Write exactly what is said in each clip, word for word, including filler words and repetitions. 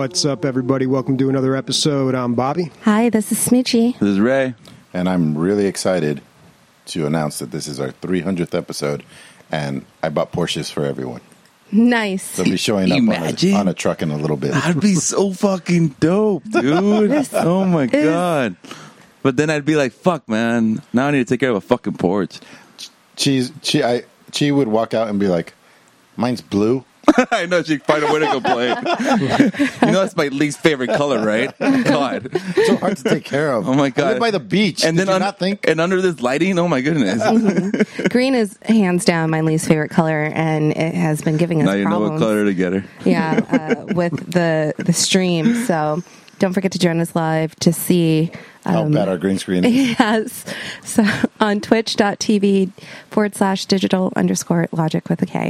What's up, everybody? Welcome to another episode. I'm Bobby. Hi, this is Smitchy. This is Ray. And I'm really excited to announce that this is our three hundredth episode, and I bought Porsches for everyone. Nice. They'll be showing up on a, on a truck in a little bit. That'd be so fucking dope, dude. Oh, my God. But then I'd be like, fuck, man. Now I need to take care of a fucking Porsche. She's, she, I, she would walk out and be like, mine's blue. I know, she'd find a way to complain. You know, that's my least favorite color, right? God. It's so hard to take care of. Oh, my God. I live by the beach. And Did then you un- not think? And under this lighting, oh, my goodness. Mm-hmm. Green is hands down my least favorite color, and it has been giving us now you problems. know what color to get her. Yeah, uh, with the, the stream. So don't forget to join us live to see... How Um, bad our green screen is. Yes. So on twitch.tv forward slash digital underscore logic with a K.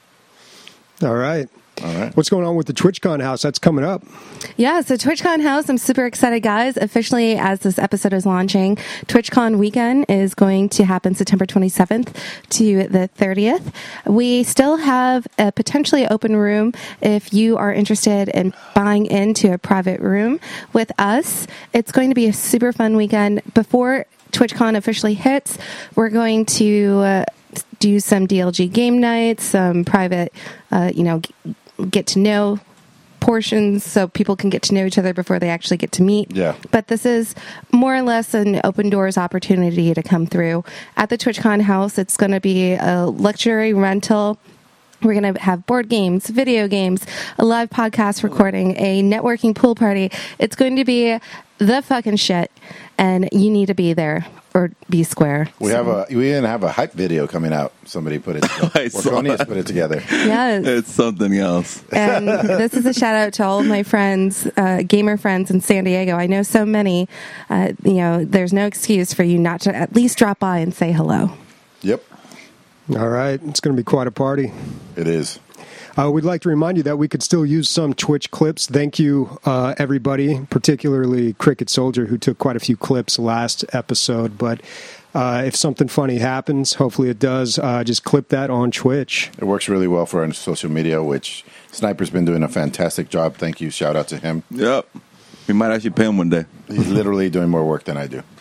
All right. All right. What's going on with the TwitchCon house? That's coming up. Yeah, so TwitchCon House, I'm super excited, guys. Officially, as this episode is launching, TwitchCon weekend is going to happen September twenty-seventh to the thirtieth. We still have a potentially open room if you are interested in buying into a private room with us. It's going to be a super fun weekend. Before TwitchCon officially hits, we're going to uh, do some D L G game nights, some private, uh, you know, get to know portions so people can get to know each other before they actually get to meet. Yeah. But this is more or less an open doors opportunity to come through. At the TwitchCon house, it's going to be a luxury rental. We're going to have board games, video games, a live podcast recording, a networking pool party. It's going to be the fucking shit, and you need to be there or be square. We So- have a we even have a hype video coming out. Somebody put it together. I saw Orconius that. put it together. Yes. It's something else. And this is a shout out to all of my friends, uh, gamer friends in San Diego. I know so many. Uh, you know, there's no excuse for you not to at least drop by and say hello. Yep, All right. It's going to be quite a party. it is. Uh, we'd like to remind you that we could still use some Twitch clips. Thank you, uh, everybody, particularly Cricket Soldier, who took quite a few clips last episode. But uh, if something funny happens, hopefully it does, uh, just clip that on Twitch. It works really well for our social media, which Sniper's been doing a fantastic job. Thank you. Shout out to him. Yep. We might actually pay him one day. He's literally doing more work than I do.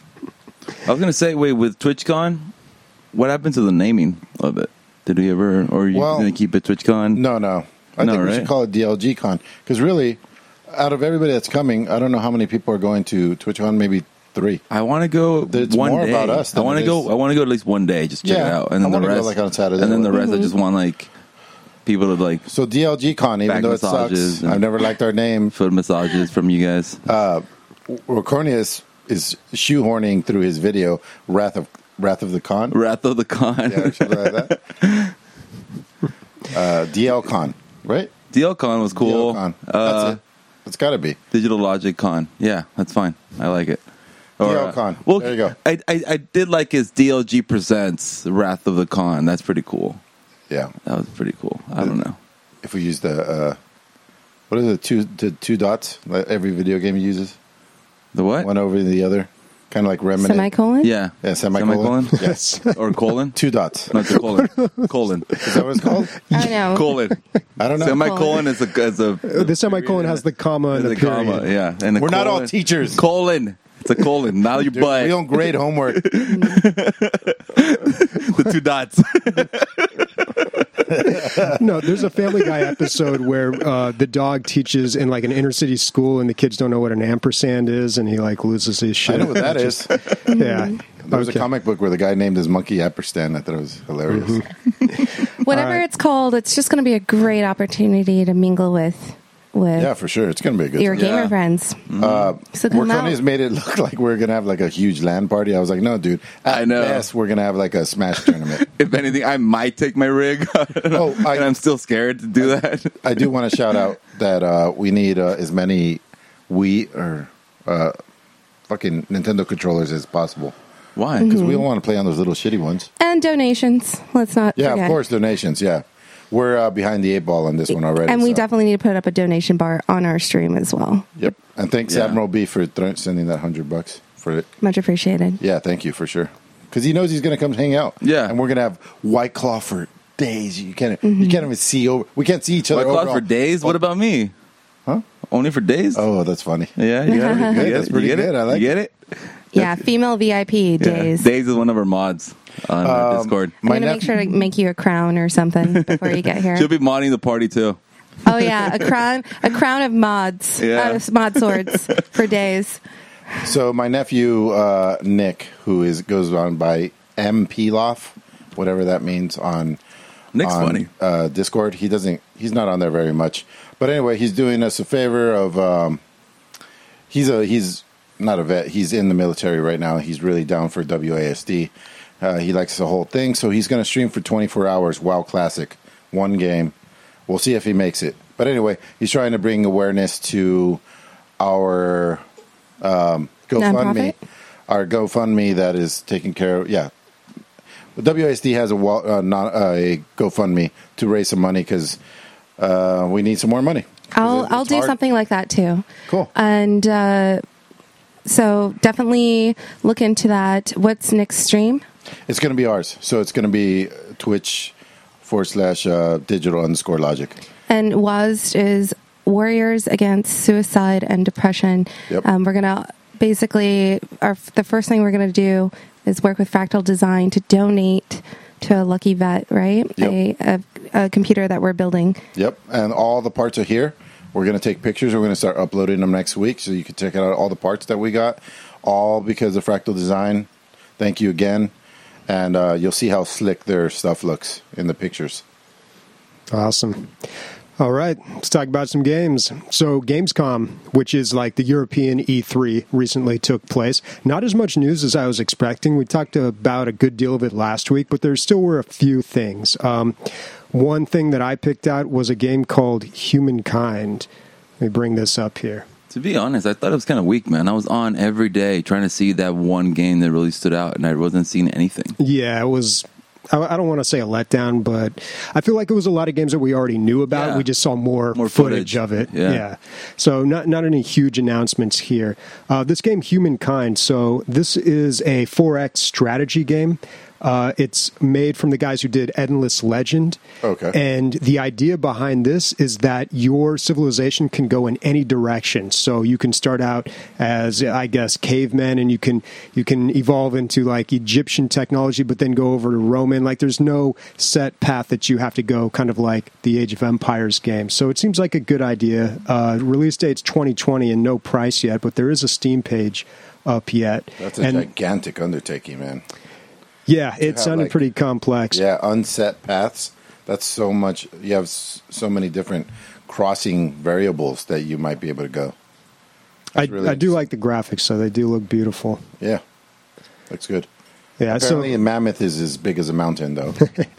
I was going to say, wait, with TwitchCon, what happened to the naming of it? Did we ever, or are you Well, going to keep it TwitchCon? No, no. I No, think we right? should call it D L G Con. Because really, out of everybody that's coming, I don't know how many people are going to TwitchCon, maybe three. I want to go It's one more day. about us I than want to it go. is- I want to go at least one day, just check Yeah, it out, I and then the wanna go, rest, like, on Saturday and then the or rest, I just want like people to like So D L G Con, even Back though it massages sucks, and- I've never liked our name. foot massages from you guys. Uh, Orconius is shoehorning through his video, Wrath of Wrath of the Con. Wrath of the Con. Yeah, or something like that. Uh, D L Con, right? D L Con was cool. D L Con. Uh, That's it. It's got to be. Digital Logic Con. Yeah, that's fine. I like it. D L Con. Well, There you go. I, I I did like his D L G presents Wrath of the Con. That's pretty cool. Yeah. That was pretty cool. I don't know. If we use the uh, what are the two the two dots that every video game uses? The what? One over the other, kind of like remnant. Semicolon? Yeah. Yeah, semicolon. Yes. Or colon? Two dots. No, it's a colon. Colon. Is that what it's called? I know. Colon. I don't know. Semicolon is a is a The semicolon has the comma and is the a period. comma. Yeah. And a We're not all colon- teachers. Colon. It's a colon. Now your Dude, butt. we don't grade homework. The two dots. No, there's a Family Guy episode where uh, the dog teaches in like an inner city school, and the kids don't know what an ampersand is, and he like loses his shit. I know what that is. Yeah, There was Okay. a comic book where the guy named his monkey Apperstan. I thought it was hilarious. Mm-hmm. Whatever All right. it's called, it's just going to be a great opportunity to mingle with with Yeah, for sure. It's going to be a good your time. gamer Yeah. friends. Uh, So come Workonius out. made it look like we are going to have like a huge LAN party. I was like, no, dude. At I know. best, we're going to have like a Smash tournament. If anything, I might take my rig. Oh, I- and I'm still scared to do that. I do want to shout out that uh, we need uh, as many Wii or uh, fucking Nintendo controllers as possible. Why? Because we don't want to play on those little shitty ones. And donations. Let's not Yeah, forget. of course, donations, yeah. We're uh, behind the eight ball on this one already. And we so- definitely need to put up a donation bar on our stream as well. Yep. And thanks, Yeah. Admiral B, for th- sending that hundred bucks for it. Much appreciated. Yeah, thank you for sure. Because he knows he's going to come hang out. Yeah. And we're going to have White Claw for days. You can't. You can't even see over. We can't see each other. White Claw overall. for days? What about me? Huh? only for days. Oh, that's funny. Yeah, you got it. You Good, get that's it? pretty You get good. it? I like you get it. Yeah, female V I P Yeah. days. Days is one of our mods on our Um, Discord. I'm My going to nep- make sure to make you a crown or something before you get here. She'll be modding the party too. Oh yeah, a crown, a crown of mods, Yeah. uh, mod swords for days. So my nephew uh, Nick, who is goes on by M Piloff, whatever that means on Nick's on, funny. uh, Discord. He doesn't. He's not on there very much. But anyway, he's doing us a favor of. Um, he's a he's not a vet. He's in the military right now. He's really down for W A S D. Uh, he likes the whole thing, so he's going to stream for twenty-four hours. WoW Classic, one game. We'll see if he makes it. But anyway, he's trying to bring awareness to our um, GoFundMe. Nonprofit? Our GoFundMe that is taking care of. Yeah, W A S D has a, wa- uh, not, uh, a GoFundMe to raise some money because uh, we need some more money. 'Cause I'll it- I'll it's do hard. something like that too. Cool. And uh, so definitely look into that. What's Nick's stream? It's going to be ours. So it's going to be Twitch forward slash uh, digital underscore logic. And W A S D is Warriors Against Suicide and Depression. Yep. Um, we're gonna basically our the first thing we're gonna do is work with Fractal Design to donate to a lucky vet, right? Yep. A, a a computer that we're building. Yep. And all the parts are here. We're going to take pictures. We're going to start uploading them next week so you can check out all the parts that we got, all because of Fractal Design. Thank you again. And uh, you'll see how slick their stuff looks in the pictures. Awesome. All right, let's talk about some games. So Gamescom, which is like the European E three, recently took place. Not as much news as I was expecting. We talked about a good deal of it last week, but there still were a few things. Um, one thing that I picked out was a game called Humankind. Let me bring this up here. To be honest, I thought it was kind of weak, man. I was on every day trying to see that one game that really stood out, and I wasn't seeing anything. Yeah, it was... I don't want to say a letdown, but I feel like it was a lot of games that we already knew about. Yeah. We just saw more, More footage. footage. of it. Yeah. So not not any huge announcements here. Uh, this game, Humankind. So this is a four X strategy game. Uh, it's made from the guys who did Endless Legend. Okay. And the idea behind this is that your civilization can go in any direction. So you can start out as, I guess, cavemen, and you can you can evolve into like Egyptian technology, but then go over to Roman. Like there's no set path that you have to go, kind of like the Age of Empires game. So it seems like a good idea. Uh, release date's twenty twenty and no price yet, but there is a Steam page up yet. That's a and gigantic undertaking, man. yeah, it have, sounded like- pretty complex. Yeah, unset paths. That's so much. You have s- so many different crossing variables that you might be able to go. I, That's really I do interesting. like the graphics, so they do look beautiful. Yeah, looks good. Yeah, Apparently, so a mammoth is as big as a mountain, though.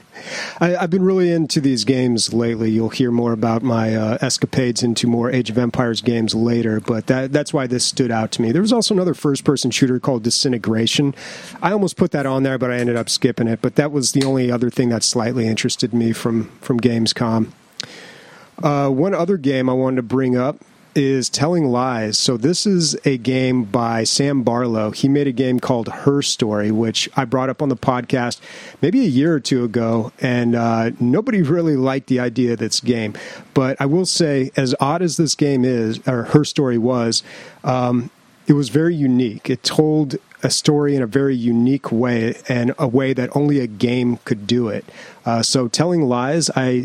I, I've been really into these games lately. You'll hear more about my uh, escapades into more Age of Empires games later, but that, that's why this stood out to me. There was also another first-person shooter called Disintegration. I almost put that on there, but I ended up skipping it. But that was the only other thing that slightly interested me from, from Gamescom. Uh, one other game I wanted to bring up is Telling Lies. So this is a game by Sam Barlow. He made a game called Her Story, which I brought up on the podcast maybe a year or two ago, and uh, nobody really liked the idea of this game. But I will say, as odd as this game is, or Her Story was, um, it was very unique. It told a story in a very unique way, and a way that only a game could do it. Uh, so Telling Lies, I...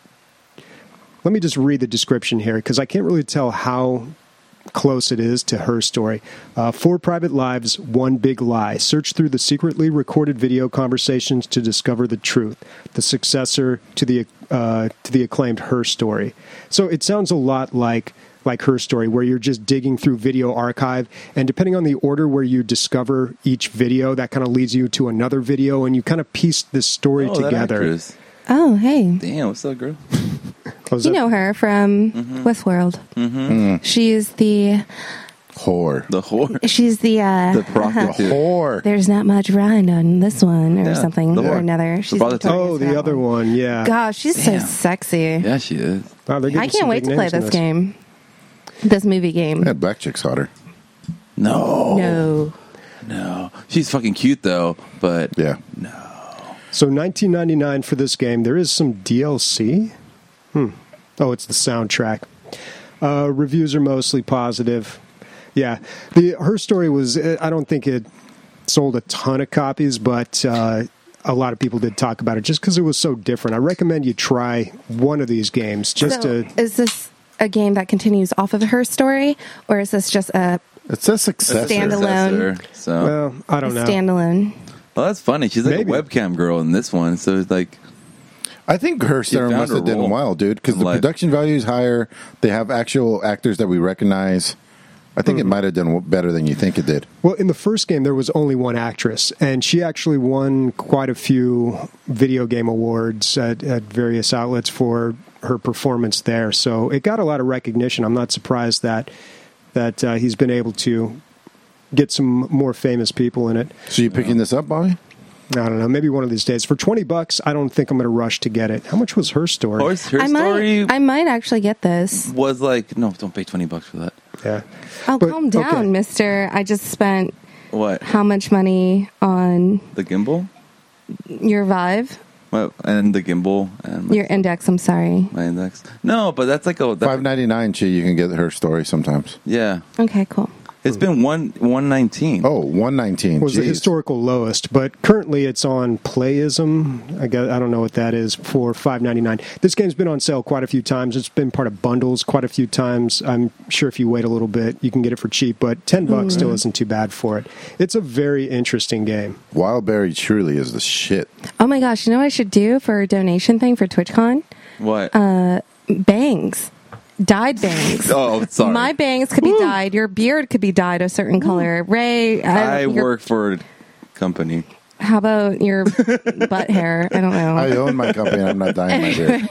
Let me just read the description here, because I can't really tell how close it is to Her Story. Uh, Four private lives, one big lie. Search through the secretly recorded video conversations to discover the truth. The successor to the uh, to the acclaimed Her Story. So it sounds a lot like like Her Story, where you're just digging through video archive, and depending on the order where you discover each video, that kind of leads you to another video, and you kind of piece this story Oh, that together. actress. Oh, hey. Damn, what's up, girl? Oh, is You that- know her from Westworld. Mm-hmm. She's the Whore. The whore. she's the uh The prostitute. Whore. there's not much rind on this one or Yeah, something the or whore. another. The She's prostitute. notorious Oh, for the that other one, yeah. Gosh, she's Damn. so sexy. Yeah, she is. Wow, they're I getting some can't wait big to play names in this game. This movie game. Yeah, black chick's hotter. No. No. No. She's fucking cute, though, but Yeah. So nineteen ninety-nine for this game. There is some D L C. Hmm. Oh, it's the soundtrack. Uh, reviews are mostly positive. Yeah, the her story was. I don't think it sold a ton of copies, but uh, a lot of people did talk about it just because it was so different. I recommend you try one of these games just so to. Is this a game that continues off of her story, or is this just a It's a successor. Standalone. Successor, So, Well, I don't know. standalone? well, that's funny. She's like Maybe. a webcam girl in this one. So it's like, I think her story found must her have done role well, dude, because in the life. production value is higher. They have actual actors that we recognize. I think it might have done better than you think it did. Well, in the first game, there was only one actress, and she actually won quite a few video game awards at, at various outlets for her performance there. So it got a lot of recognition. I'm not surprised that that uh, he's been able to get some more famous people in it. So you picking this up, Bobby? I don't know. Maybe one of these days. For twenty bucks, I don't think I'm going to rush to get it. How much was her story? horse, her I story might, I might actually get this. was like, no, don't pay twenty bucks for that. Yeah. Oh, But- calm down, okay. Mister. I just spent What? how much money on The gimbal? your Vive, Well, and the gimbal and my, your index? I'm sorry. my index. No, but that's like a that, Five ninety nine. Chi, you can get her story sometimes. yeah. Okay, cool. It's been one one nineteen. Oh, one nineteen. Was the Jeez. historical lowest, but currently it's on Playism. I guess, I don't know what that is for five ninety-nine. This game's been on sale quite a few times. It's been part of bundles quite a few times. I'm sure if you wait a little bit, you can get it for cheap, but ten bucks still isn't too bad for it. It's a very interesting game. Wildberry truly is the shit. Oh my gosh, you know what I should do for a donation thing for TwitchCon? What? Uh, bangs. Dyed bangs. oh, sorry. My bangs could be dyed. Your beard could be dyed a certain color. Ray, I your- work for a company. How about your butt hair? I don't know. I own my company and I'm not dying my beard.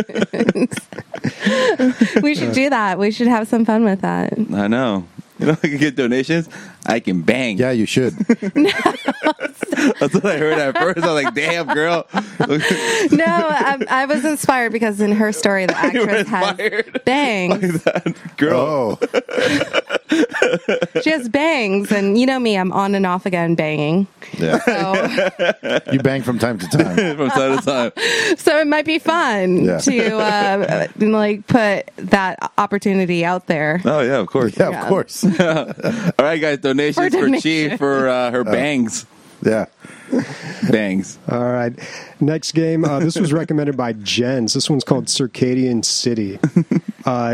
We should do that. We should have some fun with that. I know. You know, I can get donations. I can bang. Yeah, you should. That's what I heard at first. I was like, damn, girl. No, I, I was inspired because in her story, the You were actress has inspired? bangs. girl. Oh, She has bangs, and you know me, I'm on and off again banging. yeah. So, You bang from time to time. From time to time. so it might be fun Yeah. to uh, like put that opportunity out there. Oh, yeah, of course. Yeah, Yeah. of course. All right, guys. Donations For for, donation. Chi for uh, her bangs. Yeah. Bangs. All right. Next game. Uh, this was recommended by Jens. This one's called Circadian City. Uh,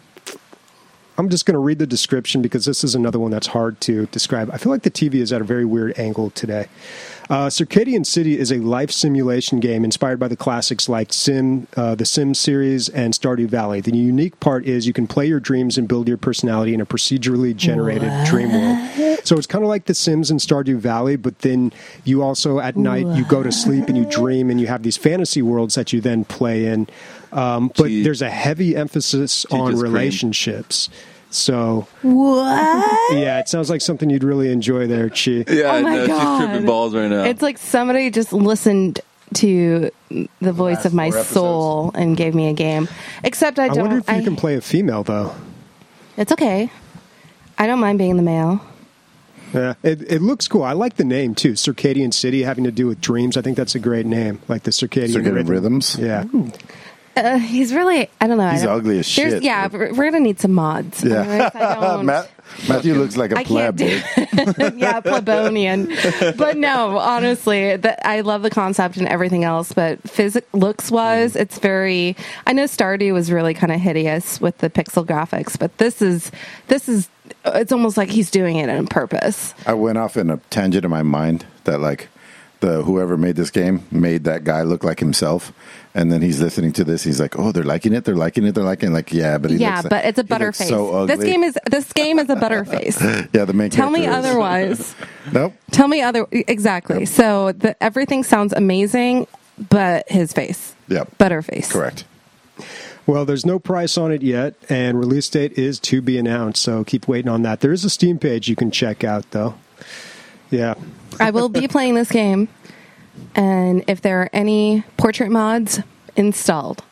I'm just going to read the description because this is another one that's hard to describe. I feel like the T V is at a very weird angle today. Uh, Circadian City is a life simulation game inspired by the classics like Sim, uh, the Sim series, and Stardew Valley. The unique part is you can play your dreams and build your personality in a procedurally generated dream world. So it's kind of like The Sims and Stardew Valley, but then you also at night you go to sleep and you dream and you have these fantasy worlds that you then play in. Um, but Gee. there's a heavy emphasis on just creamed. relationships. So What? yeah, it sounds like something you'd really enjoy there, Chi. Yeah, Oh my no, God. she's tripping balls right now. It's like somebody just listened to the voice Last of my four episodes. soul and gave me a game. Except I I don't. wonder if you I- can play a female though. It's okay. I don't mind being the male. Yeah, it, it looks cool. I like the name too, Circadian City, having to do with dreams. I think that's a great name, like the circadian, Circadian rhythm. rhythms? Yeah, Uh, he's really. I don't know. I He's don't- ugly as there's- shit. Yeah, we're, we're gonna need some mods. Yeah. Otherwise I don't- Matt, Matthew looks like a I can't pleb. do. dude. Yeah, plebonian. But no, honestly, that I love the concept and everything else. But physic looks wise, it's very. I know Stardew was really kind of hideous with the pixel graphics, but this is this is. It's almost like he's doing it on purpose. I went off in a tangent in my mind that like the whoever made this game made that guy look like himself, and then he's listening to this. He's like, "Oh, they're liking it. They're liking it. They're liking it." Like, yeah, but he Yeah, looks, but it's a he looks butterface. So ugly. This game is this game is a butterface. Yeah, the main. Tell me character is. otherwise. Nope. Tell me other exactly. So the, everything sounds amazing, but his face, Yep. butterface. Correct. well, there's no price on it yet, and release date is to be announced. So keep waiting on that. There is a Steam page you can check out, though. Yeah, I will be playing this game, and if there are any portrait mods installed,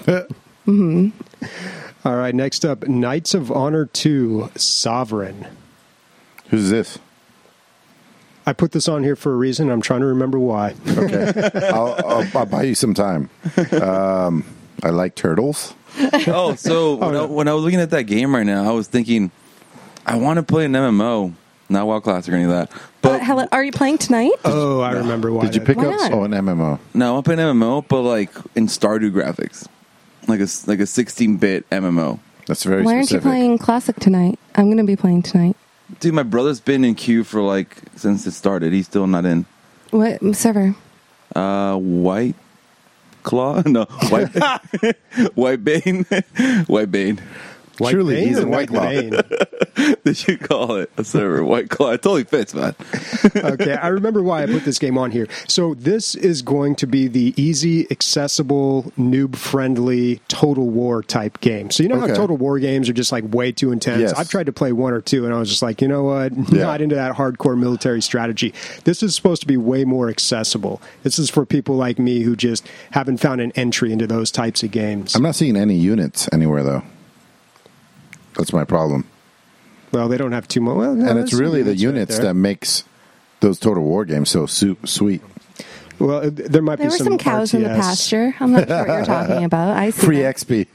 all right. Next up, Knights of Honor two Sovereign. Who's this? I put this on here for a reason. I'm trying to remember why. Okay, I'll, I'll, I'll buy you some time. Um, I like turtles. Oh, so when, I, when I was looking at that game right now, I was thinking, I want to play an M M O, not WoW Classic or any of that. But Uh, hello, are you playing tonight? Oh, I remember why. Did you that- pick Why up not? oh an M M O? no, I'm playing M M O, but like in Stardew graphics, like a like a sixteen-bit M M O. That's very Why aren't specific. you playing Classic tonight? I'm going to be playing tonight. Dude, my brother's been in queue for like since it started. He's still not in. What server? Uh, White Claw? No, White White Bane. White Bane. White Truly, Bane he's or a White Claw. Bane? Did you call it a server? White Claw. It totally fits, man. Okay, I remember why I put this game on here. So this is going to be the easy, accessible, noob-friendly Total War type game. So you know Okay. how Total War games are just like way too intense? Yes. I've tried to play one or two, and I was just like, you know what? Yeah. Not into that hardcore military strategy. This is supposed to be way more accessible. This is for people like me who just haven't found an entry into those types of games. I'm not seeing any units anywhere though. That's my problem. Well, they don't have too much. Well, no, and there's it's some really the right units there. that makes those Total War games so su- sweet. Well, uh, there might There be were some, some cows in the R T S. pasture. I'm not sure what you're talking about. I see Free that. X P.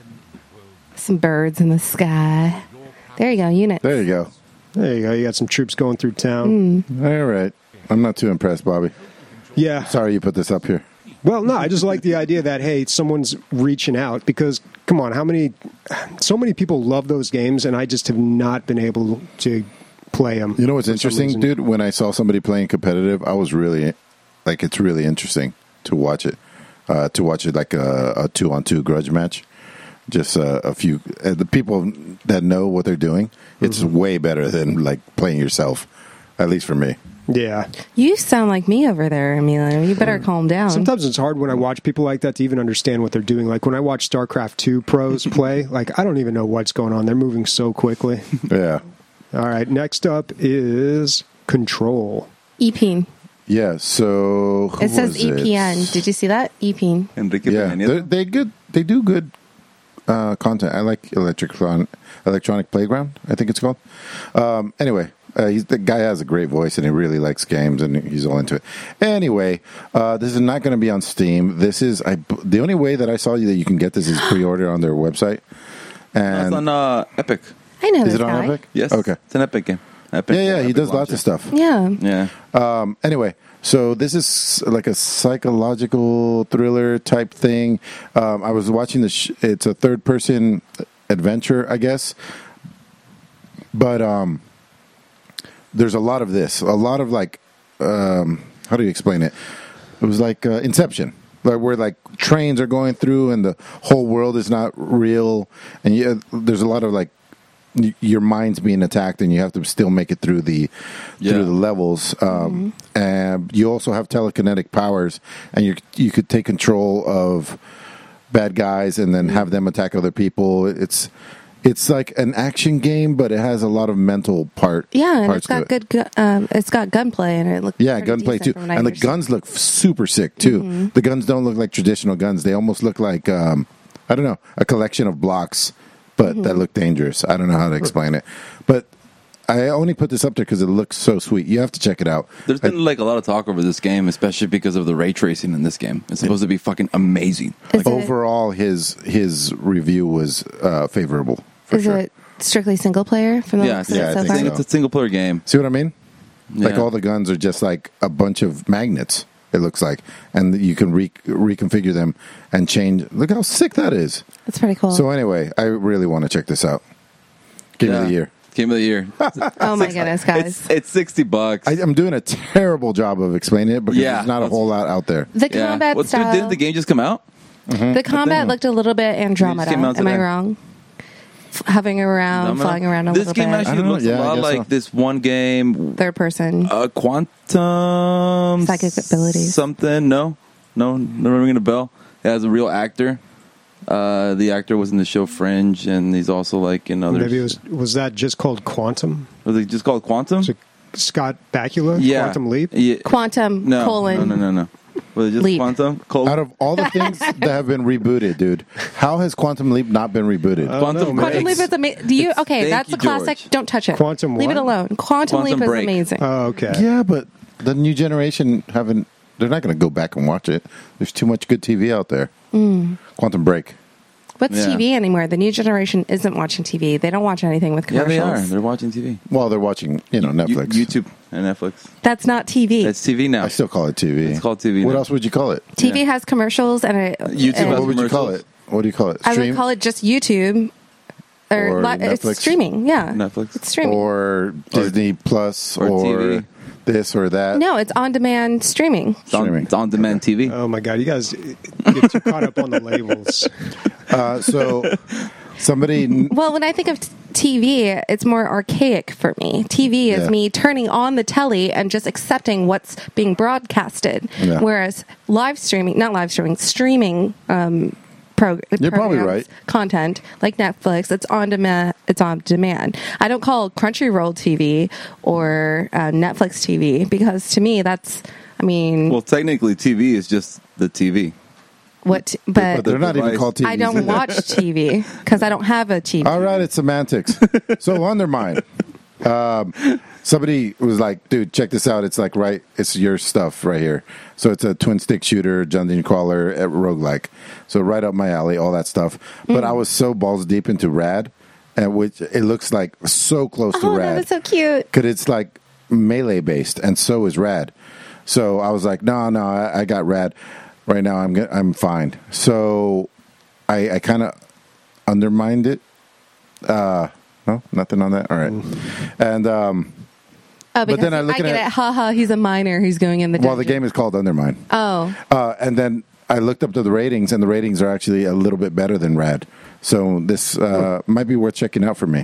Some birds in the sky. There you go, units. There you go. There you go. You got some troops going through town. All right. I'm not too impressed, Bobby. Yeah. Sorry you put this up here. Well, no, I just like the idea that, hey, someone's reaching out because, come on, how many, so many people love those games, and I just have not been able to play them. You know what's for some interesting, reason. dude? When I saw somebody playing competitive, I was really, like, it's really interesting to watch it. Uh, to watch it like a, a two-on-two grudge match. Just uh, a few, uh, the people that know what they're doing, it's Mm-hmm. way better than, like, playing yourself, at least for me. Yeah. You sound like me over there, Emilio. You better calm down. Sometimes it's hard when I watch people like that to even understand what they're doing. Like when I watch StarCraft two pros play, like I don't even know what's going on. They're moving so quickly. Yeah. All right, next up is Control. E P N. Yeah, so who It says was E P N. it? Did you see that? E P N. Enrique Yeah, Peña Nieto. they're, they good. They do good uh, content. I like Electric Electronic Playground. I think it's called. Um, anyway, uh, he's, the guy has a great voice and he really likes games and he's all into it. Anyway, uh, this is not going to be on Steam. This is I. The only way that I saw that you can get this is pre-order on their website. No, And it's on uh, Epic. I know is this it on guy. Epic? Yes. Okay. It's an Epic game. Epic. Yeah, yeah. He Epic does lots launcher. of stuff. Yeah. Yeah. Um, anyway, so this is like a psychological thriller type thing. Um, I was watching the. Sh- it's a third person adventure, I guess. But um, there's a lot of this. A lot of like, um, how do you explain it? It was like uh, Inception, like where like trains are going through and the whole world is not real, and you, there's a lot of like y- your mind's being attacked, and you have to still make it through the Yeah. through the levels. Um, And you also have telekinetic powers, and you you could take control of bad guys and then have them attack other people. It's it's like an action game, but it has a lot of mental part. Yeah, and parts it's got to it. good. Gu- um, it's got gunplay, and it looks Yeah, pretty gunplay decent too, from what I and the understand. guns look f- super sick too. Mm-hmm. The guns don't look like traditional guns; they almost look like um, I don't know, a collection of blocks, but Mm-hmm. that look dangerous. I don't know how to explain it, but I only put this up there because it looks so sweet. You have to check it out. There's I- been like a lot of talk over this game, especially because of the ray tracing in this game. It's supposed to be fucking amazing. Is it- overall, his his review was uh, favorable. For Is sure. it strictly single player from the Yeah, looks of yeah, it I so think far? I think so. it's a single player game. See what I mean? Like Yeah. all the guns are just like a bunch of magnets. It looks like, and you can re- reconfigure them and change. Look how sick that is. That's pretty cool. So anyway, I really want to check this out. Game Yeah. of the year. Game of the year. oh my goodness, guys! It's it's sixty bucks. I, I'm doing a terrible job of explaining it because Yeah, there's not a that's- whole lot out there. the yeah. combat Well, dude, style. didn't the game just come out? the combat then- looked a little bit Andromeda. came out Am I today. wrong? F- hovering around, Andromeda? flying around a this little game bit. I actually don't know. looks Yeah, a I lot guess like so. this one game, Third person. uh, Quantum Psychic abilities. something. No, no, never ringing a bell. It has a real actor. Uh, the actor was in the show Fringe, and he's also like in other. Maybe it was was that just called Quantum? Was it just called Quantum? Was it Scott Bakula? Yeah, Quantum Leap? Yeah. Quantum No, colon. no, no, no, no. Was it just Leap. Quantum? Colon? Out of all the things that have been rebooted, dude, how has Quantum Leap not been rebooted? Uh, Quantum know, Break. Quantum Leap is amazing. Do you? It's- Okay, thank that's you, a classic. George. Don't touch it. Quantum Leave what? it alone. Quantum, Quantum Leap Break. is amazing. Oh, okay. Yeah, but the new generation haven't. They're not going to go back and watch it. There's too much good T V out there. Mm. Quantum Break. What's Yeah. T V anymore? The new generation isn't watching T V. They don't watch anything with Yeah, commercials. they are. They're watching T V. Well, they're watching, you know, Netflix. You- YouTube and Netflix. That's not T V. It's T V now. I still call it T V. It's called T V What now. else would you call it? T V yeah. has commercials and it, YouTube and has What would you call commercials. it? What do you call it? I Stream would call it just YouTube or, Or li- it's Netflix? streaming. Yeah, Netflix. It's streaming. or Disney Plus or or, T V. this or that? no, it's on-demand streaming. It's on, Streaming. it's on demand T V. Oh my God, you guys get too caught up on the labels. Uh, so somebody. Well, when I think of t- T V, it's more archaic for me. T V is Yeah. me turning on the telly and just accepting what's being broadcasted. Yeah. Whereas live streaming, not live streaming, streaming um, pro- You're probably programs, right. content like Netflix, it's on demand. It's on demand. I don't call Crunchyroll T V or uh, Netflix T V because to me that's, I mean, Well, technically, T V is just the T V. what? But But they're not even device. called T Vs. I don't watch T V because I don't have a T V. All right, it's semantics. So Undermine. Um, somebody was like, dude, check this out. It's like, right, it's your stuff right here. So it's a twin stick shooter, dungeon crawler, uh, roguelike. So right up my alley, all that stuff. But I was so balls deep into Rad, and which it looks like so close to Oh, Rad. that was so cute. Because it's like melee based, and so is Rad. So I was like, no, no, I, I got Rad. Right now, I'm go- I'm fine. So I, I kind of undermined it. Uh, no, nothing on that. All right, and um, Oh, because then I look I at get it- it. Ha ha. He's a minor who's going in the. well, the dungeon. game is called Undermine. Oh, Uh, and then I looked up to the ratings, and the ratings are actually a little bit better than Rad. So this uh, might be worth checking out for me.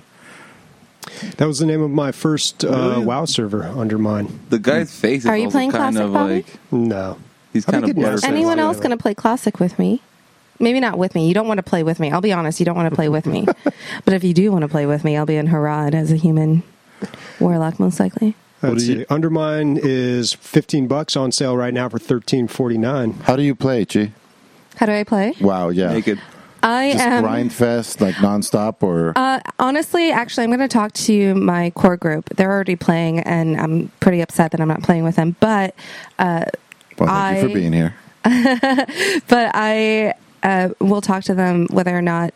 That was the name of my first uh, Really? WoW server, Undermine. The guy's face is Are you also playing kind Classic, of Bobby? like No. he's I kind think of it is. butterface. anyone Yeah. else going to play Classic with me? Maybe not with me. You don't want to play with me. I'll be honest. You don't want to play with me. But if you do want to play with me, I'll be in Harad as a human warlock, most likely. Let's do you- see. Undermine is fifteen bucks on sale right now for thirteen forty nine. How do you play, Chi? How do I play? Wow, yeah. naked. I Just am. grind fest, like nonstop, or Uh, honestly, actually, I'm going to talk to my core group. They're already playing, and I'm pretty upset that I'm not playing with them. But, uh, well, thank you I- for being here. but I uh, will talk to them whether or not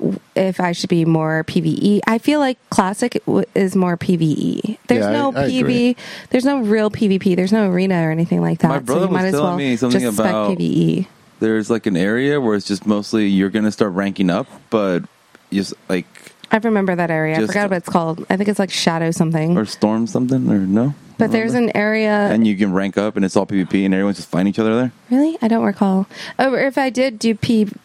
if I should be more PvE. I feel like Classic w- is more PvE. There's Yeah, I- no I P V. agree. There's no real PvP. There's no arena or anything like that. My so brother you might was as telling well me something just spec about- PvE. There's like an area where it's just mostly you're gonna start ranking up, but just like I remember that area. I Just- forgot what it's called. I think it's like Shadow something. or storm something or no. But there's an area. and you can rank up and it's all PvP and everyone's just fighting each other there. Really? I don't recall. Oh, or if I did do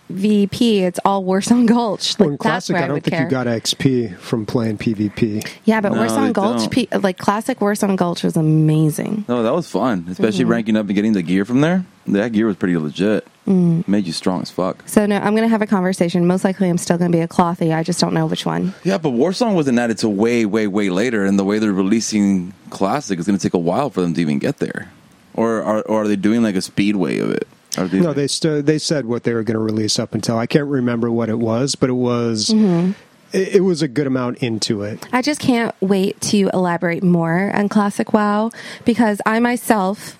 PvP, it's all Warsong Gulch. Like, Well, in that's Classic, where I I don't would think care. you got X P from playing PvP. Yeah, but No, Warsong they Gulch, don't. P- like classic Warsong Gulch, was amazing. No, that was fun, especially Mm-hmm. ranking up and getting the gear from there. That gear was pretty legit. Mm. Made you strong as fuck. So no, I'm going to have a conversation. Most likely, I'm still going to be a clothy. I just don't know which one. Yeah, but Warsong wasn't added till way, way, way later, and the way they're releasing Classic is going to take a while for them to even get there. Or are, or are they doing like a speedway of it? Are they, No, they st- they said what they were going to release up until I can't remember what it was, but it was it, it was a good amount into it. I just can't wait to elaborate more on Classic WoW because I myself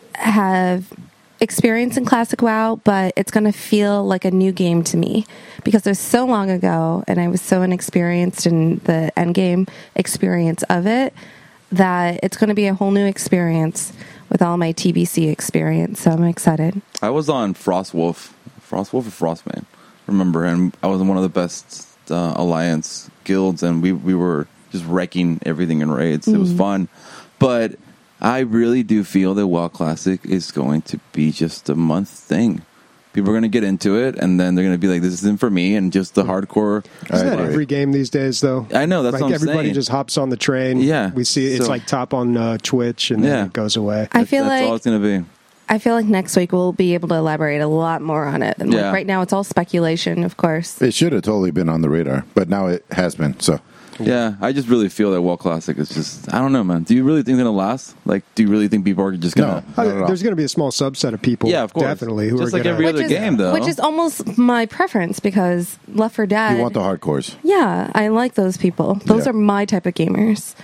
have experience in Classic WoW, but it's going to feel like a new game to me because it was so long ago and I was so inexperienced in the end game experience of it that it's going to be a whole new experience with all my T B C experience. So I'm excited. I was on Frostwolf, Frostwolf or Frostman, remember, and I was in one of the best uh, Alliance guilds, and we we were just wrecking everything in raids. It was fun, but I really do feel that WoW Classic is going to be just a month thing. People are going to get into it, and then they're going to be like, "This isn't for me," and just the hardcore. Isn't that agree. every game these days, though? I know, that's like what I'm everybody saying. just hops on the train. Yeah. we see it's So- like top on uh, Twitch, and then Yeah. it goes away. I feel That's all like it's going to be. I feel like next week we'll be able to elaborate a lot more on it. And Yeah. like right now, it's all speculation, of course. It should have totally been on the radar, but now it has been. So Yeah, I just really feel that WoW Classic is just, I don't know, man. Do you really think it's going to last? Like, do you really think people are just going No. to... I- Not at all. there's going to be a small subset of people, Yeah, of course. definitely, who Just are like gonna, every other is, game, though. Which is almost my preference because Left four Dead. you want the hardcores. Yeah, I like those people. Those Yeah. are my type of gamers.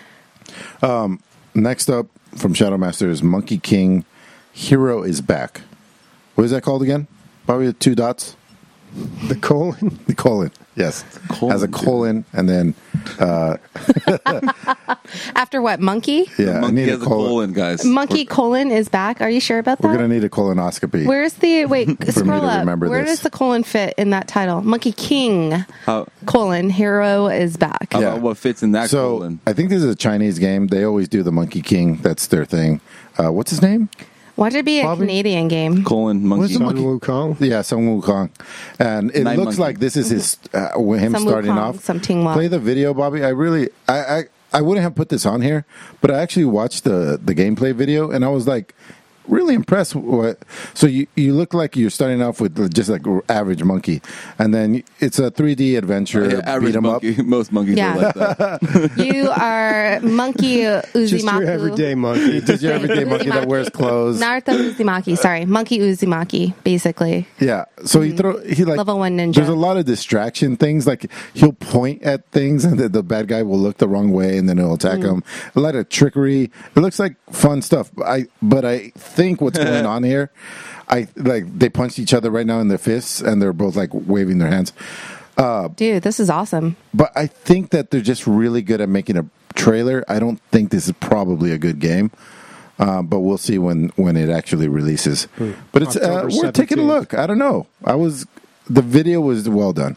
Next up from Shadowmaster is Monkey King. Hero is back. What is that called again? Probably with two dots. The colon? The colon, yes. Colon, Has a colon, and then, uh, After what? Monkey? yeah, I Monkey need a has a colon. colon, guys. Monkey colon is back. Are you sure about that? We're going to need a colonoscopy. Where's the wait? me Scroll to up. remember Where this. does the colon fit in that title? Monkey King How, colon hero is back. how Yeah. about what fits in that so, colon? I think this is a Chinese game. They always do the Monkey King. That's their thing. Uh, what's his name? Why should it be a Bobby? Canadian game? Colon What's monkey. the Sun monkey? Wukong? Yeah, Sun Wukong. And it Night looks Monkey. like this is his uh, him Sun starting Wukong, off. some Tingwa. Play the video, Bobby. I really, I, I, I wouldn't have put this on here, but I actually watched the the gameplay video, and I was like really impressed. With what, so you you look like you're starting off with just like average monkey, and then it's a three D adventure. Yeah, average beat 'em up. monkey. Most monkeys Yeah. are like that. You are Monkey Just Uzumaki. your everyday monkey. Just your everyday monkey that wears clothes. Naruto Uzumaki. Sorry, Monkey Uzumaki. Basically, Yeah. So he throw he like Level one ninja. There's a lot of distraction things. Like he'll point at things, and the, the bad guy will look the wrong way, and then he'll attack him. A lot of trickery. It looks like fun stuff. But I but I think what's going on here, I like they punched each other right now in their fists, and they're both like waving their hands. dude, this is awesome. But I think that they're just really good at making a trailer. I don't think this is probably a good game. Uh, but we'll see when, when it actually releases. But it's uh, October we're taking a seventeenth. look. I don't know. I was the video was well done.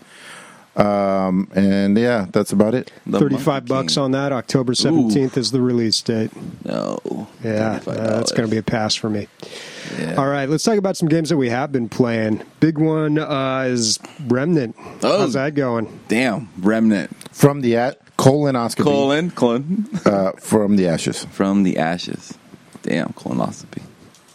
Um, and yeah, that's about it. The thirty-five Monkey bucks King. on that. October seventeenth is the release date. No. Yeah, uh, thirty-five that's going to be a pass for me. Yeah. All right, let's talk about some games that we have been playing. Big one uh, is Remnant. Oh. How's that going? Damn. Remnant. From the at colonoscopy. Colon. Colon. Uh, from the ashes. From the ashes. Damn. Colonoscopy.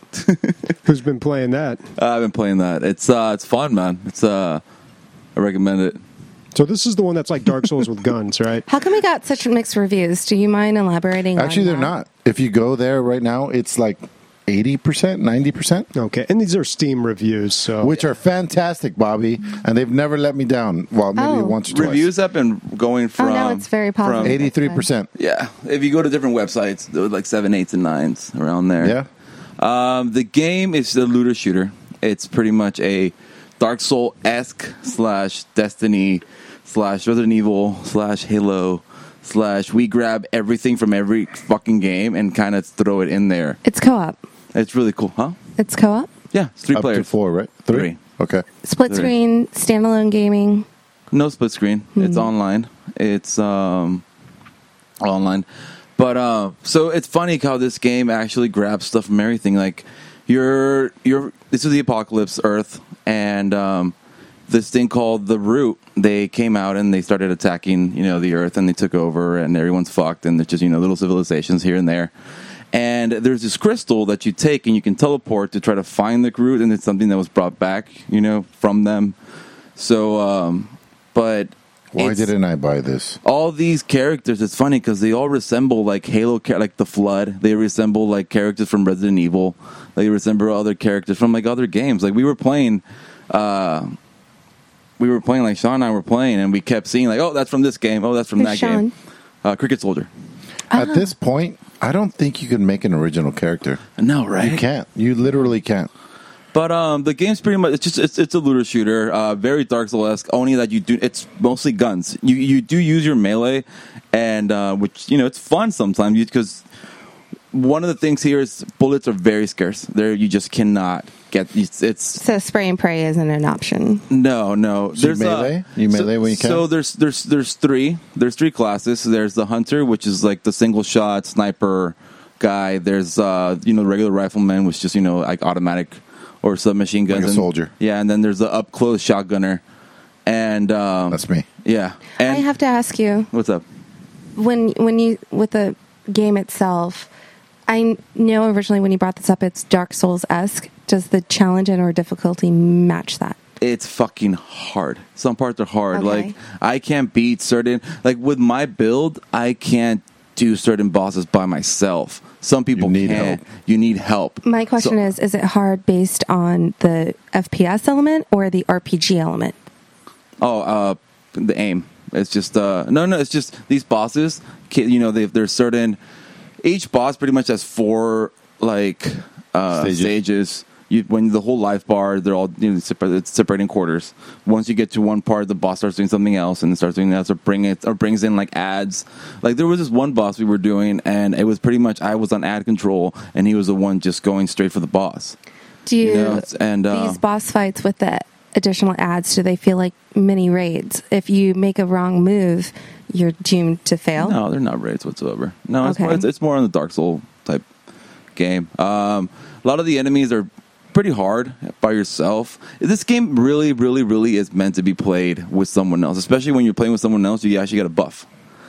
Who's been playing that? Uh, I've been playing that. It's uh, it's fun, man. It's uh, I recommend it. So this is the one that's like Dark Souls with guns, right? How come we got such mixed reviews? Do you mind elaborating? Actually, on they're that? not. If you go there right now, it's like eighty percent, ninety percent, Okay, and these are Steam reviews, so which are fantastic, Bobby. And they've never let me down. Well, maybe Oh. once or twice. Reviews have been going from. no, it's very positive. from- eighty-three percent. Yeah, if you go to different websites, they're like seven, eights, and nines around there. Yeah. Um, the game is a looter shooter. It's pretty much a Dark Soul esque slash Destiny slash Resident Evil slash Halo slash we grab everything from every fucking game and kind of throw it in there. It's co-op. It's really cool, huh? It's co-op. Yeah, it's three Up players. to four, right? Three. Three. Okay. Split Three. screen, standalone gaming. No split screen. It's online. It's um online. But uh so it's funny how this game actually grabs stuff from everything. Like you're you're this is the apocalypse Earth, and um this thing called the Root, they came out and they started attacking, you know, the Earth, and they took over and everyone's fucked, and there's just, you know, little civilizations here and there. And there's this crystal that you take and you can teleport to try to find the Root, and it's something that was brought back, you know, from them. So um but Why it's- didn't I buy this? all these characters, it's funny because they all resemble like Halo, char- like the Flood. They resemble like characters from Resident Evil. They resemble other characters from like other games. Like we were playing, uh, we were playing like Sean and I were playing, and we kept seeing like, oh, that's from this game. Oh, that's from Who's that Sean? game. Uh, Cricket Soldier. At this point, I don't think you can make an original character. No, right? You can't. You literally can't. But um, the game's pretty much it's just it's, it's a looter shooter, uh, very Dark Souls-esque. Only that you do it's mostly guns. You you do use your melee, and uh, which you know it's fun sometimes because one of the things here is bullets are very scarce. There you just cannot get it's, it's So spray and pray isn't an option. no no. So you melee? You melee so, when you can? So there's there's there's three there's three classes. There's the hunter, which is like the single shot sniper guy. There's uh you know the regular rifleman, which is just you know like automatic or submachine guns. Like a and- soldier. Yeah, and then there's the up close shotgunner, and um, That's me. yeah. And I have to ask you, what's up? when when you with the game itself, I know originally when you brought this up, it's Dark Souls esque. Does the challenge and or difficulty match that? It's fucking hard. Some parts are hard. Okay. Like I can't beat certain. Like with my build, I can't do certain bosses by myself. Some people need can. help. You need help. My question So- is: is it hard based on the F P S element or the R P G element? Oh, uh, the aim. It's just uh, no, no. It's just these bosses. ca- You know, they, there's certain. Each boss pretty much has four like uh, Stages. stages. You, when the whole life bar, they're all you know, separ- it's separating quarters. Once you get to one part, the boss starts doing something else, and it starts doing that, or bring it, or brings in like ads. Like there was this one boss we were doing, and it was pretty much I was on ad control, and he was the one just going straight for the boss. Do you, you know, and uh, these boss fights with the additional ads? Do they feel like mini raids? If you make a wrong move, you're doomed to fail. No, they're not raids whatsoever. No, it's, Okay. more, it's, it's more on the Dark Soul type game. Um, a lot of the enemies are pretty hard by yourself. This game really, really, really is meant to be played with someone else, especially when you're playing with someone else. You actually got a buff,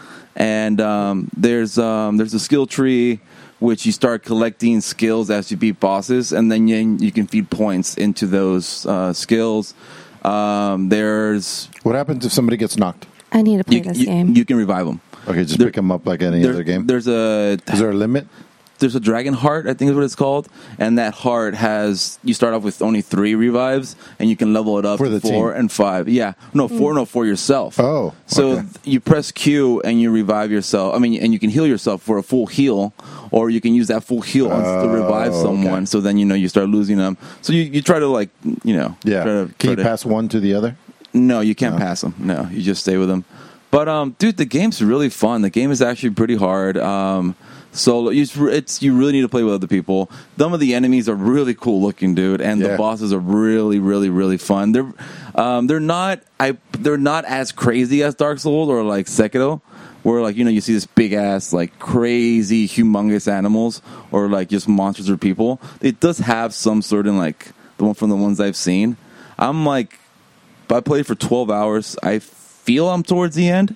and um, there's um, there's a skill tree which you start collecting skills as you beat bosses, and then you, you can feed points into those uh, skills. Um, there's What happens if somebody gets knocked? I need to play you, this you, game. you can revive them. Okay, just There- pick them up like any There- other game. There's a Is there a limit? there's a dragon heart, I think is what it's called, and that heart has you start off with only three revives, and you can level it up For to the four team. and five. Yeah, no four, no for yourself. Oh, so okay. th- you press Q and you revive yourself. I mean, and you can heal yourself for a full heal, or you can use that full heal on to revive Oh, someone. okay. So then you know you start losing them. So you, you try to like you know Yeah. Try to, Can try you to- pass one to the other? no, you can't No. pass them. No, you just stay with them. But um, dude, the game's really fun. The game is actually pretty hard. Um, so it's, it's you really need to play with other people. Some of the enemies are really cool looking, dude, and Yeah. the bosses are really, really, really fun. They're um, they're not I they're not as crazy as Dark Souls or like Sekiro, where like you know you see this big ass like crazy humongous animals or like just monsters or people. It does have some sort of like the one from the ones I've seen. I'm like. I played for twelve hours. I feel I'm towards the end.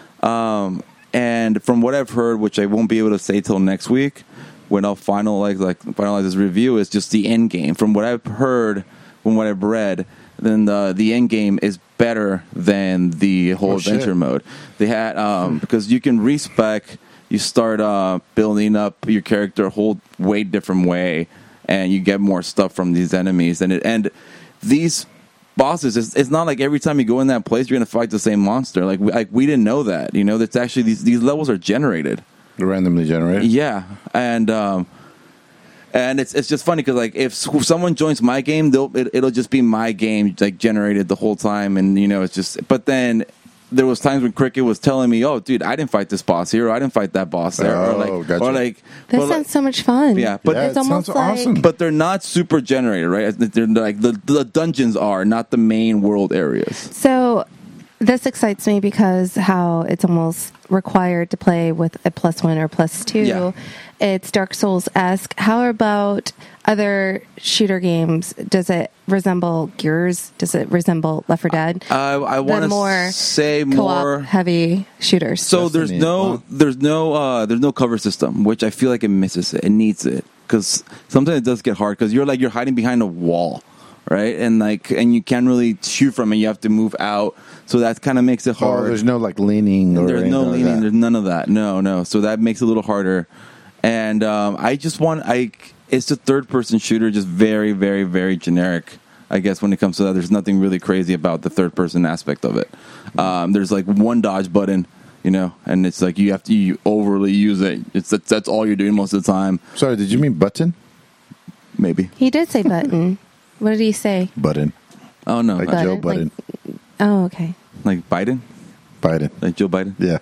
Um, and from what I've heard, which I won't be able to say till next week, when I'll finalize like finalize this review, is just the end game. From what I've heard, from what I've read, then the the end game is better than the whole Oh, shit. adventure mode. They had um, because you can respec. You start uh, building up your character a whole way different way, and you get more stuff from these enemies. And it and these. Bosses, it's, it's not like every time you go in that place you're going to fight the same monster. Like we, like we didn't know that. You know, that's actually these these levels are generated. They're randomly generated? Yeah, and um, and it's it's just funny because like if s- someone joins my game, they'll it, it'll just be my game like generated the whole time, and you know it's just. But then there was times when Cricket was telling me, "Oh, dude, I didn't fight this boss here, or I didn't fight that boss there," or Oh, like gotcha. or like That but, like- sounds so much fun. Yeah, but Yeah, it's it almost sounds like awesome. but they're not super generated, right? They're like the the dungeons are not the main world areas. So this excites me because how it's almost required to play with a plus one or plus two. Yeah. It's Dark Souls-esque. How about other shooter games? Does it resemble Gears? Does it resemble Left four Dead? I, I The want more to say Co-op more. heavy shooters. So there's Destiny, no wow. there's no uh, there's no cover system, which I feel like it misses it. It needs it because sometimes it does get hard because you're like you're hiding behind a wall, right? And like and you can't really shoot from it. You have to move out, so that kind of makes it Oh, hard. there's no like leaning or There's no anything like leaning. that. There's none of that. No, no. So that makes it a little harder. And um, I just want I. It's a third person shooter, just very, very, very generic. I guess when it comes to that, there's nothing really crazy about the third person aspect of it. Um, there's like one dodge button, you know, and it's like you have to you overly use it. It's that's, that's all you're doing most of the time. Sorry, did you mean button? Maybe. He did say button. What did he say? Button. Oh no, Like like, Joe Button, Button. Oh, okay. like Biden, Biden. like Joe Biden. Yeah.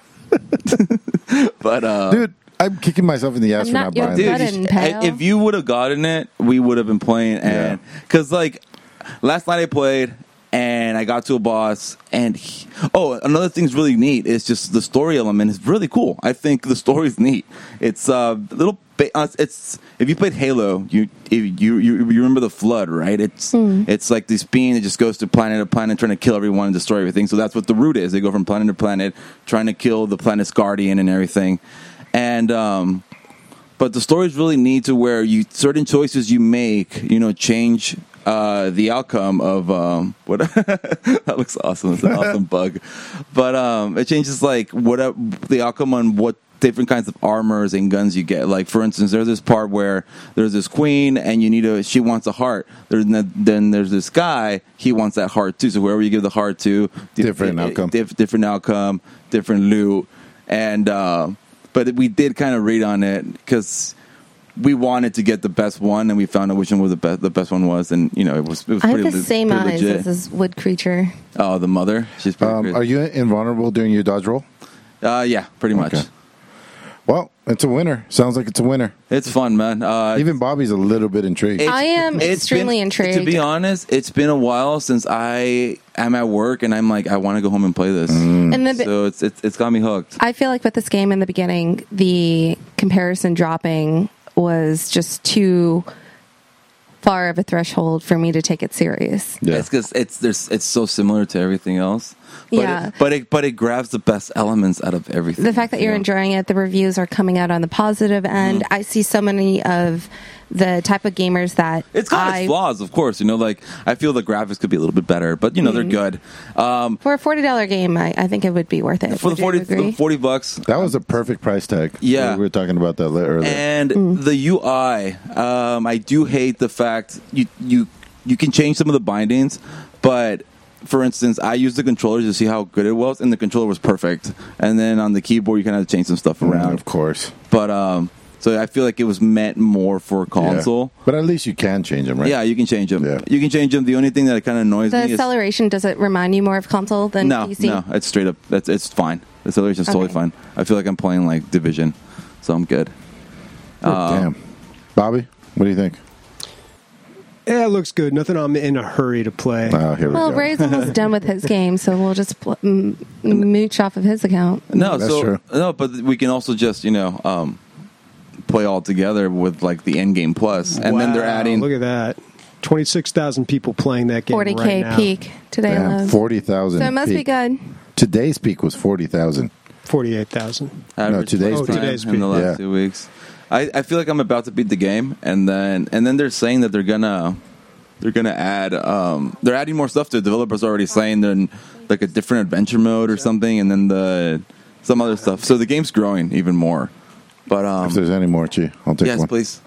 But uh, Dude, I'm kicking myself in the ass I'm for not not your buying Dude, that. button, you sh- pal. if you would have gotten it, we would have been playing. And because like last night I played and I got to a boss. And he, oh, another thing's really neat is just the story element is really cool. I think the story's neat. It's uh, a little. Ba- uh, it's if you played Halo, you if you, you you remember the flood, right? It's it's like this being that just goes to planet to planet trying to kill everyone and destroy everything. So that's what the route is. They go from planet to planet trying to kill the planet's guardian and everything. And um, but the story's really neat to where you certain choices you make, you know, change uh, the outcome of um, what that looks awesome. It's an awesome bug, but um, it changes like what the outcome on what different kinds of armors and guns you get. Like for instance, there's this part where there's this queen and you need a she wants a heart. There's then there's this guy, he wants that heart too. So whoever you give the heart to, Different it- it- outcome. diff- different outcome, different loot, and uh, but we did kind of read on it because we wanted to get the best one, and we found out which one was the best. The best one was, and you know, it was. It was I pretty have the le- same pretty eyes legit. as this wood creature. Oh, the mother. She's pretty Um, crazy. are you invulnerable during your dodge roll? Uh, yeah, pretty much. Okay. Well, it's a winner. Sounds like it's a winner. It's fun, man. Uh, Even Bobby's a little bit intrigued. It's- I am it's extremely been- intrigued. To be honest, it's been a while since I am at work, and I'm like, I want to go home and play this. Mm. And the, So it's it's it's got me hooked. I feel like with this game in the beginning, the comparison dropping was just too far of a threshold for me to take it serious. Yeah. It's because it's there's it's so similar to everything else. But Yeah. It, but it but it grabs the best elements out of everything. The fact that you're you know? enjoying it, the reviews are coming out on the positive end. Mm-hmm. I see so many of the type of gamers that It's got I, its flaws, of course. You know, like I feel the graphics could be a little bit better, but you know they're good. Um, for a forty dollar game, I, I think it would be worth it. for the Would you forty agree? the forty bucks, That was a perfect price tag. Yeah. We were talking about that li- earlier. and Mm. the U I, um, I do hate the fact you you you can change some of the bindings, but for instance, I used the controller to see how good it was, and the controller was perfect. And then on the keyboard, you kind of change some stuff Mm, around. of course. But um, so I feel like it was meant more for console. Yeah. But at least you can change them, right? Yeah, you can change them. Yeah. You can change them. The only thing that kind of annoys The me is acceleration, does it remind you more of console than no, P C? no, it's straight up. That's it's fine. The acceleration is totally Okay. fine. I feel like I'm playing like Division, so I'm good. Oh, Uh, damn. Bobby, what do you think? Yeah, it looks good. Nothing I'm in a hurry to play. Oh, here we Well, go. Ray's almost done with his game, so we'll just pl- m- mooch off of his account. No, That's so true. no, but we can also just you know um, play all together with like the end game plus, and then they're Wow, adding. Look at that. twenty-six thousand people playing that game forty K right now. peak today Damn, alone. forty thousand. So it must be good. Today's peak was forty thousand. forty-eight thousand. average today's playing peak. time Today's in the peak. last Yeah. two weeks. I, I feel like I'm about to beat the game, and then and then they're saying that they're gonna they're gonna add um, they're adding more stuff to it. Developers are already saying then like a different adventure mode or something, and then the some other stuff. So the game's growing even more. But um, If there's any more, Chi, I'll take yes, one. please.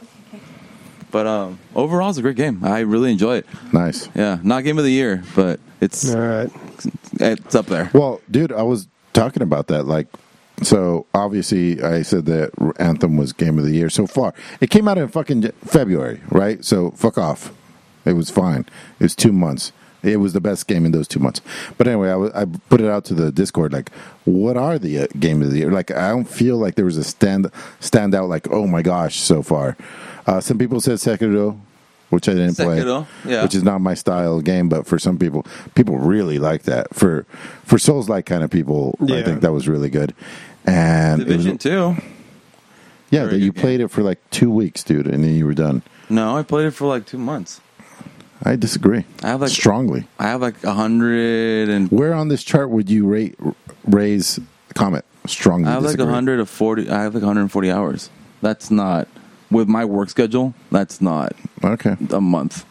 But um, overall, it's a great game. I really enjoy it. Nice. Yeah, not game of the year, but it's All right. it's up there. Well, dude, I was talking about that. Like, so obviously, I said that Anthem was game of the year so far. It came out in fucking February, right? So fuck off. It was fine. It was two months. It was the best game in those two months. But anyway, I, w- I put it out to the Discord. Like, what are the uh, game of the year? Like, I don't feel like there was a stand stand out. Like, oh my gosh, so far. Uh, some people said Sekiro, which I didn't Sekiro, play, yeah. which is not my style of game. But for some people, people really like that. For for Souls like kind of people, I Yeah. think that was really good. And it was- Division two. yeah, Very that you good played it for like two weeks, dude, and then you were done. No, I played it for like two months. I disagree. I have like strongly. I have like a hundred and Where on this chart would you rate raise comment? Strongly I have like disagree. a hundred of forty. I have like one hundred and forty hours. That's not with my work schedule. That's not Okay. a month.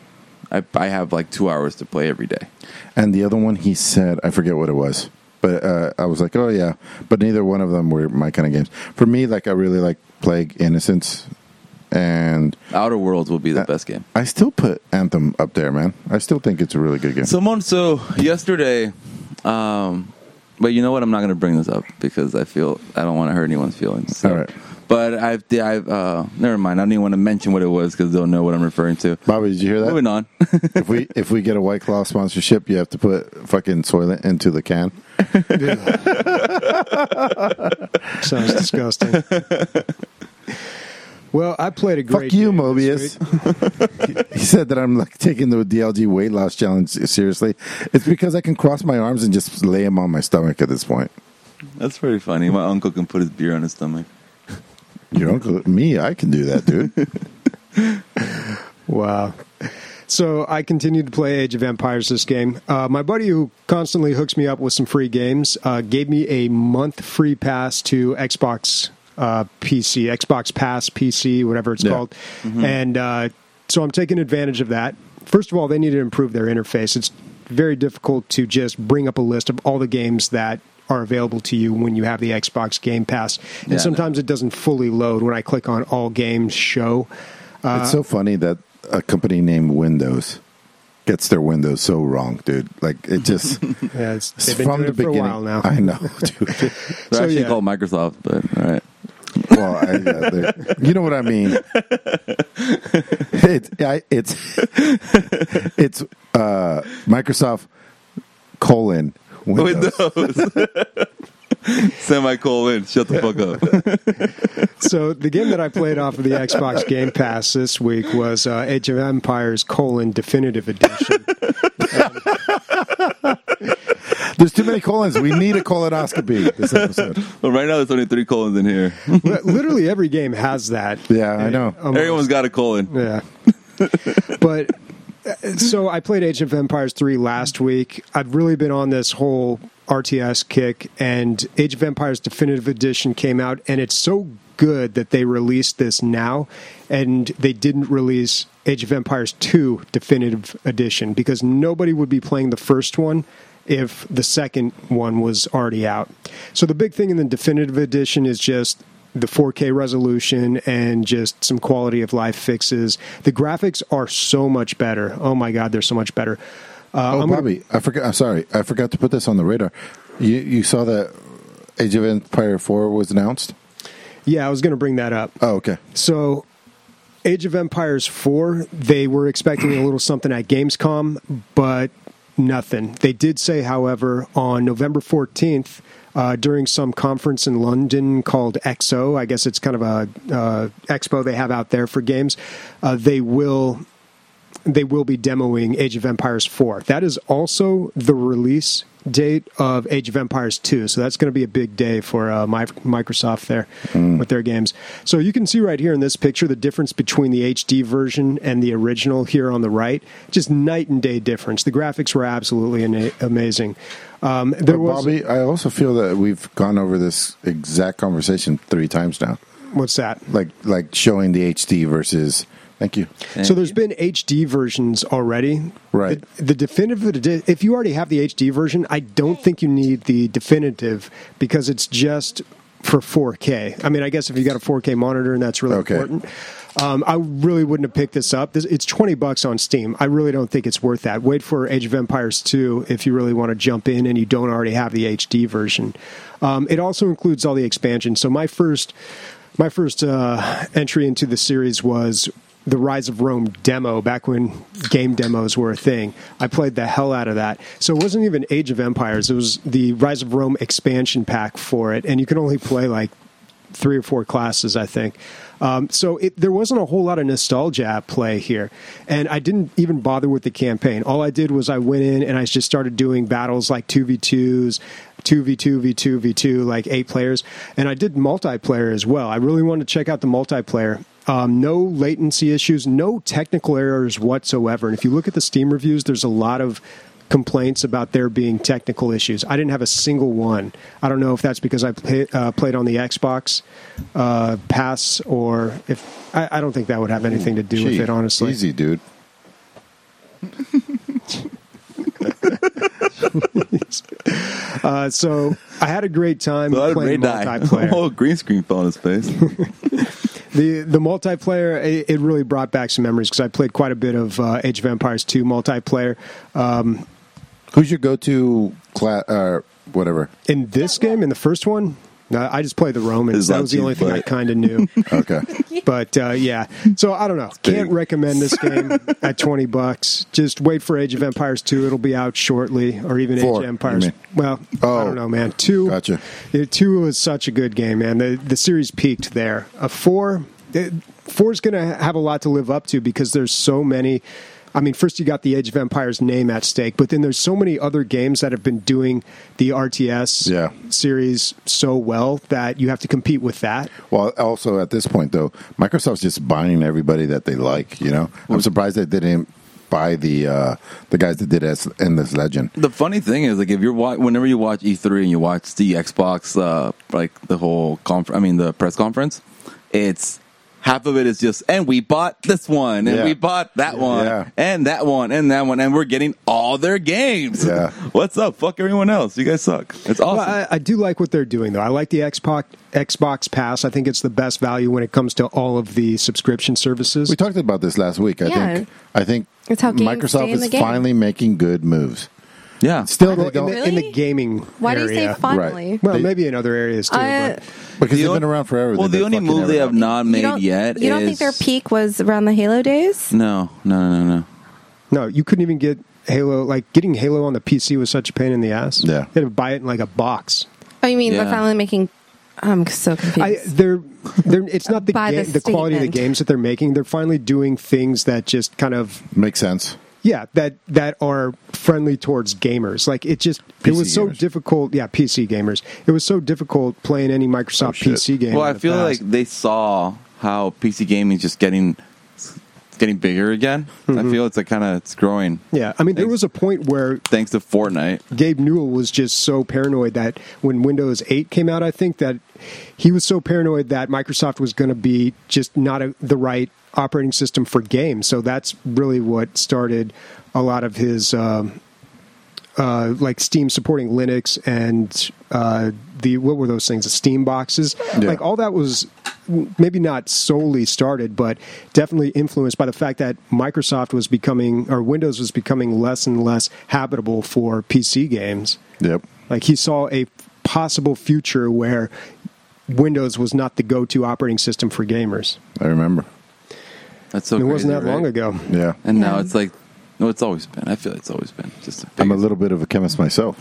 I I have like two hours to play every day. And the other one, he said, I forget what it was, but uh, I was like, oh yeah. But neither one of them were my kind of games. For me, like I really like Plague Innocence, and Outer Worlds will be the Uh, best game. I still put Anthem up there, man. I still think it's a really good game. Someone so yesterday, um, but you know what? I'm not going to bring this up because I feel I don't want to hurt anyone's feelings. So. All right. But I've, I've uh, never mind. I don't even want to mention what it was because they'll know what I'm referring to. Bobby, did you hear that? Moving on. if we if we get a White Claw sponsorship, you have to put fucking Soylent into the can. Sounds disgusting. Well, I played a great Fuck you, game this Mobius. week. He said that I'm like taking the D L G weight loss challenge seriously. It's because I can cross my arms and just lay him on my stomach at this point. That's pretty funny. My uncle can put his beer on his stomach. Your uncle, me, I can do that, dude. Wow. So I continued to play Age of Empires this game. Uh, my buddy who constantly hooks me up with some free games uh, gave me a month free pass to Xbox uh, P C, Xbox Pass P C, whatever it's Yeah. called. And uh, so I'm taking advantage of that. First of all, they need to improve their interface. It's very difficult to just bring up a list of all the games that are available to you when you have the Xbox Game Pass. And Yeah, sometimes it doesn't fully load when I click on All Games Show. It's so funny that a company named Windows gets their Windows so wrong, dude. Like, it just... Yeah, it's, it's they've been from doing the it for beginning. a while now. I know, dude. They're So, actually yeah. called Microsoft, but all right. Well, I I, I, you know what I mean. It's I, it's it's uh, Microsoft colon Windows. Windows. Semicolon. Shut the fuck up. So the game that I played off of the Xbox Game Pass this week was uh, Age of Empires colon Definitive Edition. There's too many colons. We need a colonoscopy this episode. Well, right now there's only three colons in here. Literally every game has that. Yeah, I know. Almost. Everyone's got a colon. Yeah. But uh, so I played Age of Empires three last week. I've really been on this whole R T S kick, and Age of Empires Definitive Edition came out, and it's so good that they released this now, and they didn't release Age of Empires two Definitive Edition because nobody would be playing the first one if the second one was already out. So the big thing in the Definitive Edition is just the four K resolution and just some quality of life fixes. The graphics are so much better. Oh my God, they're so much better. Uh, oh, I'm Bobby, gonna... I forgot. I'm sorry, I forgot to put this on the radar. You you saw that Age of Empires four was announced? Yeah, I was going to bring that up. Oh, okay. So, Age of Empires four, they were expecting a little something at Gamescom, but nothing. They did say, however, on November fourteenth, uh, during some conference in London called X O, I guess it's kind of a uh, expo they have out there for games, uh, they will they will be demoing Age of Empires four. That is also the release date of Age of Empires two, so that's going to be a big day for uh, my, Microsoft there mm. with their games. So you can see right here in this picture the difference between the H D version and the original here on the right. Just night and day difference. The graphics were absolutely ana- amazing. Um, there but was, Bobby, I also feel that we've gone over this exact conversation three times now. What's that? Like like showing the H D versus... Thank you. Thank so there's you. been H D versions already. Right. The, the definitive, if you already have the H D version, I don't think you need the definitive because it's just for four K. I mean, I guess if you got a four K monitor and that's really okay. important. Um, I really wouldn't have picked this up. This, it's twenty bucks on Steam. I really don't think it's worth that. Wait for Age of Empires two if you really want to jump in and you don't already have the H D version. Um, it also includes all the expansions. So my first, my first uh, entry into the series was the Rise of Rome demo, back when game demos were a thing. I played the hell out of that. So it wasn't even Age of Empires. It was the Rise of Rome expansion pack for it, and you could only play like three or four classes, I think. Um, so it, there wasn't a whole lot of nostalgia at play here, and I didn't even bother with the campaign. All I did was I went in and I just started doing battles like two v twos, two v two, v two, v two, like eight players, and I did multiplayer as well. I really wanted to check out the multiplayer. Um, no latency issues, no technical errors whatsoever. And if you look at the Steam reviews, there's a lot of complaints about there being technical issues. I didn't have a single one. I don't know if that's because I play, uh, played on the Xbox uh, Pass, or if I, I don't think that would have anything to do Gee, with it, honestly. Easy, dude. uh, so I had a great time so playing multiplayer. Oh, green screen fell on his face. The the multiplayer, it, it really brought back some memories because I played quite a bit of uh, Age of Empires two multiplayer. Um, Who's your go-to class, uh, whatever? In this game, in the first one, no, I just played the Romans. That was the only thing I kind of knew. Okay. But, uh, yeah. So, I don't know. Can't recommend this game at twenty bucks. Just wait for Age of Empires two. It'll be out shortly. Or even Four, Age of Empires. Well, oh, I don't know, man. Two. Gotcha. Yeah, two was such a good game, man. The, the series peaked there. A four, it, four's going to have a lot to live up to because there's so many... I mean, first you got the Age of Empires name at stake, but then there's so many other games that have been doing the R T S yeah. series so well that you have to compete with that. Well, also at this point, though, Microsoft's just buying everybody that they like, you know? I'm surprised they didn't buy the uh, the guys that did Endless Legend. The funny thing is, like, if you're wa- whenever you watch E three and you watch the Xbox, uh, like the whole conf- I mean, the press conference, it's... half of it is just, and we bought this one, and yeah. we bought that yeah. one, yeah. and that one, and that one, and we're getting all their games. Yeah. What's up? Fuck everyone else. You guys suck. It's awesome. Well, I, I do like what they're doing, though. I like the Xbox Xbox Pass. I think it's the best value when it comes to all of the subscription services. We talked about this last week. I Yeah. think I think It's how games stay Microsoft in the is game. finally making good moves. Yeah. Still, Well, they don't in, the, in the Really? gaming Why do you area. say finally? Well, They- maybe in other areas too. I- but because The they've on- been around forever. Well, They've the been only fucking move they have everybody. not You made don't, yet you don't is think their peak was around the Halo days? No, no, no, no. no, you couldn't even get Halo. Like getting Halo on the P C was such a pain in the ass. Yeah. You had to buy it in like a box. Oh, you mean Yeah. they're finally making? I'm so confused. I, they're, they're, it's not the By the game, the quality of the statement. games that they're making. They're finally doing things that just kind of Makes sense. yeah that that are friendly towards gamers. Like it just P it C was so gamers. difficult. Yeah, P C gamers. It was so difficult playing any Microsoft Oh, shit. P C game. Well, in I the feel past. like they saw how P C gaming is just getting getting bigger again. I feel it's like kind of it's growing yeah. I mean, there Thanks. was a point where thanks to Fortnite. Gabe Newell was just so paranoid that when Windows eight came out, I think that he was so paranoid that Microsoft was going to be just not a, the right operating system for games. So that's really what started a lot of his, um, uh, like Steam supporting Linux and uh, the what were those things? The Steam boxes. Yeah. Like all that was maybe not solely started, but definitely influenced by the fact that Microsoft was becoming, or Windows was becoming less and less habitable for P C games. Yep. Like he saw a possible future where Windows was not the go-to operating system for gamers. I remember. That's so. And it wasn't crazy, that long right? ago. Yeah. And now Yeah. it's like, no, it's always been. I feel it's always been just. A big, I'm a little bit of a chemist myself.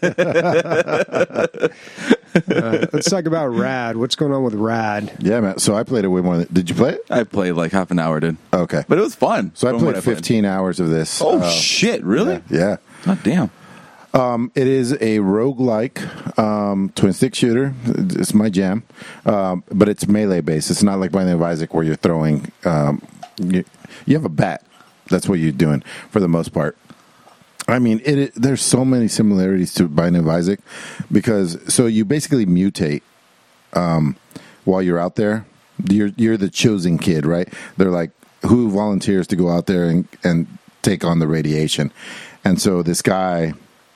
Uh, let's talk about Rad. What's going on with Rad? Yeah, man. So I played it way more than. Did you play it? I played like half an hour, dude. Okay. But it was fun. So I from what played fifteen hours of this. Oh Uh, shit! Really? Yeah. God damn. It is a roguelike um, twin stick shooter. It's my jam. Um, but it's melee based. It's not like Binding of Isaac where you're throwing. Um, you, you have a bat. That's what you're doing for the most part. I mean, it, it, there's so many similarities to Binding of Isaac because so you basically mutate um, while you're out there. You're you're the chosen kid, right? They're like, who volunteers to go out there and, and take on the radiation? And so this guy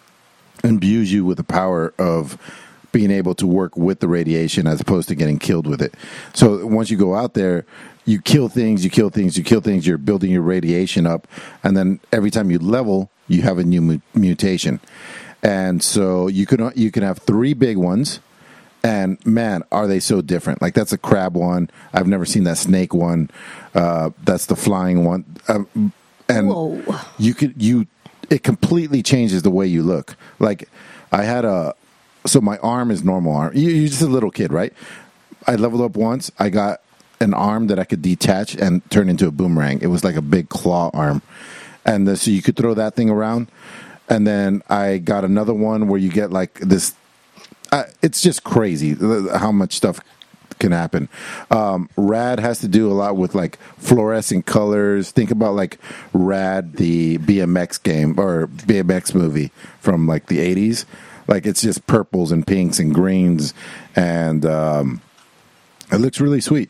imbues you with the power of being able to work with the radiation as opposed to getting killed with it. So once you go out there, you kill things, you kill things, you kill things, you're building your radiation up, and then every time you level, you have a new mu- mutation. And so you can you can have three big ones, and man, are they so different. Like that's a crab one. I've never seen that snake one. Uh, that's the flying one. Um, and Whoa. you could you it completely changes the way you look. Like I had a so my arm is normal arm. You, you're just a little kid, right? I leveled up once. I got an arm that I could detach and turn into a boomerang. It was like a big claw arm, and the, so you could throw that thing around. And then I got another one where you get like this. Uh, it's just crazy how much stuff can happen. Um, Rad has to do a lot with like fluorescent colors. Think about like Rad, the B M X game or B M X movie from like the eighties. Like it's just purples and pinks and greens, and um, it looks really sweet.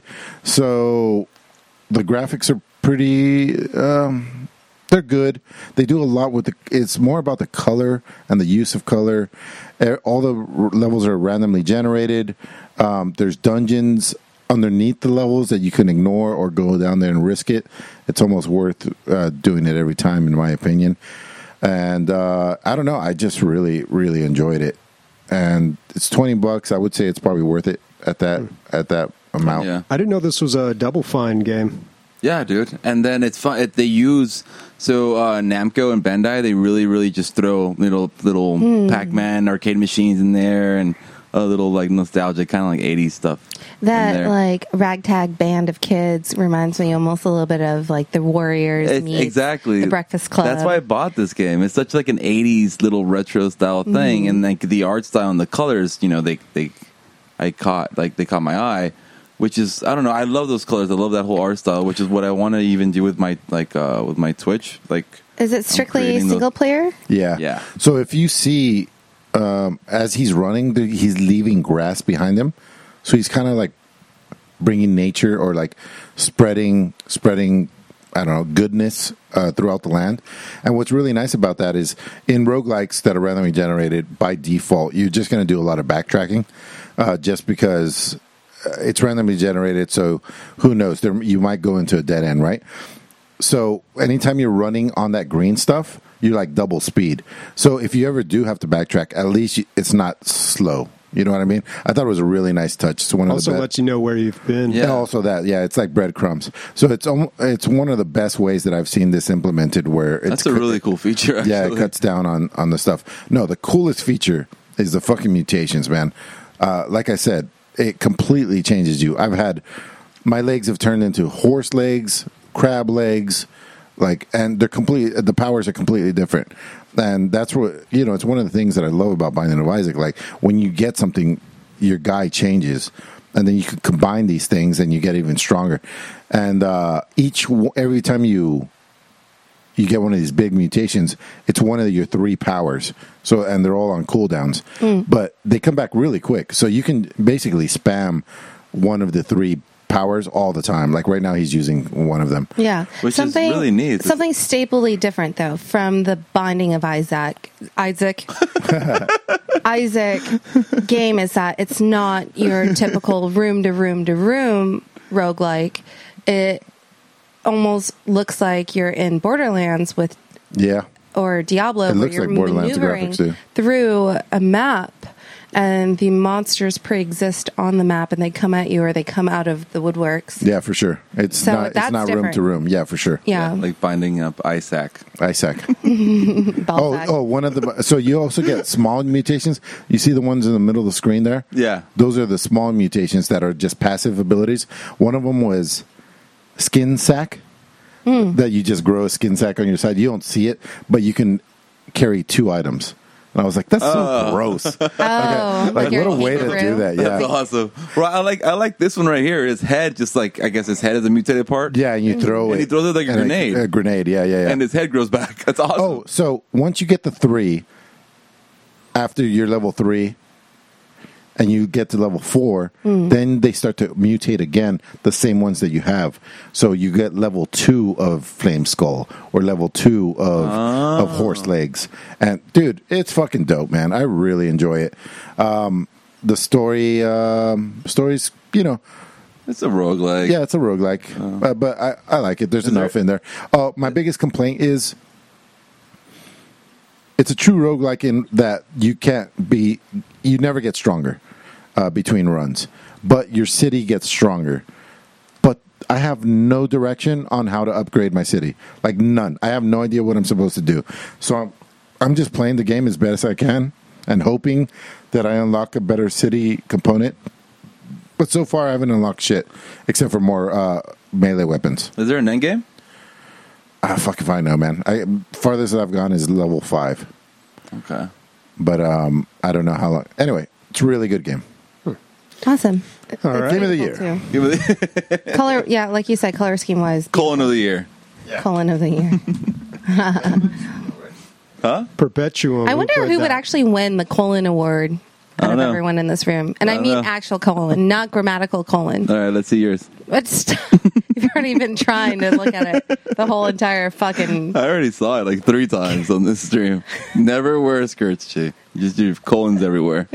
So the graphics are pretty. Um, they're good. They do a lot with the. It's more about the color and the use of color. All the r- levels are randomly generated. Um, there's dungeons underneath the levels that you can ignore or go down there and risk it. It's almost worth uh, doing it every time, in my opinion. And uh, I don't know. I just really, really enjoyed it. And it's twenty bucks. I would say it's probably worth it at that at that amount. Yeah. I didn't know this was a Double Fine game. Yeah, dude. And then it's fun. It, they use so uh, Namco and Bandai. They really, really just throw little little Pac-Man arcade machines in there and a little like nostalgic kind of like eighties stuff. in That there. like ragtag band of kids reminds me almost a little bit of like the Warriors It- meets exactly the Breakfast Club. That's why I bought this game. It's such like an eighties little retro style thing, and like the art style and the colors. You know, they they I caught like they caught my eye. Which is I don't know. I love those colors. I love that whole art style. Which is what I want to even do with my like uh, with my Twitch. Like Is it strictly creating single those- player? Yeah. Yeah. So if you see, um, as he's running, there- he's leaving grass behind him. So he's kind of like bringing nature or like spreading, spreading, I don't know, goodness uh, throughout the land. And what's really nice about that is in roguelikes that are randomly generated by default, you're just going to do a lot of backtracking uh, just because it's randomly generated. So who knows? There, you might go into a dead end, right? So anytime you're running on that green stuff, you're like double speed. So if you ever do have to backtrack, at least you, it's not slow. You know what I mean? I thought it was a really nice touch. It's one of Also the best. lets you know where you've been. Yeah. Also that, yeah, it's like breadcrumbs. So it's almo- it's one of the best ways that I've seen this implemented. Where it's That's a really cool feature. Actually. yeah, it cuts down on on the stuff. No, the coolest feature is the fucking mutations, man. Uh, like I said, it completely changes you. I've had my legs have turned into horse legs, crab legs, like, and they're complete. The powers are completely different. And that's what, you know, it's one of the things that I love about Binding of Isaac. Like, when you get something, your guy changes, and then you can combine these things and you get even stronger. And uh, each, every time you you get one of these big mutations, it's one of your three powers. So, and they're all on cooldowns, mm. but they come back really quick. So you can basically spam one of the three powers all the time. Like right now, he's using one of them. Yeah, which something, is really neat. Something stably different though from the Binding of Isaac, Isaac, Isaac game is that it's not your typical room to room to room roguelike. It almost looks like you're in Borderlands with yeah, or Diablo. It where looks you're like Borderlands maneuvering graphics too. Through a map. And the monsters pre-exist on the map, and they come at you, or they come out of the woodworks. Yeah, for sure. It's So not. It's that's not room different. to room. Yeah, for sure. Yeah, like binding up Isaac. Isaac. ball Oh, sack. oh, one of the. So you also get small mutations. You see the ones in the middle of the screen there? Yeah. Those are the small mutations that are just passive abilities. One of them was skin sack. Mm. That you just grow a skin sack on your side. You don't see it, but you can carry two items. And I was like, that's so Oh. gross. Oh, Like, what you're a way to kangaroo. do that. Yeah. That's awesome. Well, I like I like this one right here. His head, just like I guess his head is a mutated part. Yeah, and you throw And it. he throws it like a and grenade. A, grenade, yeah, yeah, yeah. And his head grows back. That's awesome. Oh, so once you get the three, after you're level three, and you get to level four, Mm. then they start to mutate again, the same ones that you have. So you get level two of Flame Skull or level two of Oh. of Horse Legs. And dude, it's fucking dope, man. I really enjoy it. Um, the story, um, stories, you know, It's a roguelike. yeah, it's a roguelike, uh, but I, I like it. There's Is enough there- in there. Oh, my biggest complaint is it's a true roguelike in that you can't be, you never get stronger uh, between runs, but your city gets stronger. But I have no direction on how to upgrade my city, like none. I have no idea what I'm supposed to do. So I'm, I'm just playing the game as best I can and hoping that I unlock a better city component. But so far, I haven't unlocked shit except for more uh, melee weapons. Is there an end game? Ah, fuck if I know, man. I farthest that I've gone is level five, Okay. but um, I don't know how long. Anyway, it's a really good game. Awesome. All right. Game of the Cool, year. too. Give me the Color, yeah, like you said, color scheme wise. colon of the year. Colon of the year. Huh? Perpetuum. I Who wonder played who would that? actually win the colon award out don't of know. everyone in this room. And I I, don't mean know. actual colon, not grammatical colon. All right, let's see yours. But st- you've already been trying to look at it the whole entire fucking. I already saw it like three times on this stream. Never wear skirts, Chi. Just do colons everywhere.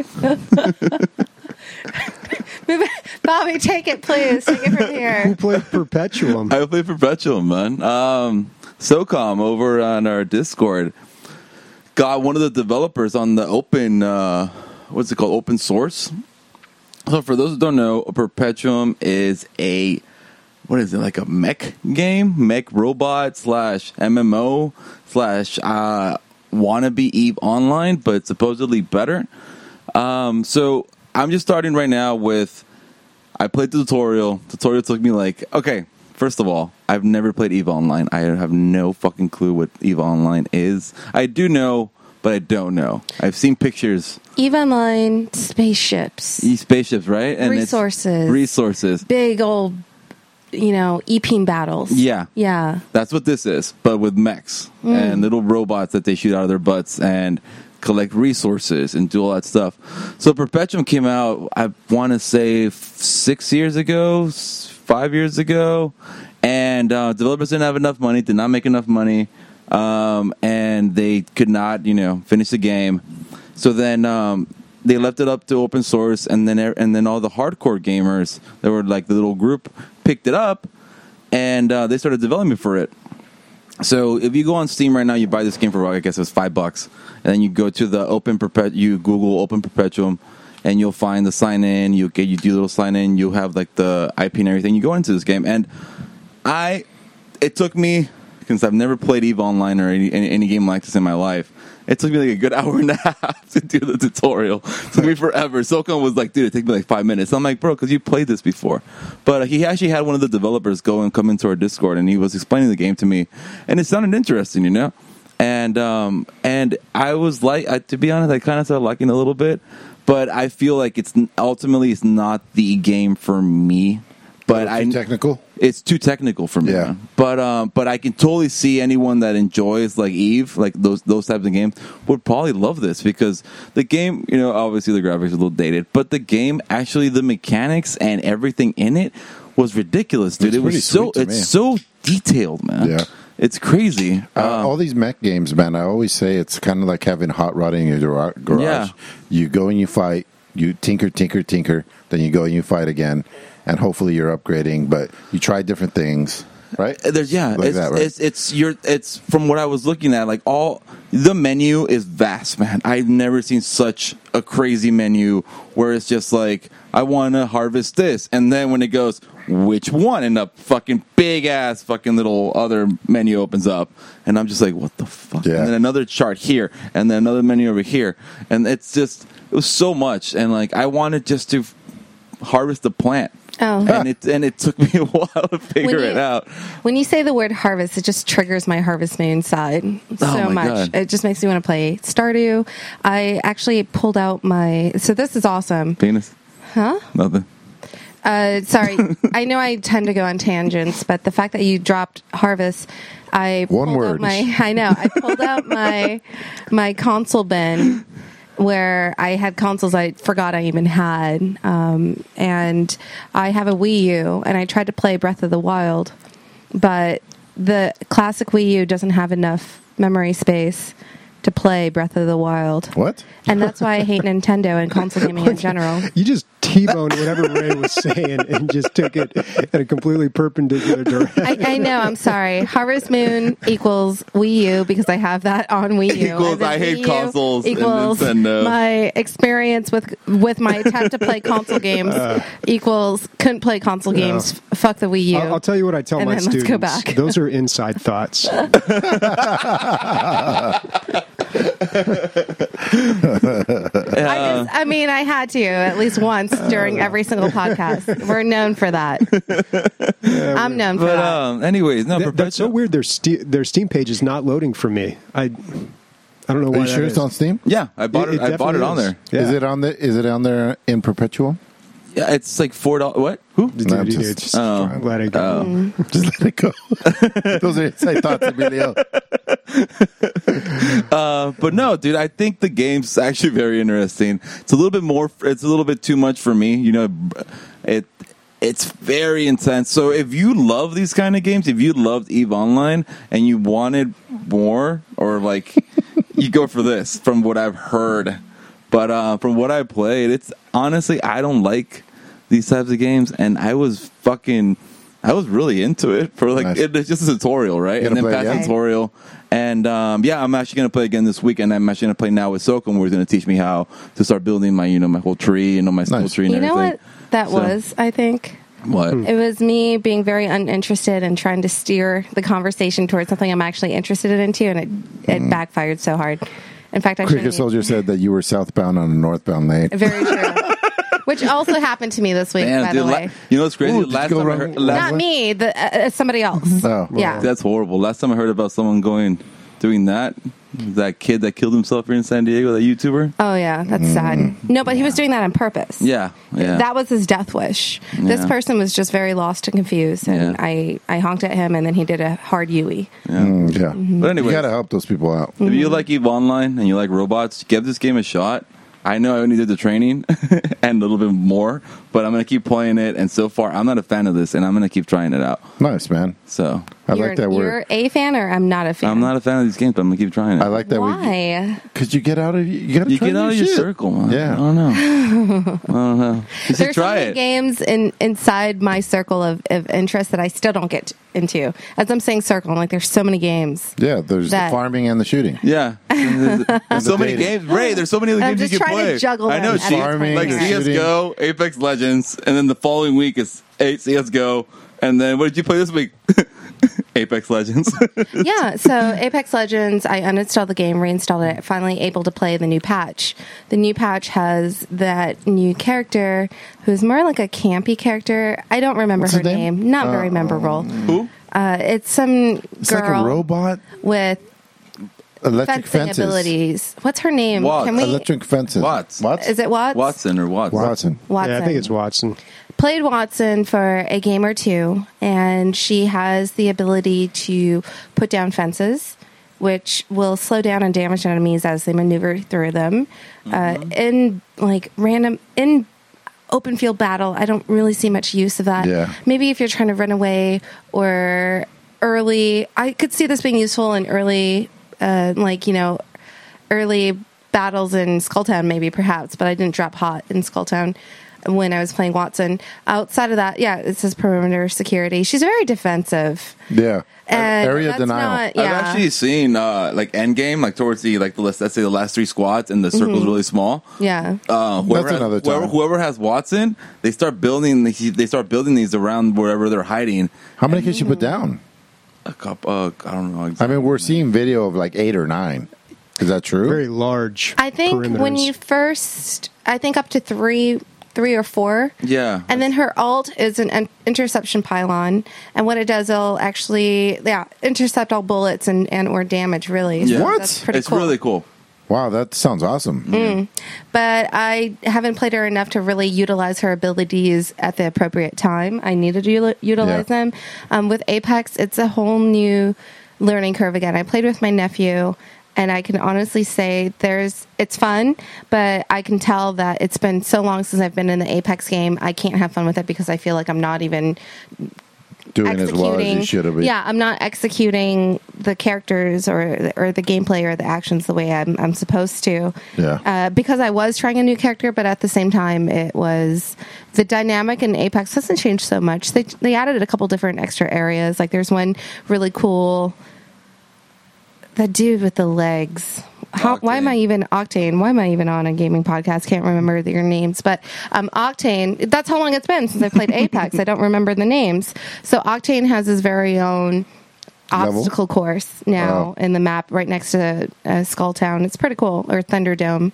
Bobby, take it, please. Take it from Who here. played Perpetuum? I play Perpetuum, man. Um, SOCOM over on our Discord got one of the developers on the open, uh, what's it called, open source. So for those who don't know, Perpetuum is a, what is it, like a mech game? Mech robot slash M M O slash uh, wannabe EVE Online, but supposedly better. Um, so I'm just starting right now with, I played the tutorial. Tutorial took me like, okay, first of all, I've never played EVE Online. I have no fucking clue what EVE Online is. I do know, but I don't know. I've seen pictures. EVE Online, spaceships, E spaceships, right? And it's Resources. resources. big old, you know, E-Ping battles. Yeah. Yeah. That's what this is, but with mechs and little robots that they shoot out of their butts and collect resources and do all that stuff. So Perpetuum came out, I want to say f- six years ago, s- five years ago, and uh, developers didn't have enough money, did not make enough money, um, and they could not, you know, finish the game. So then um, they left it up to open source, and then and then all the hardcore gamers that were like the little group picked it up, and uh, they started developing for it. So if you go on Steam right now, you buy this game for, I guess it's five bucks, and then you go to the open perpet, you Google Open Perpetuum, and you'll find the sign in. You get you do a little sign in. You have like the I P and everything. You go into this game, and I, it took me, since I've never played EVE Online or any, any any game like this in my life. It took me like a good hour and a half to do the tutorial. It took me forever. Sokon was like, dude, it took me like five minutes. I'm like, bro, because you played this before. But uh, he actually had one of the developers go and come into our Discord, and he was explaining the game to me. And it sounded interesting, you know? And um, and I was like, I, to be honest, I kind of started liking it a little bit. But I feel like it's ultimately it's not the game for me. But too I technical. It's too technical for me. Yeah. Man. But um, but I can totally see anyone that enjoys like EVE, like those those types of games, would probably love this because the game, you know, obviously the graphics are a little dated, but the game actually the mechanics and everything in it was ridiculous, dude. It's it was so it's me. so detailed, man. Yeah. It's crazy. Uh, Um, all these mech games, man, I always say it's kind of like having hot rod in your gar- garage. Yeah. You go and you fight, you tinker, tinker, tinker, then you go and you fight again, and hopefully you're upgrading, but you try different things, right? There's yeah, Like it's, that, right? it's it's your it's from what I was looking at. Like all the menu is vast, man. I've never seen such a crazy menu where it's just like I want to harvest this, and then when it goes which one, and a fucking big ass fucking little other menu opens up, and I'm just like, what the fuck? Yeah. And then another chart here, and then another menu over here, and it's just it was so much, and like I wanted just to harvest the plant. Oh. And it and it took me a while to figure When you- it out. When you say the word harvest, it just triggers my Harvest Moon side so Oh, my much. God. It just makes me want to play Stardew. I actually pulled out my. So this is awesome. Penis? Huh? Nothing. Uh, sorry, I know I tend to go on tangents, but the fact that you dropped Harvest, I One pulled word. Out my, I know I pulled out my my console bin where I had consoles I forgot I even had, um, and I have a Wii U, and I tried to play Breath of the Wild, but the classic Wii U doesn't have enough memory space to play Breath of the Wild. What? And that's why I hate Nintendo and console gaming in general. You just T-boned whatever Ray was saying and just took it in a completely perpendicular direction. I, I know. I'm sorry. Harvest Moon equals Wii U because I have that on Wii U. Equals And then I hate Wii U consoles and Equals Nintendo. my experience with with my attempt to play console games equals couldn't play console games. F- fuck the Wii U. I'll, I'll tell you what I tell And my then let's students. go back. Those are inside thoughts. I, just, I mean, I had to at least once during every single podcast. We're known for that. I'm known for But that. um, anyways, no. That- that's so Perpetual- weird. Their Ste- their Steam page is not loading for me. I I don't know Are why. you that sure it's is. on Steam? Yeah, I bought it. I bought it definitely on is. there. Yeah. Is it on the? Is it on there in perpetual? Yeah, it's like four dollars. What? Who? Dude, No, I'm dude, just- it's- Oh. I'm glad I got Oh. Just let it go. Those are inside thoughts, Emilio. Uh, but no, dude, I think the game's actually very interesting. It's a little bit more. It's a little bit too much for me. You know, it. It's very intense. So if you love these kind of games, if you loved EVE Online and you wanted more, or like, you go for this. From what I've heard, but uh, from what I played, it's honestly I don't like these types of games, and I was fucking. I was really into it for like Nice. it, it's just a tutorial, right? You And gonna then play past again? the tutorial, and um, yeah, I'm actually gonna play again this week, and I'm actually gonna play now with Sokon, where he's gonna teach me how to start building my, you know, my whole tree and all my skill Nice. tree and You know everything. what that So- was, I think? What? It was me being very uninterested and trying to steer the conversation towards something I'm actually interested into, and it, it Mm. backfired so hard. In fact, I Cricket shouldn't. Soldier said that you were southbound on a northbound lane. Very true. Which also happened to me this week, Man, by dude, the la- way. you know what's crazy? Ooh, did you last go time I wrong- heard, wrong last, Not me, the, uh, uh, somebody else. Oh, Yeah. that's horrible. Last time I heard about someone going doing that, that kid that killed himself here in San Diego, that YouTuber. Oh, yeah, that's sad. No, but he was doing that on purpose. Yeah, yeah. That was his death wish. This Yeah. person was just very lost and confused, and Yeah. I, I honked at him, and then he did a hard Yui. yeah. Mm, yeah. But anyway, You got to help those people out. if you like EVE Online and you like robots, give this game a shot. I know I only did the training and a little bit more, but I'm going to keep playing it. And so far, I'm not a fan of this, and I'm going to keep trying it out. Nice, man. So, I you're, like that You're word. a fan, or I'm not a fan. I'm not a fan of these games, but I'm gonna keep trying it. I like that. Why? Because you get out of you got to You get out of your shit. circle, man. Yeah. I don't know. I don't know. You should There's so try many it. games in inside my circle of, of interest that I still don't get into. As I'm saying circle, I'm like, there's so many games. Yeah, there's That- the farming and the shooting. Yeah. There's, there's so many dating. games. Ray, there's so many other I'm games just you can trying to play. juggle I know. them She, at Farming, like this point. C S G O, Apex Legends, and then the following week is eight C S G O, and then what did you play this week? Apex Legends. Yeah, so Apex Legends, I uninstalled the game, reinstalled it, finally able to play the new patch. The new patch has that new character who's more like a campy character. I don't remember What's her his name? name. Not very memorable. Who? Uh, it's some It's like girl a robot. with Electric fencing fences. abilities. What's her name? Watts. Can we? Electric fences. Watts. Watts? Is it Watts? Watson or Watson? Watson. Watson. Yeah, I think it's Watson. Played Watson for a game or two, and she has the ability to put down fences, which will slow down and damage enemies as they maneuver through them. Mm-hmm. Uh, in like random in open field battle, I don't really see much use of that. Yeah. Maybe if you're trying to run away or early, I could see this being useful in early, uh, like you know, early battles in Skulltown, maybe perhaps. But I didn't drop hot in Skulltown when I was playing Watson. Outside of that, yeah, it says perimeter security. She's very defensive. Yeah. And Area that's denial. not- yeah. I've actually seen uh, like Endgame, like towards the like the list. Let's say the last three squads, and the circle's really small. Yeah. Uh, whoever, That's has, another time. whoever, whoever has Watson, they start building. They start building these around wherever they're hiding. How many can she put down? A couple. Uh, I don't know. I Exactly. mean, we're seeing video of like eight or nine. Is that true? Very large. I think when perimeters. you first, I think up to three, three or four. Yeah. And then her alt is an in- interception pylon, and what it does, it'll actually, yeah, intercept all bullets and, and or damage. Really, Yeah. What? That's pretty it's cool. really cool. Wow, that sounds awesome. Mm. But I haven't played her enough to really utilize her abilities at the appropriate time. I needed to u- utilize Yeah. them. Um, with Apex, it's a whole new learning curve again. I played with my nephew, and I can honestly say there's it's fun, but I can tell that it's been so long since I've been in the Apex game. I can't have fun with it because I feel like I'm not even Doing as well as executing. you should have been. Yeah, I'm not executing the characters or or the gameplay or the actions the way I'm I'm supposed to. Yeah. Uh, because I was trying a new character, but at the same time, it was the dynamic in Apex hasn't changed so much. They they added a couple different extra areas. Like there's one really cool. The dude with the legs. How, why am I Octane. even Octane? Why am I even on a gaming podcast? Can't remember your names, but um, Octane. That's how long it's been since I played Apex. I don't remember the names. So Octane has his very own Level? obstacle course now Wow. in the map, right next to uh, Skulltown. It's pretty cool, or Thunderdome.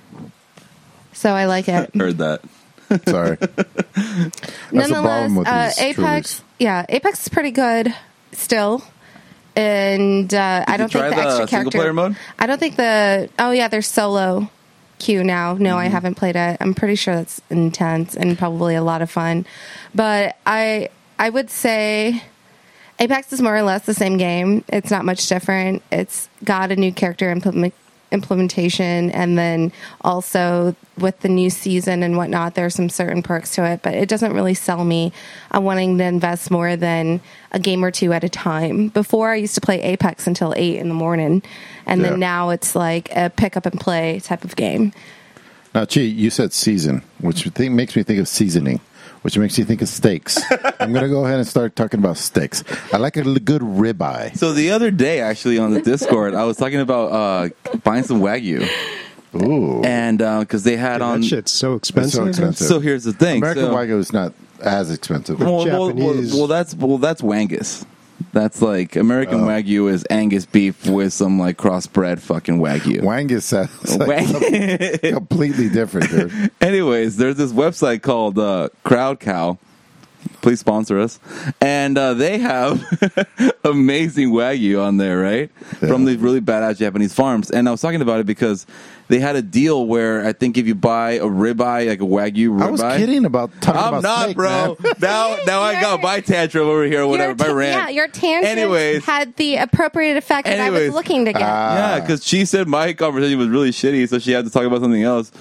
So I like it. Heard that. Sorry. That's the Nonetheless, problem with uh, these Apex. trulies. Yeah, Apex is pretty good still. And uh, I you don't think try the the extra single character. player mode? I don't think the. Oh yeah, there's solo queue now. No, Mm-hmm. I haven't played it. I'm pretty sure that's intense and probably a lot of fun. But I I would say Apex is more or less the same game. It's not much different. It's got a new character implement, implementation, and then also with the new season and whatnot, there's some certain perks to it. But it doesn't really sell me on wanting to invest more than a game or two at a time. Before, I used to play Apex until eight in the morning, and Yeah. then now it's like a pick up and play type of game. Now, Chi, you said season, which I think makes me think of seasoning, which makes you think of steaks. I'm going to go ahead and start talking about steaks. I like a l- good ribeye. So the other day, actually, on the Discord, I was talking about uh, buying some Wagyu, Ooh. and because they had Dude, on. that shit's so expensive. so expensive. So here's the thing. American so, Wagyu is not as expensive. Well, well, well, Japanese. well, that's well, that's Wangus. That's like American Oh. Wagyu is Angus beef with some like crossbred fucking Wagyu. Wangus sounds like Wang- something completely different, dude. Anyways, there's this website called uh, Crowd Cow. Please sponsor us. And uh, they have amazing Wagyu on there, right? Yeah. From these really badass Japanese farms. And I was talking about it because they had a deal where I think if you buy a ribeye, like a Wagyu ribeye. I was kidding about talking I'm about not, steak, bro. man. Now, now I got my tantrum over here or whatever, Your my ta- rant. Yeah, your tangent Anyways. had the appropriate effect that I Anyways. was looking to get. Ah. Yeah, because she said my conversation was really shitty, so she had to talk about something else.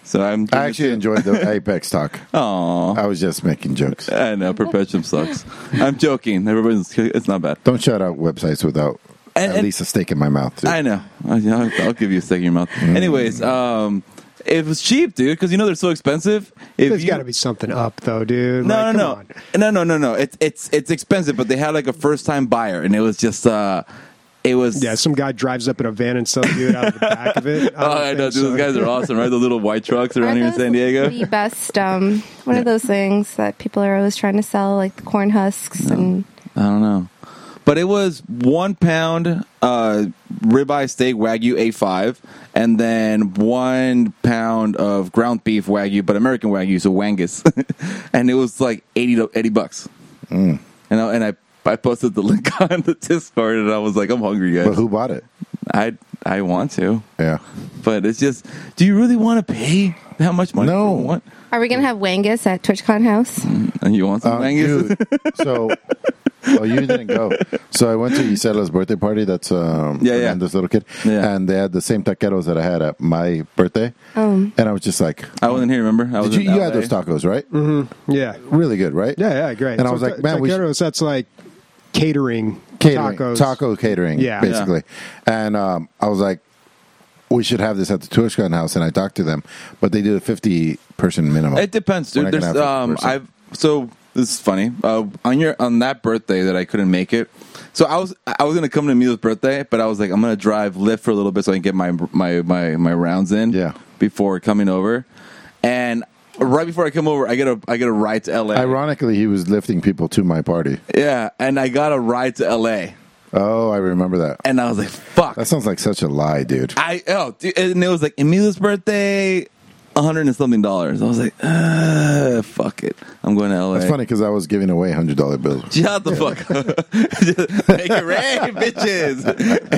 So I'm. I actually enjoyed the Apex talk. Aw. I was just making jokes. I know Perpetuum sucks. I'm joking. Everybody's. It's not bad. Don't shout out websites without And- at and- least a steak in my mouth. Dude. I know. I, I'll, I'll give you a stick in your mouth. Mm. Anyways, um, it was cheap, dude, because you know they're so expensive. If There's you- got to be something up, though, dude. No, Like, no, come no, on. no, no, no, no. It's it's it's expensive, but they had like a first time buyer, and it was just uh, it was Yeah, some guy drives up in a van and sells you it out of the back of it. Oh, I know, dude. Those guys are awesome, right? The little white trucks around Aren't here in those San Diego. The best, um, one of those things that people are always trying to sell, like the corn husks and. I don't know. But it was one pound uh, ribeye steak Wagyu A five, and then one pound of ground beef Wagyu, but American Wagyu, so Wangus, and it was like eighty to eighty bucks. Mm. And I, and I I posted the link on the Discord, and I was like, I'm hungry, guys. But who bought it? I I want to, Yeah. but it's just, do you really want to pay that much money? No. for what? Are we gonna have Wangus at TwitchCon House? And you want some Uh, Wangus? dude, so, oh, you didn't go. So I went to Isela's birthday party. That's um, Yeah, yeah. Fernando's little kid. Yeah. And they had the same taqueros that I had at my birthday. Um, And I was just like, I wasn't here. Remember? I was did you, in you had L A. those tacos, right? Yeah. Really good, right? Yeah, yeah, great. And I was like, ta- man, we taqueros, that's like catering, Catering, tacos. taco catering, Yeah. basically. And um, I was like, we should have this at the TwitchCon house. And I talked to them, but they did a fifty person minimum. It depends, We're dude. not gonna There's have um, fifty percent. I've so this is funny. Uh, on your on that birthday that I couldn't make it. So I was I was gonna come to Emilio's birthday, but I was like, I'm gonna drive Lyft for a little bit so I can get my my my, my rounds in. Yeah. Before coming over, and right before I come over, I get a I get a ride to L A. Ironically, he was lifting people to my party. Yeah, and I got a ride to L A, Oh, I remember that. and I was like, fuck. That sounds like such a lie, dude. I oh, dude, and it was like Emilio's birthday, a hundred and something dollars. I was like, uh, fuck it, I'm going to L A. That's funny because I was giving away hundred dollar bills. Shut the fuck up. Just make it rain, bitches.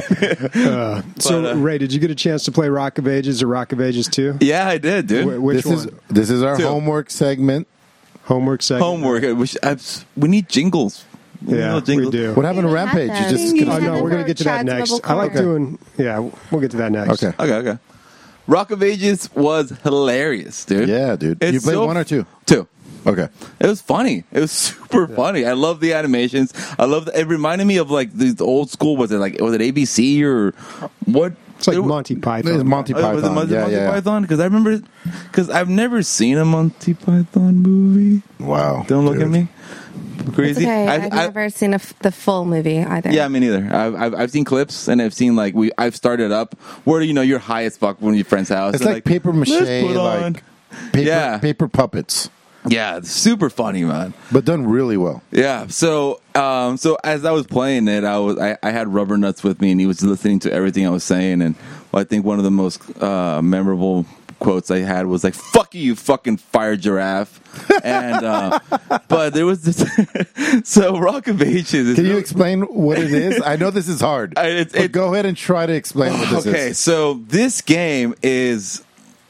Uh, so, But, uh, Ray, did you get a chance to play Rock of Ages or Rock of Ages two? Yeah, I did, dude. Wh- which This one? is this is our Two. homework segment. Homework segment? Homework. I wish, I, we need jingles. We need Yeah, little jingles. we do. What happened to We haven't Rampage? had You that. just You Oh, had no, that we're going for to get to that Chad's next. Mobile I like Corner. doing, yeah, we'll get to that next. Okay. Okay, okay. Rock of Ages was hilarious, dude. Yeah, dude. It's You played so- one or two? Two. Okay. It was funny. It was super funny. I love the animations. I love the, it reminded me of like the old school. Was it like was it A B C or what? It's like It- Monty Python. It's Monty Oh, was it Python. Monty, yeah, Monty yeah. Python? Because I remember, because I've never seen a Monty Python movie. Wow. Don't look dude. at me. It's Crazy. okay. I've- I've, I've- never seen a f- the full movie either. Yeah, me neither. I've, I've I've seen clips and I've seen like we I've started up where you know you're high as fuck when your friend's house. It's and, like, paper mache, let's put on- like paper, Yeah. paper puppets, yeah, it's super funny, man. but done really well. Yeah. So um so as I was playing it, I was I, I had Rubber Nuts with me and he was listening to everything I was saying, and I think one of the most uh, memorable quotes I had was like "fuck you, you fucking fire giraffe," and uh, but there was this. So Rock of Ages. is Can you really- explain what it is? I know this is hard. I- it's- but it- go ahead and try to explain what this Okay, is. so this game is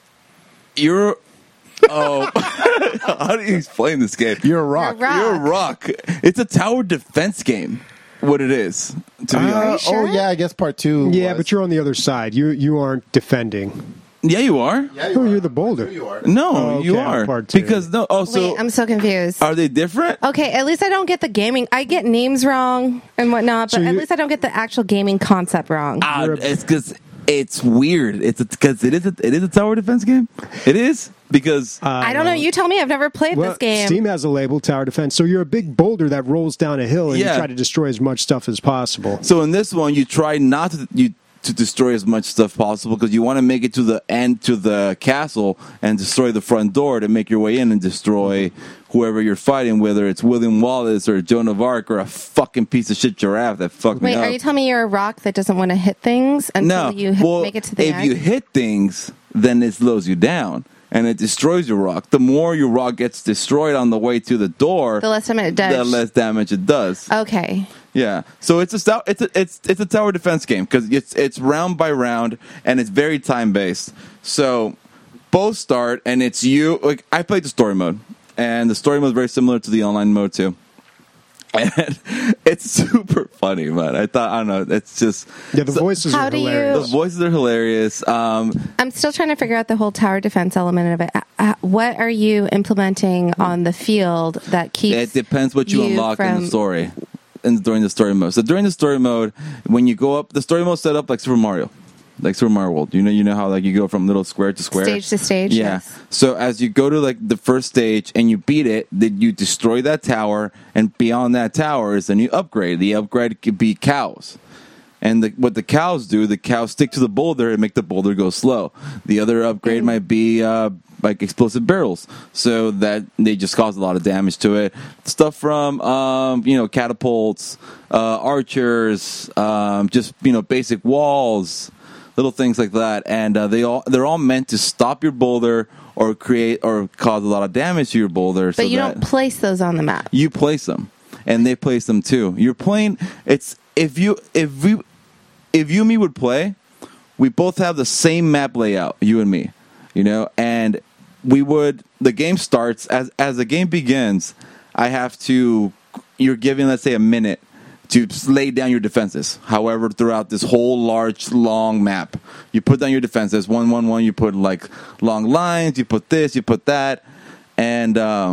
you're. Oh, how do you explain this game? You're a rock. You're a rock. You're a rock. It's a tower defense game. What it is, to be Uh, honest. sure? Oh yeah, I guess part two. Yeah, was. but you're on the other side. You you aren't defending. Yeah, you are. Yeah, Oh, are. you're the boulder. You are. No, Oh, you okay, are. part two. Because no. Oh, so Wait, I'm so confused. are they different? Okay, at least I don't get the gaming. I get names wrong and whatnot, but So at you- least I don't get the actual gaming concept wrong. Ah, You're a- it's because it's weird. It's because it is a, it is a tower defense game. It is because I don't know. You tell me. I've never played Well, this game. Steam has a label, Tower Defense. So you're a big boulder that rolls down a hill, and Yeah. you try to destroy as much stuff as possible. so in this one you try not to you to destroy as much stuff possible because you want to make it to the end to the castle and destroy the front door to make your way in and destroy whoever you're fighting, whether it's William Wallace or Joan of Arc or a fucking piece of shit giraffe that fucked Wait, me up. are you telling me you're a rock that doesn't want to hit things until No, you hit, well, make it to the if end? you hit things, then it slows you down and it destroys your rock. The more your rock gets destroyed on the way to the door, the less time it does. the less damage it does. Okay. Yeah, so it's a stou- it's a, it's it's a tower defense game because it's it's round by round and it's very time based. So both start and it's you. Like I played the story mode, and the story mode is very similar to the online mode too. And it's super funny, man. I thought, I don't know, it's just... Yeah, the so, voices How are do you- hilarious. The voices are hilarious. Um, I'm still trying to figure out the whole tower defense element of it. Uh, What are you implementing on the field that keeps it depends what you, you unlock in from- the story. And during the story mode. So during the story mode, when you go up, the story mode set up like Super Mario. Like Super Mario World. You know, you know how like you go from little square to square? Stage to stage, Yeah. yes. So as you go to like the first stage and you beat it, then you destroy that tower, and beyond that tower is a new upgrade. The upgrade could be cows. And the, what the cows do, the cows stick to the boulder and make the boulder go slow. The other upgrade Mm. might be uh, like explosive barrels, so that they just cause a lot of damage to it. Stuff from um, you know catapults, uh, archers, um, just you know basic walls, little things like that. And uh, they all they're all meant to stop your boulder or create or cause a lot of damage to your boulder. But so you that don't place those on the map. you place them, and they place them too. You're playing. It's if you if we if you and me would play, we both have the same map layout. You and me, you know, and we would. The game starts as as the game begins. I have to. You're given, let's say, a minute to lay down your defenses. However, throughout this whole large, long map, you put down your defenses. One, one, one. You put like long lines. You put this. You put that, and uh,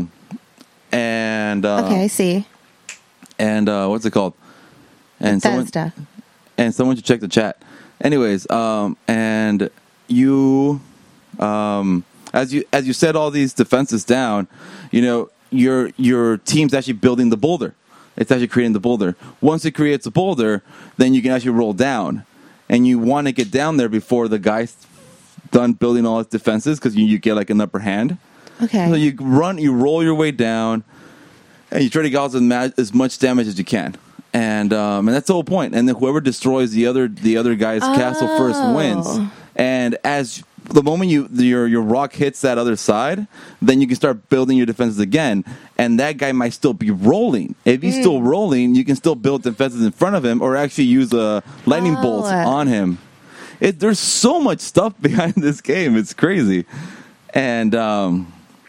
and uh, Okay, I see. and uh, what's it called? And someone, Bethesda. and someone should check the chat. Anyways, um, and you, um, as you as you set all these defenses down, you know your your team's actually building the boulder. It's actually creating the boulder. Once it creates a boulder, then you can actually roll down, and you want to get down there before the guy's done building all his defenses because you, you get like an upper hand. Okay. So you run, you roll your way down, and you try to cause as, ma- as much damage as you can, and um, and that's the whole point. And then whoever destroys the other the other guy's castle first Oh. wins. And as the moment you your your rock hits that other side, then you can start building your defenses again. And that guy might still be rolling. If he's still rolling, you can still build defenses in front of him, or actually use a lightning Oh. bolt on him. It, there's so much stuff behind this game. It's crazy, and um,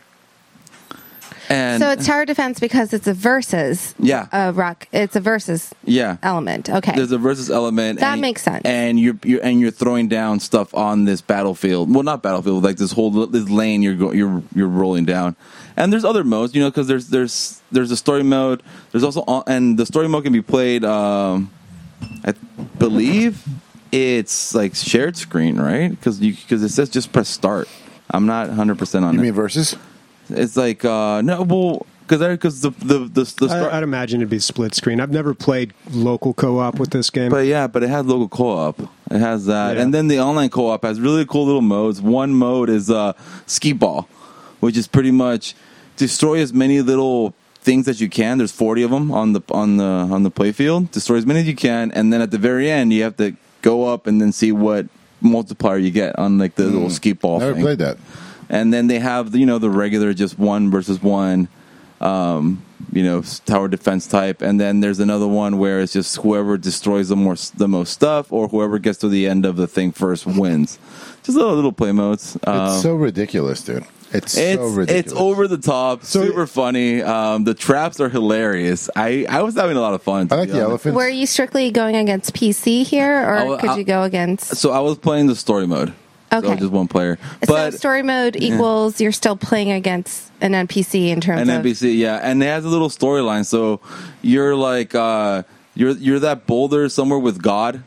and So it's tower defense because it's a versus. Yeah. A rock. It's a versus yeah. element. Okay. There's a versus element. That and, makes sense. And you're, you're and you're throwing down stuff on this battlefield. Well, not battlefield, like this whole this lane you're go, you're you're rolling down. And there's other modes, you know, because there's there's there's a story mode. There's also and the story mode can be played. Um, I believe it's like shared screen, right? Because you because it says just press start. I'm not one hundred percent on You it. mean versus? It's like uh, no, well, because because the the the, the start. I, I'd imagine it'd be split screen. I've never played local co-op with this game. But yeah, but it has local co-op. It has that, Yeah. and then the online co-op has really cool little modes. One mode is uh, skee ball, which is pretty much destroy as many little things as you can. There's forty of them on the on the on the playfield. Destroy as many as you can, and then at the very end, you have to go up and then see what multiplier you get on like the little skee ball. Never thing. played that. And then they have, you know, the regular just one versus one, um, you know, tower defense type. And then there's another one where it's just whoever destroys the more the most stuff, or whoever gets to the end of the thing first wins. Just little little play modes. Um, It's so ridiculous, dude. It's, it's so ridiculous. it's over the top, So- super funny. Um, the traps are hilarious. I, I was having a lot of fun. to I like be the honest. elephants. Were you strictly going against P C here, or I wa- could I- you go against? So I was playing the story mode. So Okay. just one player. But so story mode equals you're still playing against an N P C in terms An of N P C, yeah, and it has a little storyline. So you're like, uh, you're you're that boulder somewhere with God,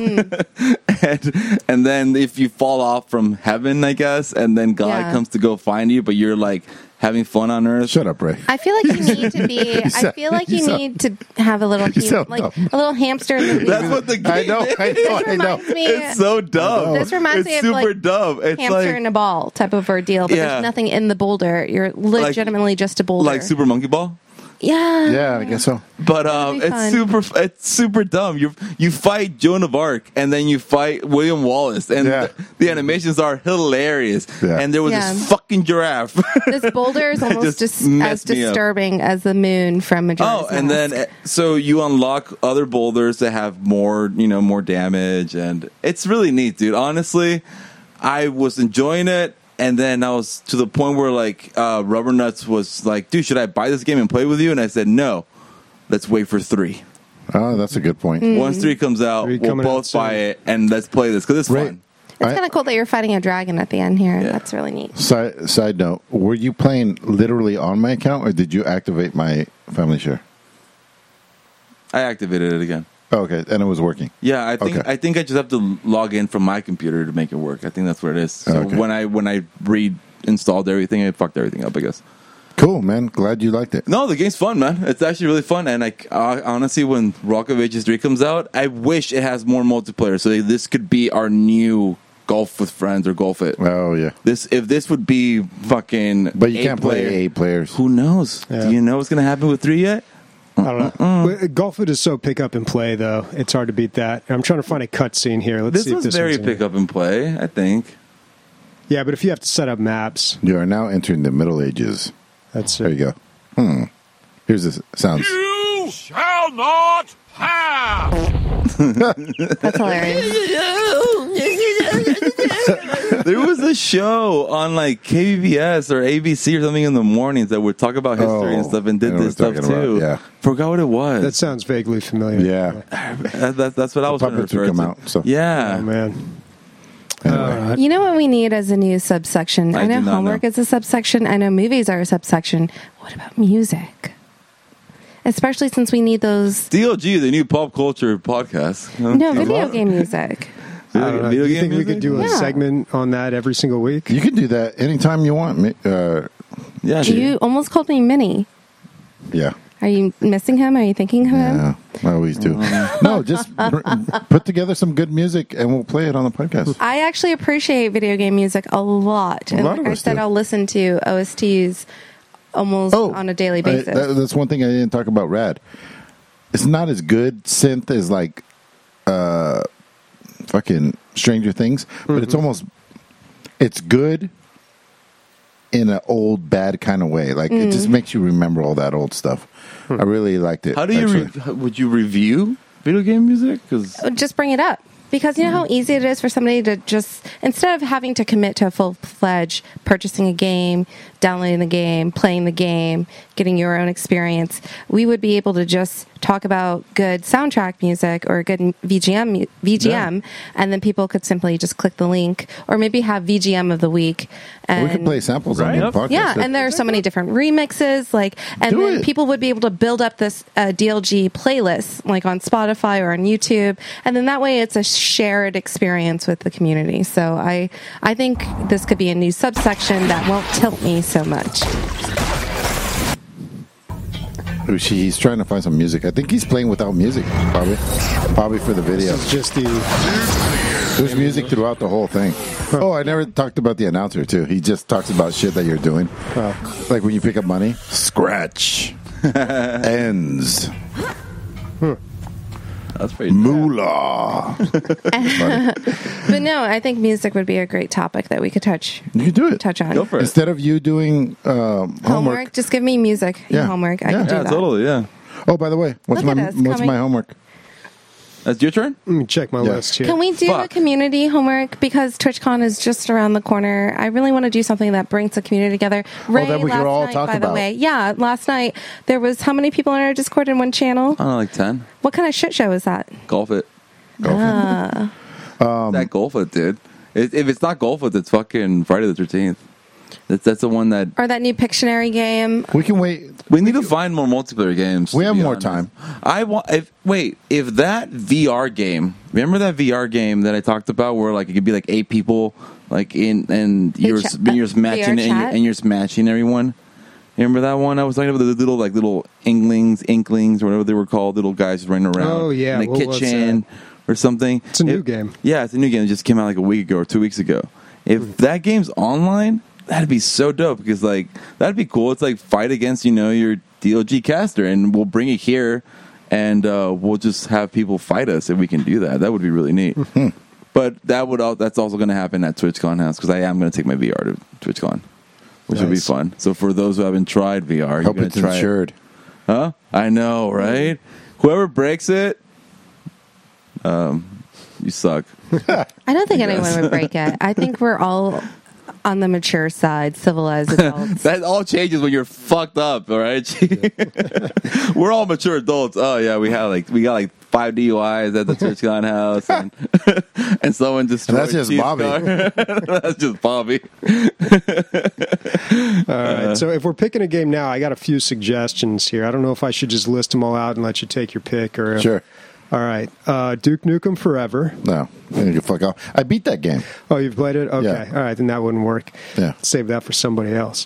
and and then if you fall off from heaven, I guess, and then God Yeah. comes to go find you, but you're like having fun on Earth. Shut up, Ray. I feel like you need to be. I sound- feel like you you sound- need to have a little, you hum- sound like dumb. a little hamster in the wheel. That's what the game I know, is. I know, This I know. reminds me. It's so dumb. This reminds it's me of, super like, dumb. It's hamster like in a ball type of ordeal, but Yeah. there's nothing in the boulder. You're legitimately just a boulder. like Super Monkey Ball. yeah. Yeah, I guess so. But um, be it's fun. super. It's super dumb. You you fight Joan of Arc, and then you fight William Wallace, and Yeah. the, the animations are hilarious. Yeah. And there was Yeah. this fucking giraffe. This boulder is almost Just just as messed me up. disturbing as the moon from Majora's Oh, and Mask. then uh, so you unlock other boulders that have more, you know, more damage, and it's really neat, dude. Honestly, I was enjoying it, and then I was to the point where like uh, Rubber Nuts was like, "Dude, should I buy this game and play with you?" And I said, "No, let's wait for three. Oh, that's a good point. Mm. Once three comes out, Three we'll coming out both soon. buy it and let's play this because it's Right. fun. It's I- kind of cool that you're fighting a dragon at the end here. Yeah. That's really neat. Side, side note, were you playing literally on my account, or did you activate my family share? I activated it again. Oh, okay, and it was working. Yeah, I think Okay. I think I just have to log in from my computer to make it work. I think that's what it is. So Okay. when I when I reinstalled everything, I fucked everything up, I guess. Cool, man. Glad you liked it. No, the game's fun, man. It's actually really fun. And I uh, honestly, when Rock of Ages three comes out, I wish it has more multiplayer. So this could be our new golf with friends or golf it. Oh yeah, This if this would be fucking. but you eight can't play player. eight players. Who knows? Yeah. Do you know what's gonna happen with three yet? I don't know. Well, Golf It is so pick up and play, though. It's hard to beat that. I'm trying to find a cutscene here. Let's This see if was this very one's in pick here. up and play. I think. Yeah, but if you have to set up maps, You are now entering the Middle Ages. that's There it. you go. Hmm. Here's the sounds. You shall not pass! That's hilarious. There was a show on like K B S or A B C or something in the mornings that would talk about history Oh, and stuff and I did know this what you're stuff talking too. about, yeah. Forgot what it was. That sounds vaguely familiar. Yeah. that, that, that's what I was trying to puppets would refer come to. out, so- Yeah. Oh, man. Anyway. Uh, You know what we need as a new subsection? I I, know do not homework know. is a subsection. I know movies are a subsection. What about music? Especially since we need those. D L G, the new pop culture podcast. No, Do you video want- game music. I don't know. Video Do you game think we music? could do a Yeah. segment on that every single week? You can do that anytime you want. mi- Uh, Yeah, You dude. almost called me Minnie. yeah. Are you missing him? Are you thinking of him? Yeah, I always do. Mm-hmm. No, just br- put together some good music and we'll play it on the podcast. I actually appreciate video game music a lot. And lot like of I us said, do. I'll listen to O S Ts almost on a daily I- basis. that- that's one thing I didn't talk about. Rad. It's not as good synth as like uh, fucking Stranger Things, but Mm-hmm. it's almost it's good in an old bad kind of way. Like it just makes you remember all that old stuff. I really liked it. How do you actually. re- would you review video game music? Because Just bring it up. Because you know how easy it is for somebody to just, instead of having to commit to a full-fledged purchasing a game, downloading the game, playing the game, getting your own experience, we would be able to just talk about good soundtrack music or good V G M, mu- V G M, and then people could simply just click the link, or maybe have V G M of the week. And we could play samples on the podcast. yeah, and there are so many different remixes, like, and Do then it. people would be able to build up this uh, D L G playlist, like on Spotify or on YouTube, and then that way it's a shared experience with the community. So I, I think this could be a new subsection that won't tilt me so much. Ooh, she- He's trying to find some music. I think he's playing without music, probably. Probably for the video. This is just the. There's music throughout the whole thing. Oh, I never talked about the announcer too. He just talks about shit that you're doing. Oh. Like when you pick up money, scratch ends that's pretty. moolah. But no, I think music would be a great topic that we could touch You can do it. touch on. Go for it. Instead of you doing um, homework. Homework, just give me music. Yeah. Homework, I Yeah. can do Yeah, that. totally. Yeah, Oh, by the way, what's Look my at us what's coming. my homework? that's your turn. Let me check my Yeah. list here. Can we do a Fuck. community homework because TwitchCon is just around the corner? I really want to do something that brings the community together. Ray, that we could last all night, talk by about. the way, yeah, last night there was how many people in our Discord in one channel? I don't know, like ten. What kind of shit show is that? Golf it. Ah. that golf it, dude. If if it's not golf it, it's fucking Friday the thirteenth. That's that's the one that Or that new Pictionary game? We can wait. we need to find more multiplayer games. We to have be more honest. time. I want. If wait, if that V R game, remember that V R game that I talked about, where like it could be like eight people, like in and you're cha- and you're uh, matching V R and you're, chat? and you're matching everyone. Remember that one? I was talking about the little like little inklings, inklings, or whatever they were called, little guys running around. Oh, yeah. in a What was kitchen or something. It's a new It- game. Yeah, it's a new game. It just came out like a week ago or two weeks ago. If that game's online, that'd be so dope because like that'd be cool. It's like fight against you know your D L G caster, and we'll bring it here, and uh, we'll just have people fight us if we can do that. That would be really neat. But that would al- that's also going to happen at TwitchCon House because I am going to take my V R to TwitchCon, which would be Nice. fun. So for those who haven't tried V R, you're Hope going it's to try it. insured. Huh? I know, right? Whoever breaks it, um, you suck. I don't think anyone would break it. I think we're all on the mature side, civilized adults. That all changes when you're fucked up, all right? We're all mature adults. Oh yeah, we have like we got like five D U Is at the TwitchCon house, and, and someone just And that's just Bobby. That's just Bobby. All right. So if we're picking a game now, I got a few suggestions here. I don't know if I should just list them all out and let you take your pick, or Sure. All right. Uh, Duke Nukem Forever. No, I need to fuck off. I beat that game. Oh, you've played it? Okay. Yeah. All right. Then that wouldn't work. Yeah. Save that for somebody else.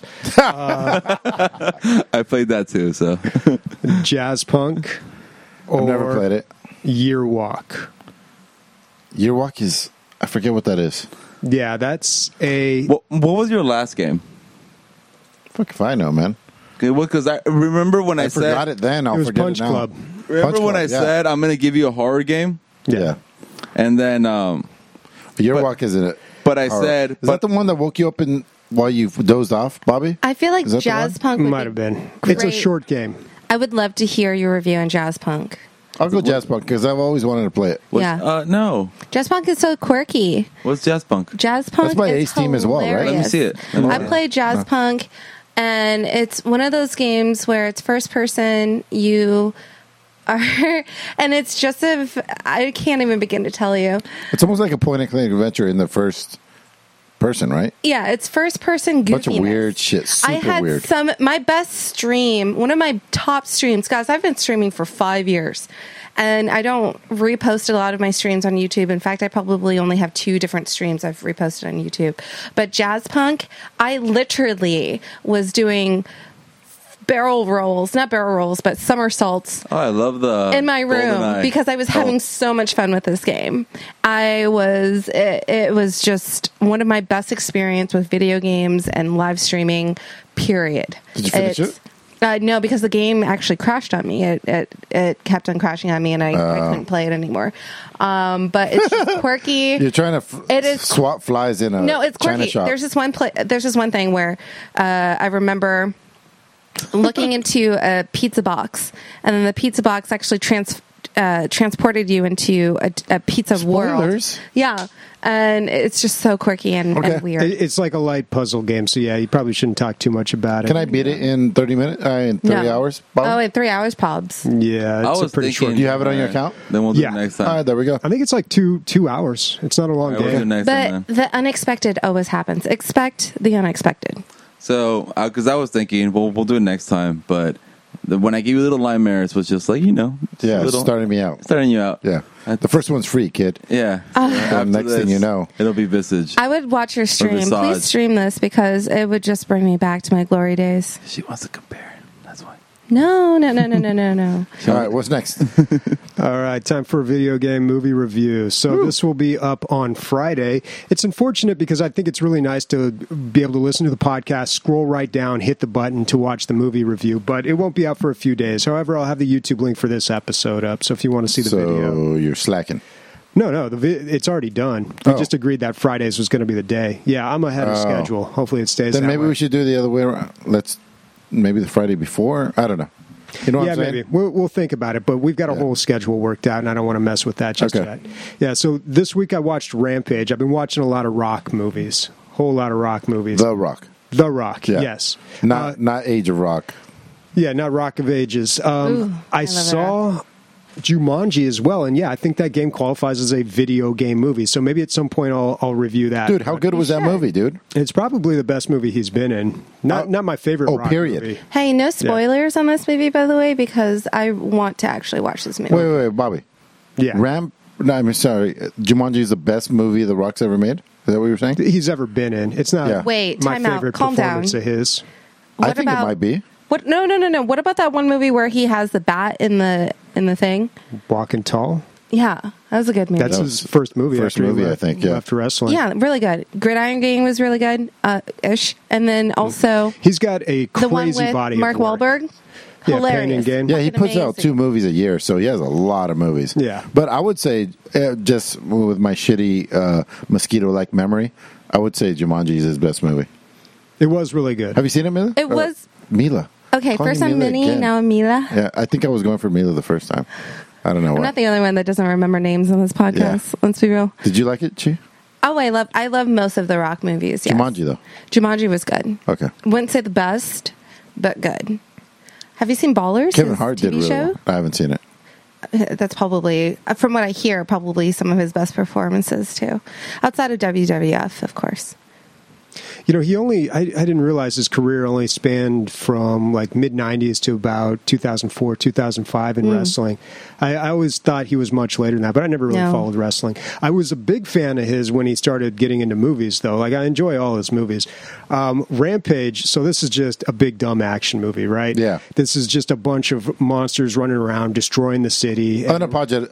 I played that too. So Jazz Punk. Or I've never played it. Year Walk. Year Walk is, I forget what that is. Yeah, that's a. what, what was your last game? Fuck if I know, man. Because I remember when I, I said forgot it then. I'll it was forget Punch it now. Club. Remember Punch when Club, I yeah. said I'm going to give you a horror game, Yeah. and then um, Year But- Walk isn't it? but I Horror. said, Is but that the one that woke you up in while you dozed off, Bobby? I feel like Is that the Jazz one? Punk would Might be have been. It's a great. short game. I would love to hear your review on Jazz Punk. I'll go Jazz Punk because I've always wanted to play it. was, Yeah. uh, no, Jazz Punk is so quirky. what's Jazz Punk? Jazz Punk That's by is Ace Team as well, right? hilarious. Let me see it. Let me I see it. played Jazz Punk, and it's one of those games where it's first person. You are, and it's just a. I can't even begin to tell you. It's almost like a point and click adventure in the first person, right? Yeah, it's first person goofiness. Bunch of weird shit. Super I had weird. some my best stream, one of my top streams, guys. I've been streaming for five years, and I don't repost a lot of my streams on YouTube. In fact, I probably only have two different streams I've reposted on YouTube. But Jazz Punk, I literally was doing barrel rolls, not barrel rolls, but somersaults Oh, I love the in my room GoldenEye. because I was having Oh. so much fun with this game. I was it, it was just one of my best experience with video games and live streaming. Period. Did you finish It's- it? Uh, no, because the game actually crashed on me. It it, it kept on crashing on me, and I, I couldn't play it anymore. Um, but it's just quirky. You're trying to f- It is- swap flies in a No, it's China quirky. shop. There's this one pla- There's this one thing where uh, I remember looking into a pizza box, and then the pizza box actually trans uh, transported you into a, a pizza world. Spoilers. Yeah, and it's just so quirky and, Okay. and weird. It- It's like a light puzzle game, so yeah, you probably shouldn't talk too much about it. Can I beat it in thirty minutes? Uh, in thirty No. hours? Bob? Oh, in three hours, Pobs. Yeah, I it's a was pretty thinking, short. Do you have it on your Alright, account? Then we'll do Yeah. it next All time. right, there we go. I think it's like two two hours. It's not a long All right, we'll do it game. next time But then. the unexpected always happens. Expect the unexpected. So, because I was thinking, well, we'll do it next time. But the, when I gave you Little Nightmares, was just like you know, just Yeah, a it's little, starting me out. starting you out. Yeah. I- The first one's free, kid. Yeah. Uh, After next thing this, you know. it'll be Visage. I would watch your stream. Visage. Please stream this because it would just bring me back to my glory days. She wants to compare. That's why. No, no, no, no, no, no, no. All right, what's next? All right, time for a video game movie review. So this will be up on Friday. It's unfortunate because I think it's really nice to be able to listen to the podcast, scroll right down, hit the button to watch the movie review, but it won't be out for a few days. However, I'll have the YouTube link for this episode up, so if you want to see the so video. you're slacking. No, no, the vi- it's already done. We Oh. just agreed that Fridays was going to be the day. Yeah, I'm ahead of Oh. schedule. Hopefully it stays Then that maybe way. we should do the other way around. Let's maybe the Friday before. I don't know. You know what Yeah, I'm saying? maybe. We'll, we'll think about it, but we've got a Yeah. whole schedule worked out, and I don't want to mess with that just Okay. yet. Yeah, so this week I watched Rampage. I've been watching a lot of rock movies. Whole lot of rock movies. The Rock. The Rock, Yeah. yes. Not Uh, not Age of Rock. yeah, not Rock of Ages. Um, Ooh, I I, love saw Jumanji as well, and yeah, I think that game qualifies as a video game movie, so maybe at some point I'll, I'll review that. Dude, how good was that should. movie, dude? It's probably the best movie he's been in. Not Uh, not my favorite oh, rock period. movie. Hey, no spoilers on this movie, by the way, because I want to actually watch this movie. Wait, wait, wait, Bobby. Yeah. Ramp. No, I'm sorry. Jumanji is the best movie The Rock's ever made. Is that what you were saying? He's ever been in. It's not Yeah. Wait, my time out. favorite Calm down. performance of his. What I think about, it might be. What? No, no, no, no. What about that one movie where he has the bat in the in the thing? Walking Tall. Yeah, that was a good movie. That's That his was first movie. first after he movie, I left, think, yeah. left wrestling. yeah, really good. Gridiron Gang was really good, uh, ish, and then also He's got a the one crazy with body. of Mark work. Wahlberg. Yeah, Hilarious. Pain and Gain. Yeah, he Fucking puts out amazing. two movies a year, so he has a lot of movies. Yeah. But I would say, uh, just with my shitty uh, mosquito-like memory, I would say Jumanji is his best movie. It was really good. Have you seen it, Mila? It Or- was- Mila. Okay, Calling first you I'm Mila Minnie, again. now I'm Mila. Yeah, I think I was going for Mila the first time. I don't know I'm why. not the only one that doesn't remember names on this podcast. Yeah. Let's be real. Did you like it, Chi? Oh, I love I love most of the Rock movies. Yes. Jumanji, though. Jumanji was good. Okay. Wouldn't say the best, but good. Have you seen Ballers? Kevin his Hart T V did really show? well. I haven't seen it. That's probably, from what I hear, probably some of his best performances too. Outside of W W F, of course. You know, he only, I, I didn't realize his career only spanned from like mid nineties to about two thousand four, two thousand five in mm. wrestling. I, I always thought he was much later than that, but I never really no. followed wrestling. I was a big fan of his when he started getting into movies, though. Like, I enjoy all his movies. Um, Rampage, so this is just a big, dumb action movie, right? Yeah. This is just a bunch of monsters running around, destroying the city. And, Unapologetic,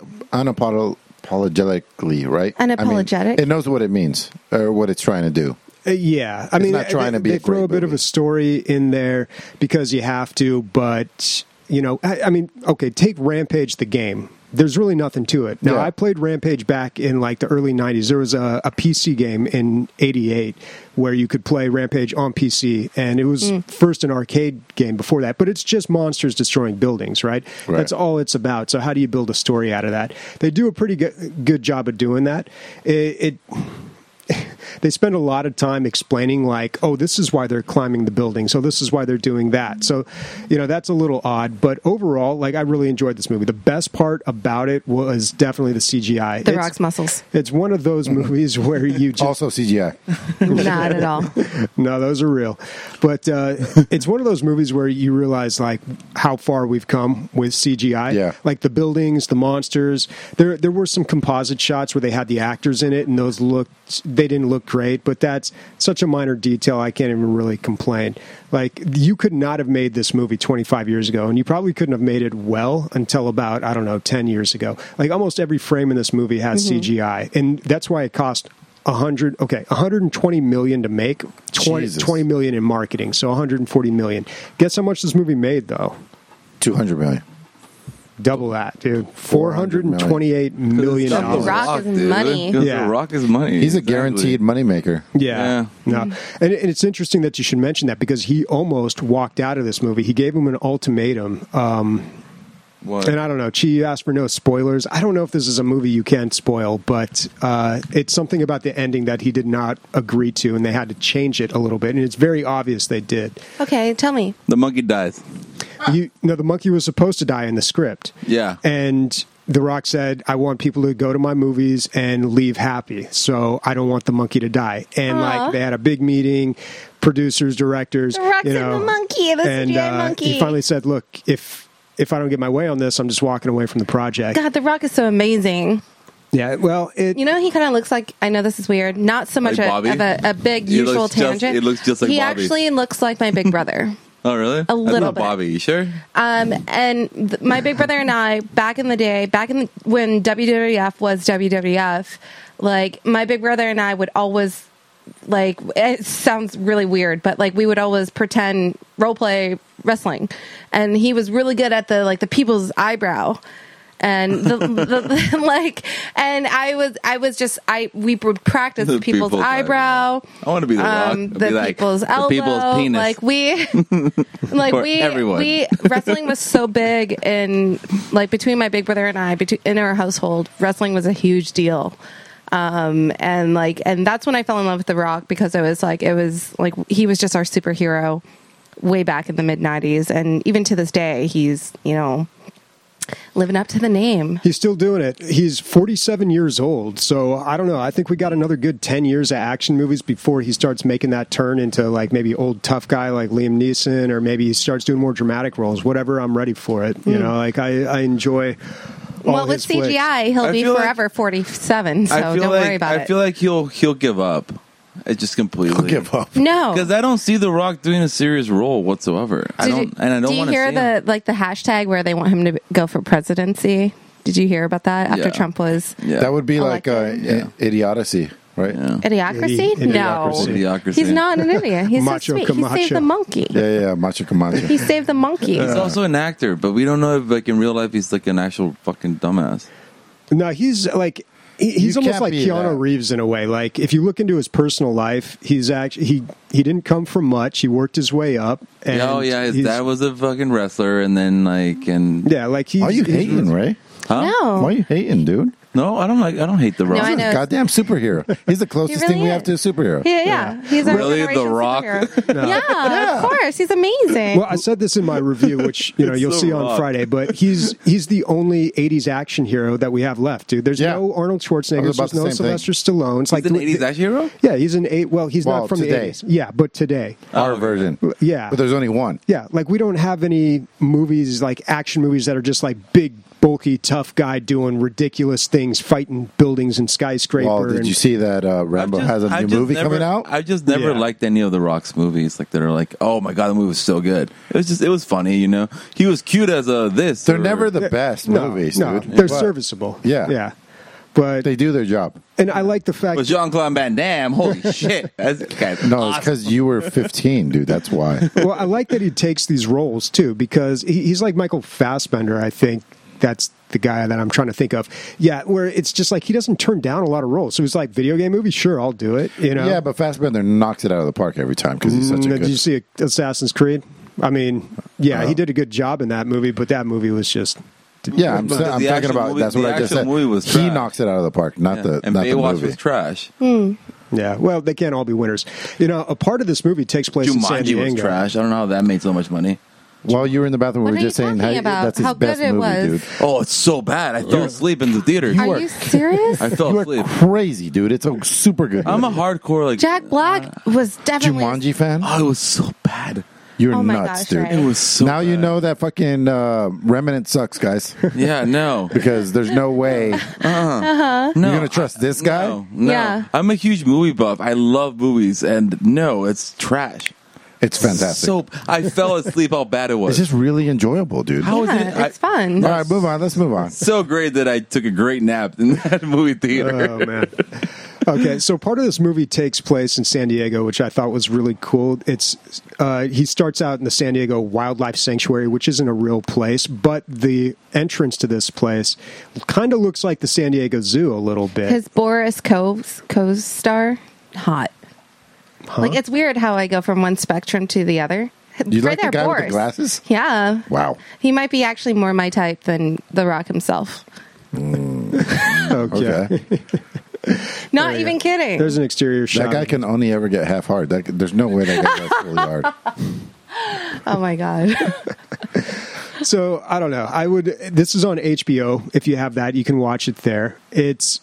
unapologetically, right? Unapologetic. I mean, it knows what it means, or what it's trying to do. Uh, yeah, I it's mean, not trying they, to be they a throw a bit movie. of a story in there because you have to, but you know, I, I mean, okay, take Rampage the game. There's really nothing to it. Now, yeah. I played Rampage back in like the early nineties. There was a, a P C game in eighty-eight where you could play Rampage on P C, and it was mm. first an arcade game before that. But it's just monsters destroying buildings, right? right? That's all it's about. So how do you build a story out of that? They do a pretty good, good job of doing that. It. it They spend a lot of time explaining, like, oh, this is why they're climbing the building, so this is why they're doing that. So, you know, that's a little odd. But overall, like, I really enjoyed this movie. The best part about it was definitely the C G I. The it's, Rock's muscles. It's one of those movies where you just... Also C G I. Not at all. No, those are real. But uh, it's one of those movies where you realize, like, how far we've come with C G I. Yeah. Like, the buildings, the monsters. There, there were some composite shots where they had the actors in it, and those looked... They didn't look great, but that's such a minor detail, I can't even really complain. Like, you could not have made this movie twenty-five years ago, and you probably couldn't have made it well until about, I don't know, ten years ago. Like, almost every frame in this movie has mm-hmm. C G I, and that's why it cost one hundred, okay, one hundred twenty million dollars to make, twenty, twenty million dollars in marketing, so one hundred forty million dollars. Guess how much this movie made, though? two hundred million dollars. Double that, dude. four hundred twenty-eight million dollars. The Rock is money. Yeah. The Rock is money. He's a exactly. guaranteed moneymaker. Yeah. yeah. No. And, and it's interesting that you should mention that because he almost walked out of this movie. He gave him an ultimatum. Um, what? And I don't know. Chi asked for no spoilers. I don't know if this is a movie you can spoil, but uh, it's something about the ending that he did not agree to, and they had to change it a little bit. And it's very obvious they did. Okay, tell me. The monkey dies. You no, the monkey was supposed to die in the script. Yeah. And The Rock said, I want people to go to my movies and leave happy, so I don't want the monkey to die. And, Aww. like, they had a big meeting, producers, directors. The Rock's you know, in the monkey, the and, C G I uh, monkey. he finally said, look, if if I don't get my way on this, I'm just walking away from the project. God, The Rock is so amazing. Yeah, well, it... You know, he kind of looks like, I know this is weird, not so much Like a, Bobby? of a, a big He usual looks just- tangent. it looks just like He Bobby. actually looks like my big brother. Oh, really? A That's little not bit. Bobby. You sure? Um, and th- my big brother and I, back in the day, back in the, when W W F was W W F, like, my big brother and I would always, like, it sounds really weird, but, like, we would always pretend role play wrestling. And he was really good at the, like, the people's eyebrow. And the, the, the like, and I was, I was just, I we would practice The people's, people's eyebrow. I want to be the Rock. Um, I'd the be like, people's the elbow, people's penis. like we, like For we, everyone. we wrestling was so big, in like between my big brother and I, between, in our household, wrestling was a huge deal. Um, and like, and that's when I fell in love with The Rock, because it was like, it was like he was just our superhero way back in the mid nineties, and even to this day, he's you know. living up to the name. He's still doing it. He's forty-seven years old, so I don't know. I think we got another good ten years of action movies before he starts making that turn into, like, maybe old tough guy like Liam Neeson, or maybe he starts doing more dramatic roles. Whatever, I'm ready for it. Mm. You know, like, I, I enjoy all Well, with his C G I, he'll I be feel like- forever forty-seven, so I feel don't like, worry about I it. feel like he'll he'll give up. It just completely I'll give up. no. because I don't see The Rock doing a serious role whatsoever. I Did don't, you- and I don't do you want to hear see the him. like the hashtag where they want him to go for presidency? Did you hear about that after Yeah. Trump was Yeah. That would be like uh, Elected. Yeah. idiocy, right? Yeah. idiocracy? Idi- no, idiocracy. Idiocracy. he's not an idiot. He's Macho so sweet. Camacho. He saved the monkey. Yeah, yeah, yeah. Macho Camacho. He saved the monkey. He's also an actor, but we don't know if, like, in real life, he's like an actual fucking dumbass. No, he's like he, he's You almost can't like be Keanu that. Reeves in a way. Like, if you look into his personal life, he's actually he he didn't come from much. He worked his way up. And oh yeah, his he's- dad was a fucking wrestler, and then like and Yeah, like he's Why are you he's- hating, Ray? huh? No, Why are you hating, dude? No, I don't like. I don't hate The Rock. No, I He's know. a goddamn superhero. He's the closest really thing we is. have to a superhero. Yeah, yeah. He's our Really? The generation Rock? superhero. Yeah, of course. He's amazing. Well, I said this in my review, which you know It's you'll The see on Rock. Friday. But he's he's the only eighties action hero that we have left, dude. There's Yeah. no Arnold I Schwarzenegger. was about There's the no same thing. Sylvester Stallone. It's He's an the- eighties action hero. Yeah, he's an eight. Well, he's Well, not from today. the eighties. Yeah, but today. Our Oh, version. Yeah. But there's only one. Yeah, like we don't have any movies like action movies that are just like big, bulky, tough guy doing ridiculous things, fighting buildings and skyscraper. Well, did and, you see that uh, Rambo I've just- has a I've new just movie never- coming out? I've just never Yeah. liked any of the Rock's movies. Like that are like, oh my god, the movie was so good. It was just, it was funny, you know. He was cute as a this. They're or- never the best no, movies, no, dude. they're But serviceable. Yeah. yeah, but They do their job. and I like the fact. But Jean Claude Van Damme, holy shit, that's guy's No, it's awesome. because you were fifteen, dude. That's why. well, I like that he takes these roles too because he, he's like Michael Fassbender. I think that's the guy that I'm trying to think of. Yeah, where it's just like he doesn't turn down a lot of roles. So he's like, video game movie, sure, I'll do it. You know. Yeah, but Fassbender knocks it out of the park every time because he's such a Mm, good. Did you see Assassin's Creed? I mean, yeah, Uh, he did a good job in that movie, but that movie was just. Yeah, I'm, But sa- I'm the talking actual about. movie- that's what the I just actual said. movie was He trash. knocks it out of the park, not Yeah. the and not the Baywatch movie. was trash. Yeah, well, they can't all be winners. You know, a part of this movie takes place in San Jumanji Diego. was trash. I don't know how that made so much money. While you were in the bathroom, What we were are you just saying talking hey, about? that's his How good best it movie, was. dude. Oh, it's so bad. I fell asleep in the theater. Are you serious? I fell You are asleep. crazy, dude. It's a super good. I'm a movie. hardcore like Jack Black was definitely. Jumanji fan. Oh, it was so bad. You're Oh my nuts, gosh, dude. right. It was so. now you bad. know that fucking uh, Remnant sucks, guys. Yeah, no. Because there's no way No, you're gonna trust this guy. No, no. Yeah. I'm a huge movie buff. I love movies, and no, it's trash. It's fantastic. So I fell asleep. How bad it it's was. just really enjoyable, dude. How is Yeah, it? it's fun. All right, move on. Let's move on. So great that I took a great nap in that movie theater. Oh man. Okay, so part of this movie takes place in San Diego, which I thought was really cool. It's uh, he starts out in the San Diego Wildlife Sanctuary, which isn't a real place, but the entrance to this place kind of looks like the San Diego Zoo a little bit. His Boris co co-star, hot. Like it's weird how I go from one spectrum to the other. You right like there, the guy with the Boris. glasses? Yeah. Wow. He might be actually more my type than The Rock himself. okay. Okay. Not There you even go. kidding. There's an exterior shot. That guy can only ever get half hard. That, there's no way that guy gets fully hard. Oh my god. So I don't know. I would. This is on H B O. If you have that, you can watch it there. It's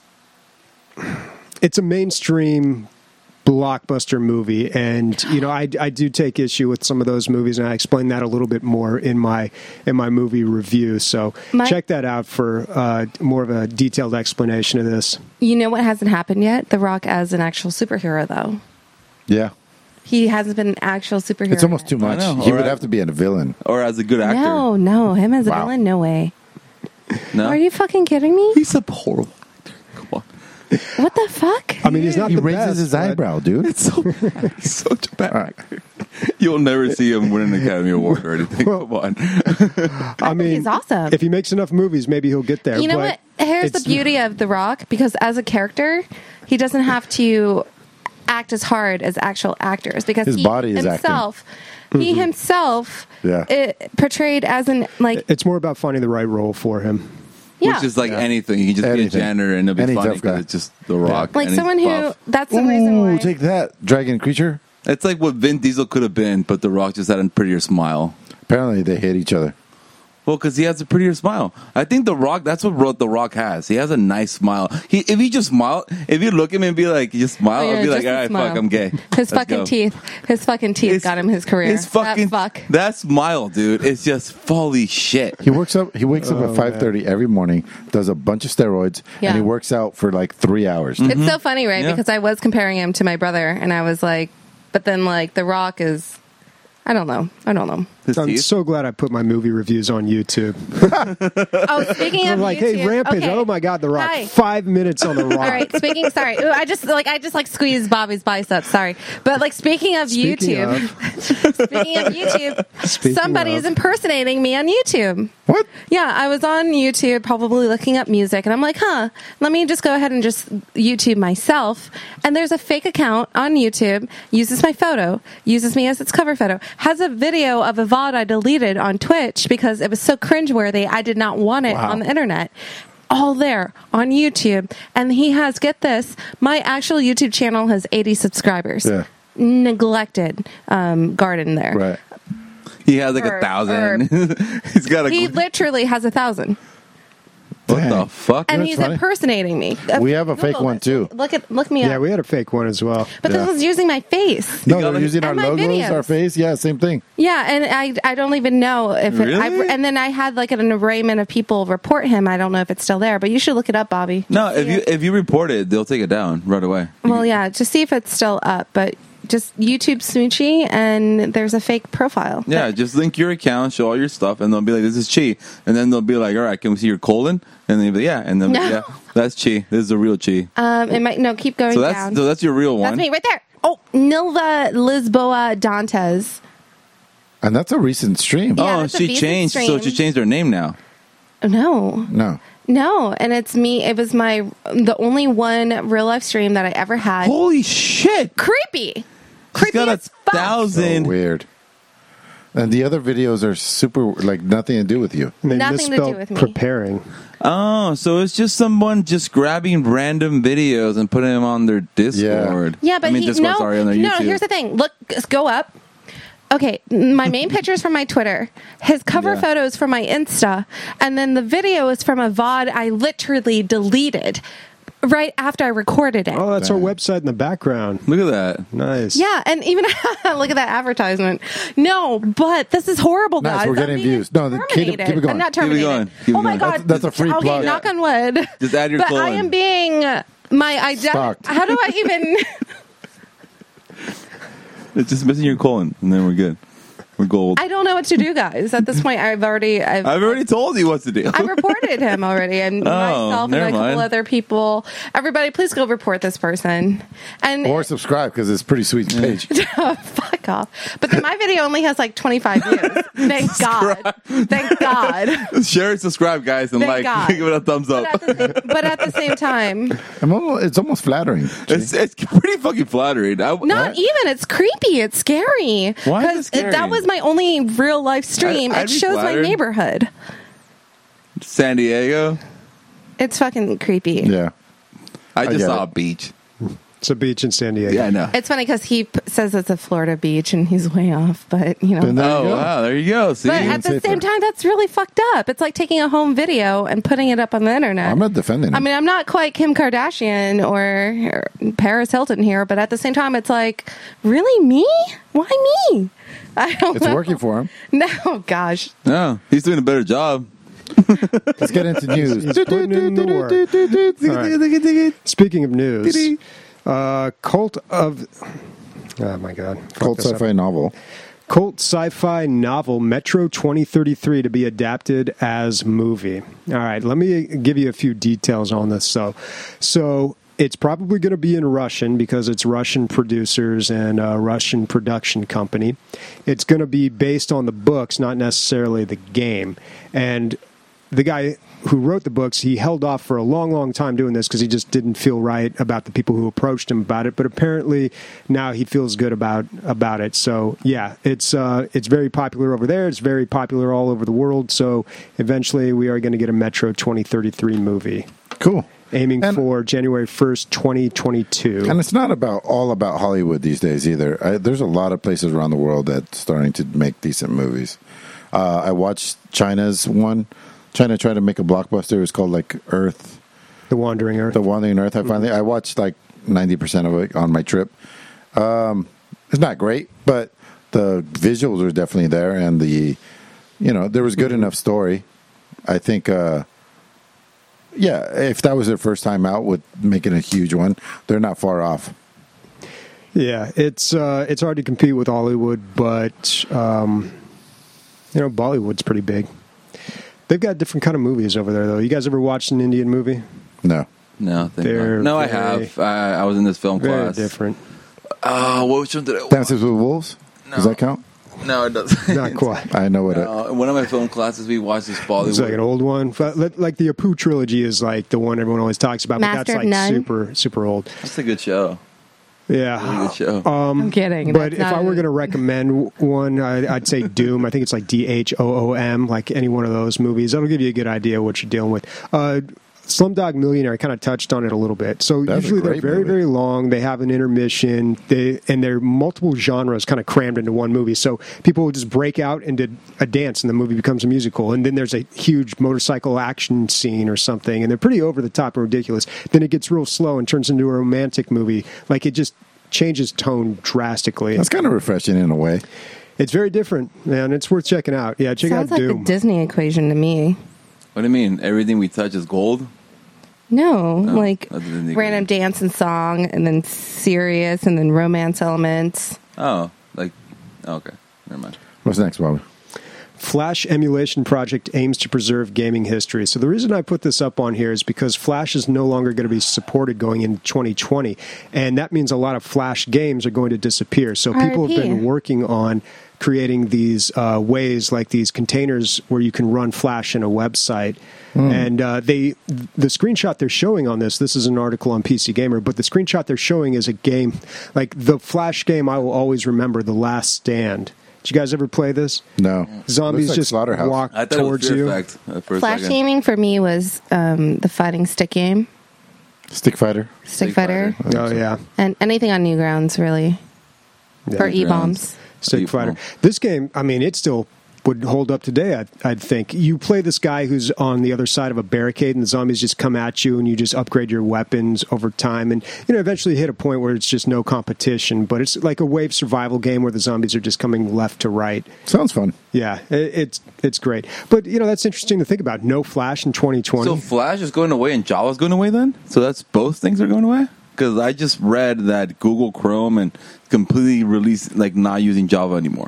it's a mainstream blockbuster movie, and you know I, I do take issue with some of those movies, and I explain that a little bit more in my in my movie review. So My- check that out for uh, more of a detailed explanation of this. You know what hasn't happened yet? The Rock as an actual superhero, though. Yeah. He hasn't been an actual superhero. It's almost yet. too much. know, He or would I- have to be a villain. Or as a good actor. No, no, him as a Wow. villain, no way. No? Are you fucking kidding me? He's a horrible actor. Come on. What the fuck? I mean, he's not He the raises best, his but- eyebrow, dude. It's so bad. He's such a bad actor. You'll never see him win an Academy Award or anything. Come on. I mean, he's awesome. If he makes enough movies, maybe he'll get there. You know but what? Here's the it's- beauty of The Rock, because as a character, he doesn't have to act as hard as actual actors because His he body is himself, he himself, Yeah. it, portrayed as an like It's more about finding the right role for him. yeah, Which is like anything. You can just Anything. be a janitor and it'll be Any funny tough guy. because it's just The Rock. like and he's someone who buff. that's the reason Ooh, why. take that, dragon creature. It's like what Vin Diesel could have been, but The Rock just had a prettier smile. Apparently, they hate each other. Well, because he has a prettier smile. I think The Rock, that's what Ro- The Rock has. He has a nice smile. He, if he just smile, if you look at him and be like, you just smile, Oh, yeah, I'll be like, just all a right, smile. fuck, I'm gay. His Let's fucking go. teeth, his fucking teeth His- got him his career. His fucking, that fuck. that smile, dude, it's just fully shit. He works up. He wakes up Oh, at five thirty every morning, does a bunch of steroids, Yeah. and he works out for like three hours. It's so funny, right? Yeah. Because I was comparing him to my brother, and I was like, but then like The Rock is, I don't know, I don't know. His I'm teeth. so glad I put my movie reviews on YouTube. Oh, speaking I'm of like, YouTube, hey, Rampage! okay. Oh my God, The Rock! Hi. Five minutes on The Rock. All right, speaking. Sorry, Ooh, I just like I just like squeezed Bobby's biceps. Sorry, but like speaking of Speaking YouTube, speaking of YouTube, Speaking somebody of. is impersonating me on YouTube. What? Yeah, I was on YouTube, probably looking up music, and I'm like, huh, let me just go ahead and just YouTube myself. And there's a fake account on YouTube, uses my photo, uses me as its cover photo, has a video of a V O D I deleted on Twitch because it was so cringeworthy, I did not want it Wow. on the internet. all there on YouTube. And he has, get this, my actual YouTube channel has eighty subscribers. Yeah. Neglected um, garden there. Right. He has like Or- a thousand. He's got a. He literally has a thousand. what Dang. the fuck? And That's he's funny. impersonating me. Uh, We have a fake Google one, this. too. Look at look me Yeah, up. we had a fake one as well. But Yeah. this was using my face. No, got they're it- using our and my logos, videos. our face. Yeah, same thing. Yeah, and I I don't even know if it, I, Really? and then I had like an arrayment of people report him. I don't know if it's still there, but you should look it up, Bobby. No, if you if you report it, they'll take it down right away. Well, yeah, just see if it's still up, but just YouTube Smoochie and there's a fake profile. Yeah, just link your account, show all your stuff, and they'll be like, "This is Chi," and then they'll be like, "All right, can we see your colon?" And they'll be like, "Yeah," and then No. yeah, that's Chi. This is the real Chi. Um, it might no keep going So that's down. so that's your real That's one. me right there. Oh, Nilva Lisboa Dantes. And that's a recent stream. Yeah, oh, that's a she decent changed. So stream. she changed her name now. Oh, no. No. No, and it's me. It was my the only one real life stream that I ever had. Holy shit! Creepy. She's Creepy got a as fuck. So thousand. weird. And the other videos are super, like, nothing to do with you. And they Nothing to do misspelled with me. preparing. Oh, so it's just someone just grabbing random videos and putting them on their Discord. Yeah, but I mean, he, Discord, no, sorry, on their no. YouTube. Here's the thing. Look, just go up. Okay, my main picture is from my Twitter. His cover Yeah. photo is from my Insta, and then the video is from a V O D I literally deleted right after I recorded it. Oh, that's our website in the background. Look at that. Nice. Yeah, and even look at that advertisement. No, but this is horrible, Nice, guys. we're I'm getting being views. No, then keep it- terminated. keep it going. I'm not Keep it terminated. going. Keep it oh my going. god, That's- that's a free okay, plug. knock on wood. Just add your But colon. I am being my identity. Stalked. How do I even? It's just missing your colon, and then we're good. We're gold. I don't know what to do, guys. At this point, I've already. I've, I've already told you what to do. I reported him already, and myself and never a couple mind. other people. Everybody, please go report this person. And Or subscribe, because it's a pretty sweet page. fuck off. But then my video only has like twenty-five views. Thank God. Thank God. Share and subscribe, guys, and Thank like. God. Give it a thumbs But up. at, the same, but at the same time, I'm almost, it's almost flattering. It's it's pretty fucking flattering. I, not I- even. It's creepy. It's scary. Why is it 'Cause scary? that was my only real life stream. I'd it be shows flattered. my neighborhood. San Diego. It's fucking creepy. Yeah. I just get saw it. a beach. It's a beach in San Diego. Yeah, I know. It's funny because he p- says it's a Florida beach and he's way off, but you know. Then there you Oh go. wow, there you go. See, But at the safer. same time, that's really fucked up. It's like taking a home video and putting it up on the internet. I'm not defending him. I mean, I'm not quite Kim Kardashian or, or Paris Hilton here, but at the same time, it's like, really me? Why me? I don't it's know. working for him. No, gosh. no, he's doing a better job. Let's get into news. He's putting in the work. All right. Speaking of news, uh, Cult of... Oh, my God. Fuck Cult this up. sci-fi novel. Cult sci-fi novel Metro twenty thirty-three to be adapted as movie. All right, let me give you a few details on this. So, so it's probably going to be in Russian because it's Russian producers and a Russian production company. It's going to be based on the books, not necessarily the game. And the guy who wrote the books, he held off for a long, long time doing this because he just didn't feel right about the people who approached him about it. But apparently now he feels good about about it. So yeah, it's uh, it's very popular over there. It's very popular all over the world. So eventually we are going to get a Metro twenty thirty-three movie, Cool. aiming And- for January first, twenty twenty-two. And it's not about all about Hollywood these days either. I, there's a lot of places around the world that's starting to make decent movies. Uh, I watched China's one. China tried to make a blockbuster. It was called like Earth, The Wandering Earth. The Wandering Earth. I finally I watched like ninety percent of it on my trip. Um, it's not great, but the visuals are definitely there, and the you know there was good enough story. I think. Uh, Yeah, if that was their first time out with making a huge one, they're not far off. Yeah, it's uh, it's hard to compete with Hollywood, but um, you know Bollywood's pretty big. They've got different kind of movies over there, though. You guys ever watched an Indian movie? No. No, thank They're God. no, I very- have. I, I was in this film Very class. different. Oh, what which one did I watch? Dances with Wolves? Does No. that count? No, it doesn't. Not quite. I know what it No, in one of my film classes, we watched this Bollywood. It's like an old one. But Like the Apu trilogy is like the one everyone always talks about, but Master that's of like None? super, super old. That's a good show. Yeah. Really good show. I'm kidding. But That's if not I were a- going to recommend w- one, I, I'd say Doom. I think it's like D H O O M, like any one of those movies. That'll give you a good idea what you're dealing with. Uh, Slumdog Millionaire, I kind of touched on it a little bit. So That's a usually they're great very, movie. very long. They have an intermission. They and they're multiple genres kind of crammed into one movie. So people will just break out into a dance, and the movie becomes a musical. And then there's a huge motorcycle action scene or something, and they're pretty over the top and ridiculous. Then it gets real slow and turns into a romantic movie. Like it just changes tone drastically. That's kind of refreshing in a way. It's very different, man. It's worth checking out. Yeah, check Sounds out like Doom. the Disney equation to me. What do you mean? Everything we touch is gold? No, like that's the Disney random equation. dance and song, and then serious, and then romance elements. Oh, like, okay. Never mind. What's next, Bobby? Flash emulation project aims to preserve gaming history. So the reason I put this up on here is because Flash is no longer going to be supported going into twenty twenty, and that means a lot of Flash games are going to disappear. So people have R I P. been working on creating these uh, ways, like these containers where you can run Flash in a website. And uh, they, the screenshot they're showing on this, this is an article on P C Gamer, but the screenshot they're showing is a game, like the Flash game I will always remember, The Last Stand. Did you guys ever play this? No. Zombies Looks like just Slaughterhouse. walk I thought towards it was Fear you. Effect uh, for a Flash second. gaming for me was um, the fighting stick game, Stick Fighter. Stick, Stick Fighter, Fighter. Oh, yeah. and anything on Newgrounds really, Yeah. or E bombs. Stick Evil. Fighter. This game, I mean, it still would hold up today, I'd, I'd think. You play this guy who's on the other side of a barricade, and the zombies just come at you, and you just upgrade your weapons over time. And, you know, eventually hit a point where it's just no competition. But it's like a wave survival game where the zombies are just coming left to right. Sounds fun. Yeah, it, it's it's great. But, you know, that's interesting to think about. No Flash in twenty twenty. So Flash is going away and Java's going away then? So that's both things are going away? Because I just read that Google Chrome and completely released, like, not using Java anymore.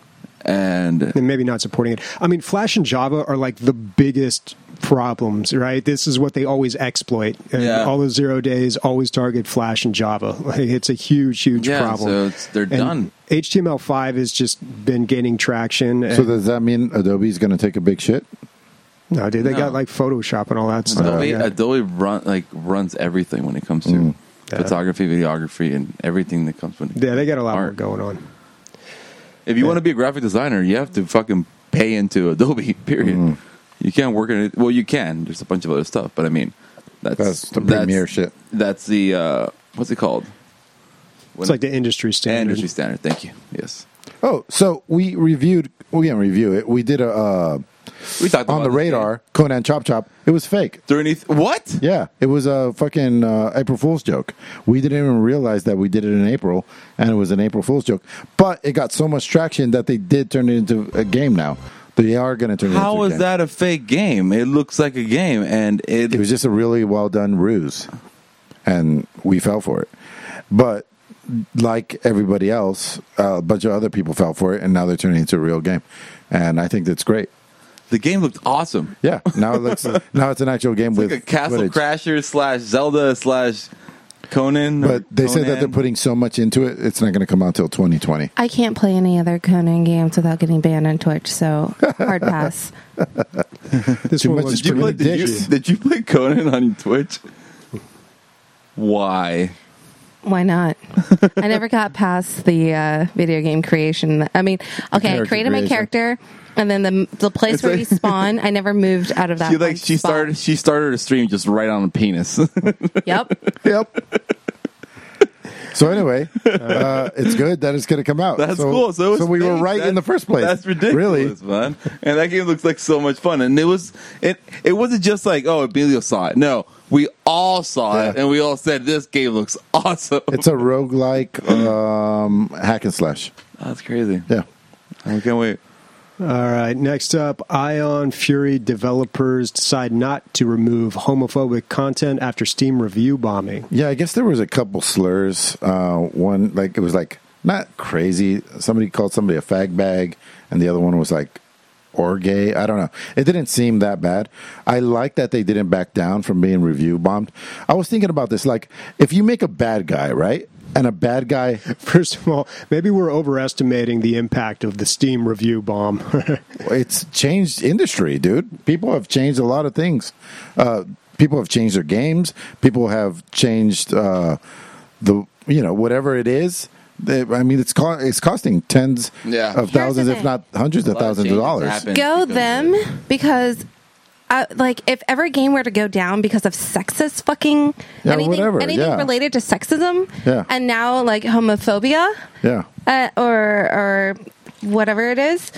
And and maybe not supporting it. I mean, Flash and Java are like the biggest problems, right? This is what they always exploit. And Yeah. all those zero days always target Flash and Java. Like, it's a huge, huge yeah, problem. so it's, they're And done. H T M L five has just been gaining traction. And, So does that mean Adobe's going to take a big shit? no, dude, they No. got like Photoshop and all that stuff. Adobe, Yeah. Adobe run like runs everything when it comes to Mm. Yeah. photography, videography, and everything that comes with it. Yeah, they got a lot Art. more going on. If you Yeah. want to be a graphic designer, you have to fucking pay into Adobe. Period. Mm. You can't work in it. Well, you can. There's a bunch of other stuff, but I mean, that's That's the Premiere shit. That's the uh, what's it called? It's like the industry standard. industry standard. Thank you. Yes, Oh, so we reviewed. We didn't review it. We did a uh, we talked on about the this radar. Conan Chop Chop. It was fake. game. During the- what? Yeah, it was a fucking uh, April Fool's joke. We didn't even realize that we did it in April, and it was an April Fool's joke. But it got so much traction that they did turn it into a game now. They are going to turn it into How a is game. that a fake game? It looks like a game, and it, It was just a really well done ruse, and we fell for it. But like everybody else, uh, a bunch of other people fell for it, and now they're turning it into a real game. And I think that's great. the game looked awesome. Yeah, now it looks now it's an actual game It's with like a Castle footage. Crasher slash Zelda slash Conan. or But they said that Conan. they're putting so much into it, it's not going to come out until twenty twenty. I can't play any other Conan games without getting banned on Twitch, so hard pass. This Too one much looks Did you, play, pretty did, you, dickish. did you play Conan on Twitch? Why? Why not? I never got past the uh, video game creation. I mean, okay, I character created my creation. character, and then the the place It's where like- you spawn, I never moved out of that. She like one she spot. started she started a stream just right on a penis. Yep. Yep. So anyway, uh, it's good that it's going to come out. That's so, cool. So, it was we were fake. right in the That's- first place. That's ridiculous, Really? man. And that game looks like so much fun. And it was it it wasn't just like, oh, Emilio saw it. No, we all saw it, Yeah. and we all said this game looks awesome. It's a roguelike um, hack and slash. That's crazy. Yeah. I can't wait. All right, next up, Ion Fury developers decide not to remove homophobic content after Steam review bombing. Yeah, I guess there was a couple slurs. Uh, one, like, it was like, not crazy. Somebody called somebody a fag bag, and the other one was like, or gay. I don't know. It didn't seem that bad. I like that they didn't back down from being review bombed. I was thinking about this. Like, if you make a bad guy, right? And a bad guy, First of all, maybe we're overestimating the impact of the Steam review bomb. it's changed industry, dude. People have changed a lot of things. Uh, people have changed their games. People have changed uh, the, you know, whatever it is. They, I mean, it's co- it's costing tens Yeah. of Here's the thousands, if thing. not hundreds of A lot of thousands of changes dollars. happen. Go because them of it. because Uh, like, if every game were to go down because of sexist fucking Yeah, anything, whatever, anything yeah. related to sexism, Yeah. and now like homophobia, Yeah. uh, or or whatever it is.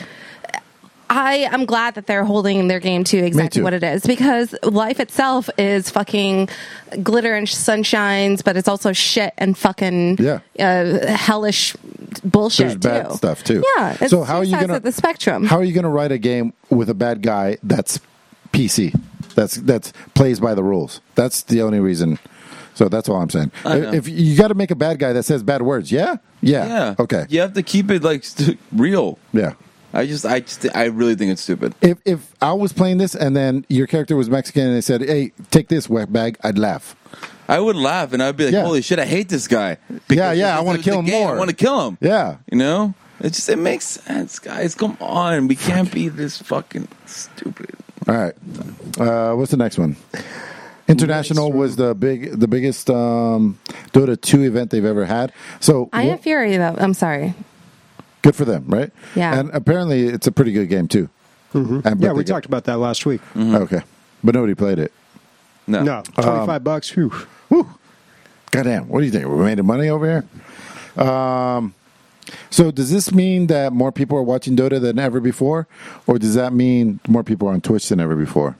I am glad that they're holding their game to exactly too. what it is, because life itself is fucking glitter and sunshines, but it's also shit and fucking Yeah. uh, hellish bullshit There's bad too. stuff too. Yeah, it's So how are two you sides gonna of the spectrum? How are you gonna write a game with a bad guy that's P C? That's that's plays by the rules. That's the only reason. So that's all I'm saying. I know. If you got to make a bad guy that says bad words, yeah, yeah, Yeah. okay, You have to keep it like st- real. yeah. I just, I just, I really think it's stupid. If if I was playing this and then your character was Mexican and they said, "Hey, take this wet bag," I'd laugh. I would laugh and I'd be like, Yeah. "Holy shit, I hate this guy." Yeah, yeah, I it's- wanna it's kill the him game. more. I want to kill him. Yeah. You know, it just it makes sense, guys. Come on, we can't be this fucking stupid. All right. Uh, what's the next one? International was the big, the biggest um, Dota two event they've ever had. So I am Fury, though. I'm sorry. good for them, right? Yeah. And apparently, it's a pretty good game too. Mm-hmm. And, Yeah, but we they talked about that last week. got- Okay, but nobody played it. No, No, twenty-five bucks. Whew. Woo. Goddamn! What do you think? We made money over here. Um, so does this mean that more people are watching Dota than ever before, or does that mean more people are on Twitch than ever before?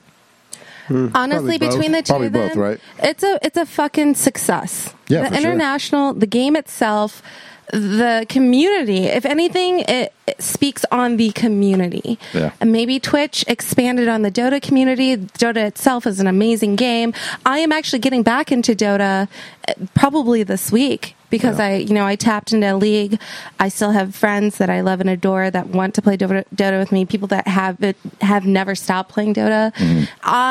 Honestly, Probably both. between the two Probably of them, both, right? it's a it's a fucking success. Yeah, the for sure. international, the game itself, the community. If anything, it, it speaks on the community. Yeah. And maybe Twitch expanded on the Dota community. Dota itself is an amazing game. I am actually getting back into Dota uh, probably this week. Because Yeah. I, you know, I tapped into a league. I still have friends that I love and adore that want to play Dota, Dota with me. People that have it, have never stopped playing Dota. Mm-hmm.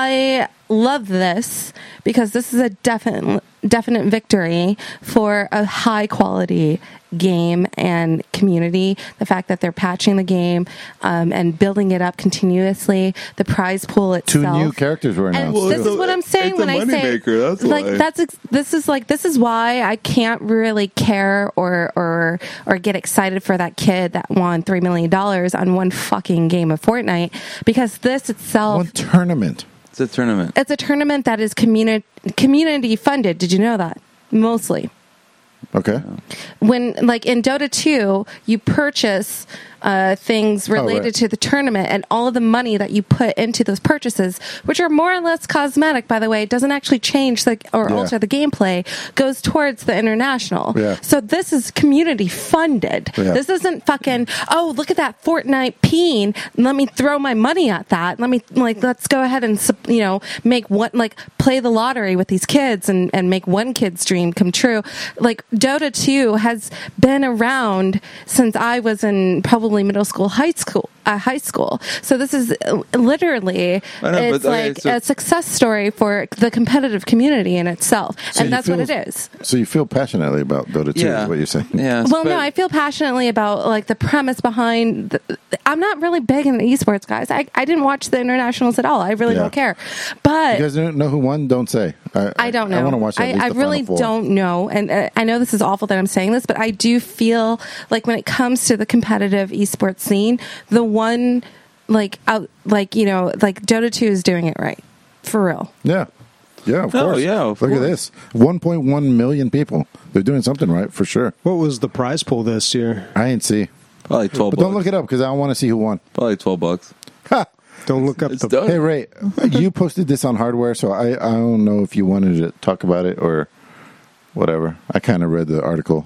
I love this because this is a definite definite victory for a high quality game and community. The fact that they're patching the game um, and building it up continuously. The prize pool Two itself. new characters were And announced. Well, this too. it's is a- what I'm saying it's a when I say moneymaker, that's like why. that's ex- this is like this is why I can't really care or or or get excited for that kid that won three million dollars on one fucking game of Fortnite, because this itself One tournament. it's a tournament. it's a tournament that is community community funded. Did you know that? Mostly. Okay. When, like in Dota two, you purchase uh, things related Oh, right. to the tournament, and all of the money that you put into those purchases, which are more or less cosmetic, by the way, it doesn't actually change the, or Yeah. alter the gameplay, goes towards the international. Yeah. So this is community funded. Yeah. This isn't fucking, oh, look at that Fortnite peen. Let me throw my money at that. Let me, like, let's go ahead and, sup- you know, make one, like, play the lottery with these kids and, and make one kid's dream come true. Like, Dota two has been around since I was in probably middle school, high school, uh, high school. So this is uh, literally, I know, it's but, okay, like so- a success story for the competitive community in itself. So and you that's what feel- it is. So you feel passionately about Dota two, Yeah, is what you're saying? Yeah. Well, but- no, I feel passionately about like the premise behind. The, I'm not really big in esports, guys. I, I didn't watch the internationals at all. I really Yeah. don't care. But You guys don't know who won? Don't say. I, I don't know. I want to watch at I, least I the really Final Four. don't know, and uh, I know this is awful that I'm saying this, but I do feel like when it comes to the competitive esports scene, the one like out, like you know, like Dota two is doing it right, for real. Yeah. Yeah, of No, course. yeah, of Look at course. this. one point one million people. They're doing something right, for sure. What was the prize pool this year? I ain't see. Probably twelve. But bucks. don't look it up because I don't want to see who won. Probably twelve bucks. Ha! Don't look up It's the. done. Hey, Ray, you posted this on Hardware, so I, I don't know if you wanted to talk about it or whatever. I kind of read the article.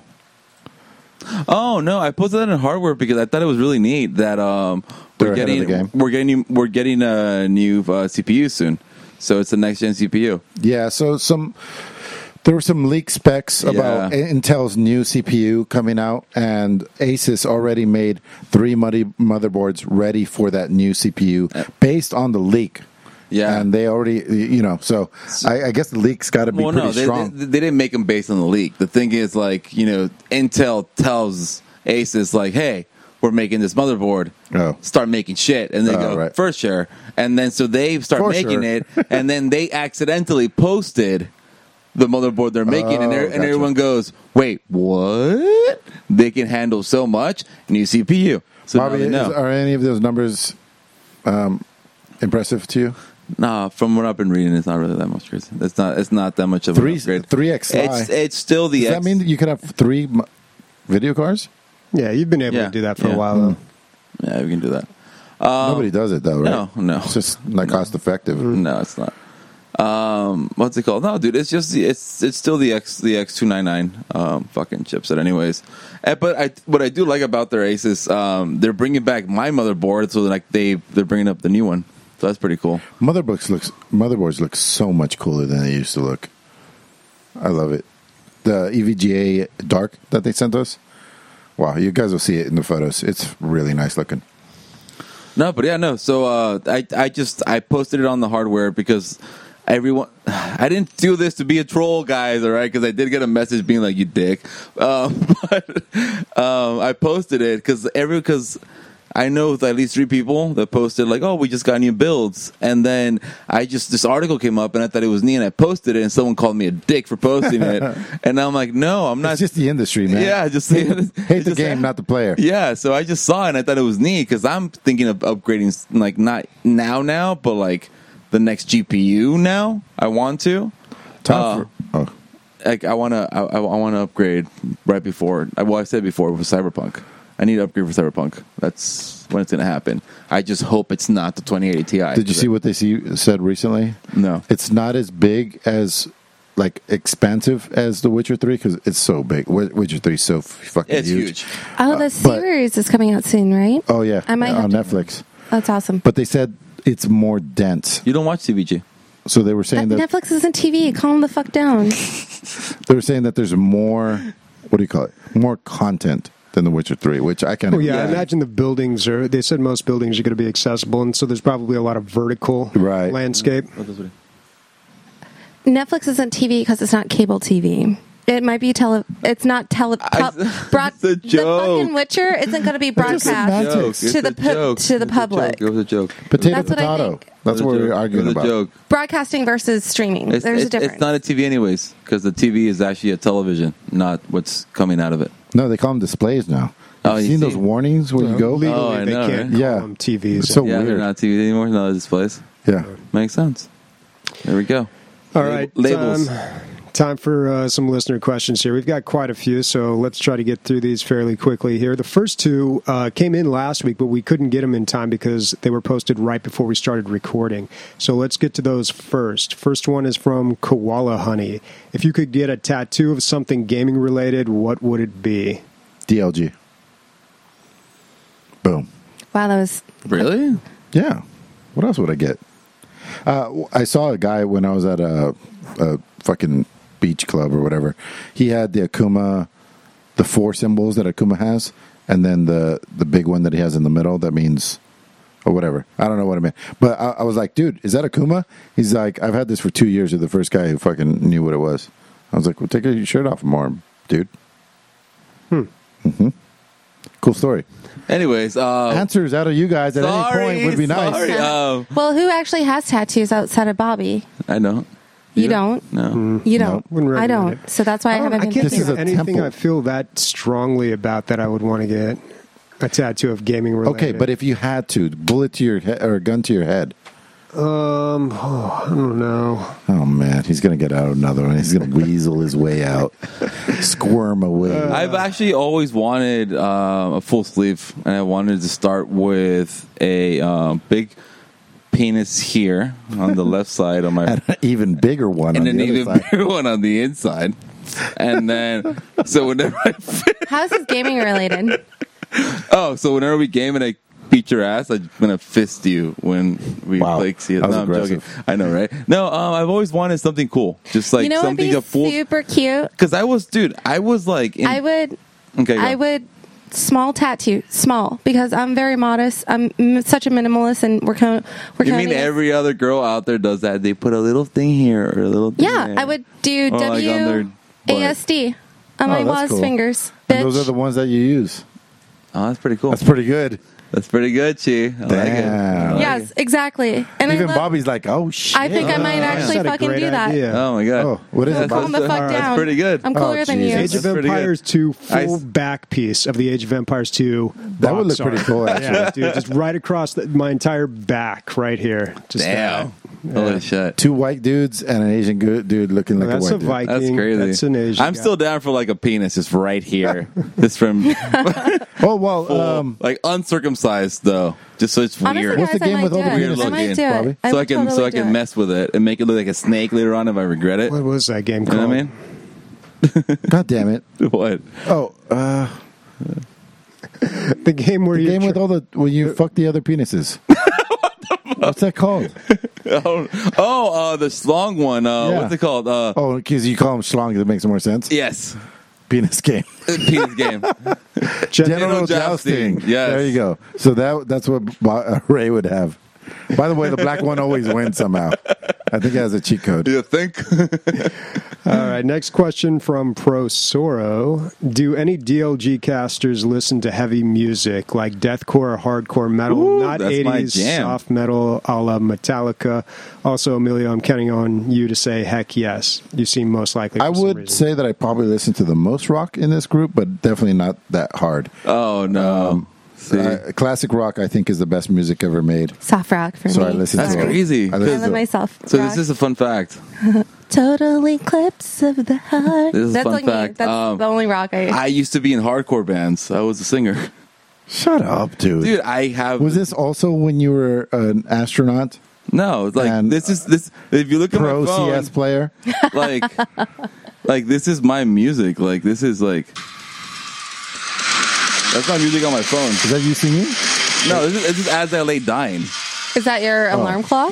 Oh no, I posted that in hardware because I thought it was really neat that um They're we're ahead of getting the game. we're getting we're getting a new uh, C P U soon. So it's the next gen C P U. Yeah, so some there were some leak specs about Yeah. Intel's new C P U coming out, and Asus already made three muddy motherboards ready for that new C P U based on the leak. Yeah. And they already, you know, so I, I guess the leak's got to be Well, pretty no, they, strong. they, they didn't make them based on the leak. The thing is, like, you know, Intel tells Asus, like, hey, we're making this motherboard. Oh. Start making shit. And they Oh, go, right. for sure. And then so they start For making sure. it, and then they accidentally posted the motherboard they're making, and, Oh, they're- and gotcha. everyone goes, wait, what? They can handle so much? New C P U. So Bobby, now they is, know. are any of those numbers um, impressive to you? Nah, from what I've been reading, it's not really that much crazy. It's not. It's not that much of Three an upgrade. three X Sly. It's it's still the. Does X. that mean that you could have three m- video cards? Yeah, you've been able Yeah, to do that for yeah. a while. Though. Yeah, we can do that. Um, Nobody does it though, right? no, no. It's just not cost effective. No, it's not. Um, what's it called? No, dude, it's just the, it's it's still the X the X two ninety-nine um, fucking chipset, anyways. Eh, but I what I do like about their Asus, um, they're bringing back my motherboard, so like they they're bringing up the new one, so that's pretty cool. Motherboards looks motherboards look so much cooler than they used to look. I love it. The E V G A Dark that they sent us. Wow, you guys will see it in the photos. It's really nice looking. No, but yeah, no. So uh, I I just I posted it on the hardware because everyone. I didn't do this to be a troll, guys. All right, because I did get a message being like, "You dick," um, but um, I posted it because every because. I know with at least three people that posted like, "Oh, we just got new builds," and then I just this article came up and I thought it was me, and I posted it, and someone called me a dick for posting it, and I'm like, "No, I'm not." It's just the industry, man. Yeah, just hate, hate the just- game, not the player. Yeah, so I just saw it and I thought it was neat because I'm thinking of upgrading, like not now, now, but like the next G P U. Now I want to. Time Uh, for, oh. Like I want to, I, I want to upgrade right before. Well, I said before with Cyberpunk. I need to upgrade for Cyberpunk. That's when it's going to happen. I just hope it's not the twenty eighty Ti. Did you see what they see, said recently? No. It's not as big as, like, expansive as The Witcher three because it's so big. Wi- Witcher three is so f- fucking It's huge. huge. Oh, Uh, the but- series is coming out soon, right? Oh, yeah. I might on have to- Netflix. That's awesome. But they said it's more dense. You don't watch T V G. So they were saying that Netflix isn't T V. Calm the fuck down. they were saying that there's more, what do you call it? More content than The Witcher three, which I kind of Oh yeah, I imagine the buildings are. They said most buildings are going to be accessible, and so there's probably a lot of vertical Right. landscape. Netflix isn't T V because it's not cable T V. It might be tele. It's not tele. I- Pub, broad, it's a the joke. fucking Witcher isn't going to be broadcast semantics. to the pu- to the public. It was a joke. potato That's what I potato. think. That's It what was a we were joke. arguing It was about. a joke. Broadcasting versus streaming. It's, There's it's, a difference. it's not a T V anyways, because the T V is actually a television, not what's coming out of it. No, they call them displays now. Oh, You've you seen see. those warnings where you go? Legally, Oh, I they know, can't right? call Yeah. them T Vs. It's so yeah, they're weird. not T V anymore. No, displays. Yeah. Makes sense. There we go. All Lab- right, labels. Time, time for uh, some listener questions here. We've got quite a few, so let's try to get through these fairly quickly here. The first two uh, came in last week, but we couldn't get them in time because they were posted right before we started recording. So let's get to those first. First one is from Koala Honey. If you could get a tattoo of something gaming related, what would it be? D L G. Boom. Wow, that was Really? Yeah. What else would I get? Uh, I saw a guy when I was at a, a fucking beach club or whatever. He had the Akuma, the four symbols that Akuma has, and then the, the big one that he has in the middle that means, or whatever. I don't know what it meant. But I, I was like, dude, is that Akuma? He's like, I've had this for two years. You're the first guy who fucking knew what it was. I was like, well, take your shirt off more, dude. Hmm. Mm-hmm. Cool story. Anyways, uh, Answers out of you guys at sorry, any point would be nice. sorry. Um, well. Who actually has tattoos outside of Bobby? I don't. You don't. No. You don't. Wouldn't I recommend don't. it. So that's why I, I, don't- haven't I been can't This thinking think is of a anything temple. I feel that strongly about that I would want to get a tattoo of gaming related. Okay, but if you had to, bullet to your head or gun to your head. Um, oh, I don't know. Oh man, he's gonna get out another one. He's gonna weasel his way out, squirm away. I've actually always wanted uh, a full sleeve, and I wanted to start with a um, big penis here on the left side on my, and an even bigger one and on an the other even side. bigger one on the inside. And then, so whenever I fit, How's this gaming related? oh, so whenever we game and I beat your ass, I'm gonna fist you when we Wow. like see it. That was No, I'm joking. aggressive. I know, right? No, um, I've always wanted something cool, just like you know what would something be a full. super cute? Because I was, dude, I was like, in, I would. okay, go. I would small tattoo, small, because I'm very modest. I'm m- such a minimalist, and we're kind of we're You kind mean every other girl out there does that? They put a little thing here or a little thing Yeah, there. I would do Or, like, on their W A S D on Oh, my that's Waz cool. fingers. And Bitch. those are the ones that you use. Oh, that's pretty cool. That's pretty good. That's pretty good, Chi. I like it. Damn. I like Yes, exactly. And Even I love, Bobby's like, oh shit. I think I might actually That's a fucking great do that. idea. Oh my god! Oh, what is Yeah, it? Calm the Bobby? fuck All right, down. that's pretty good. I'm cooler Oh, than you. Age of That's pretty Empires two full I- back piece of the Age of Empires two. That would box look pretty art. cool, actually. Yeah, dude, just right across the, my entire back, right here. Just Damn! that. Holy Yeah. shit! Two white dudes and an Asian go- dude looking like That's a a white dude. Viking. That's crazy. That's an Asian. I'm guy. still down for like a penis, just right here, just from Oh well, full, um, like uncircumcised though, just so it's Honestly, weird. What's the guys, I game might with do all the it. weird I might looking, do it. Bobby? I so I would can totally so I do can it. mess with it and make it look like a snake later on if I regret it. What was that game You called? know what I mean? God damn it! What? Oh, uh, The game where the you game tr- with all the when you fuck the other penises. What's that called? Oh, oh, uh, the slong one. Uh, Yeah. What's it called? Uh, Oh, because you call them schlong, it makes more sense. yes, Penis game. penis game. Gen- General jousting. jousting. Yes. There you go. So that that's what Bo- uh, Ray would have. By the way, the black one always wins somehow. I think it has a cheat code. You think? All right, next question from Pro Soro. Do any D L G casters listen to heavy music like deathcore or hardcore metal, Ooh, not that's my eighties jam. soft metal a la Metallica? Also, Emilio, I'm counting on you to say heck yes. You seem most likely. I for some would reason. say that I probably listen to the most rock in this group, but definitely not that hard. Oh no! See, Uh, classic rock, I think, is the best music ever made. Soft rock for So me. I listen That's to it. crazy. I I listen love to it. myself. so rock. this is a fun fact. Total eclipse of the heart. This is a That's fun like me. fact. That's Um, the only rock I. I used to be in hardcore bands. I was a singer. Shut up, dude. Dude, I have Was this also when you were an astronaut, no. It's like And, this is this. If you look at pro my phone, C S player? like, like this is my music. Like this is like that's my music on my phone. Is that you singing? No, this is, this is As I Lay Dying. Is that your Oh. alarm clock?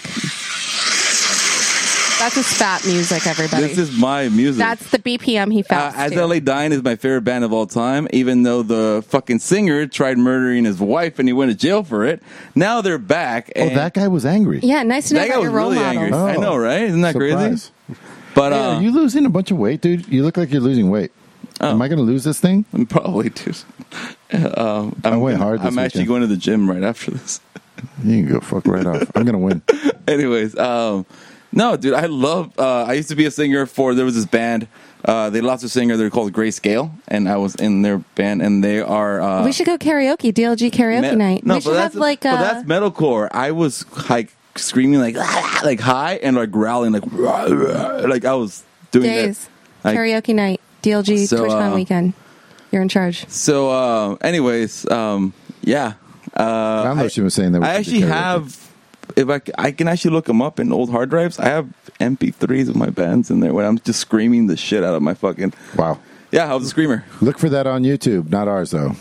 That's his fat music, everybody. This is my music. That's the B P M he Uh, fats As to. I Lay Dying is my favorite band of all time, even though the fucking singer tried murdering his wife and he went to jail for it. Now they're back. Oh, And that guy was angry. Yeah, nice to know that guy about was your role really models. angry. I Oh. know, right? Isn't that Surprise. crazy? But Hey, uh, are you losing a bunch of weight, dude? You look like you're losing weight. Oh. Am I going to lose this thing? I'm probably dude. Um, I'm I went hard this I'm actually weekend. going to the gym right after this. You can go fuck right off. I'm going to win. Anyways, um, no, dude, I love. Uh, I used to be a singer for. There was this band. Uh, they lost a singer. They're called Grayscale, and I was in their band. And they are. Uh, We should go karaoke, D L G karaoke me- night. No, we but should that's have like but a. that's metalcore. I was like screaming like like high and like growling like like I was doing Days. that. Like, Karaoke night. D L G So, TwitchCon uh, weekend. You're in charge. so, uh, anyways, um, yeah. Uh, I don't know if she was saying that. we I should do actually karaoke. have. If I, c- I can actually look them up in old hard drives. I have M P threes of my bands in there where I'm just screaming the shit out of my fucking. Wow. Yeah, I was a screamer. Look for that on YouTube, not ours though.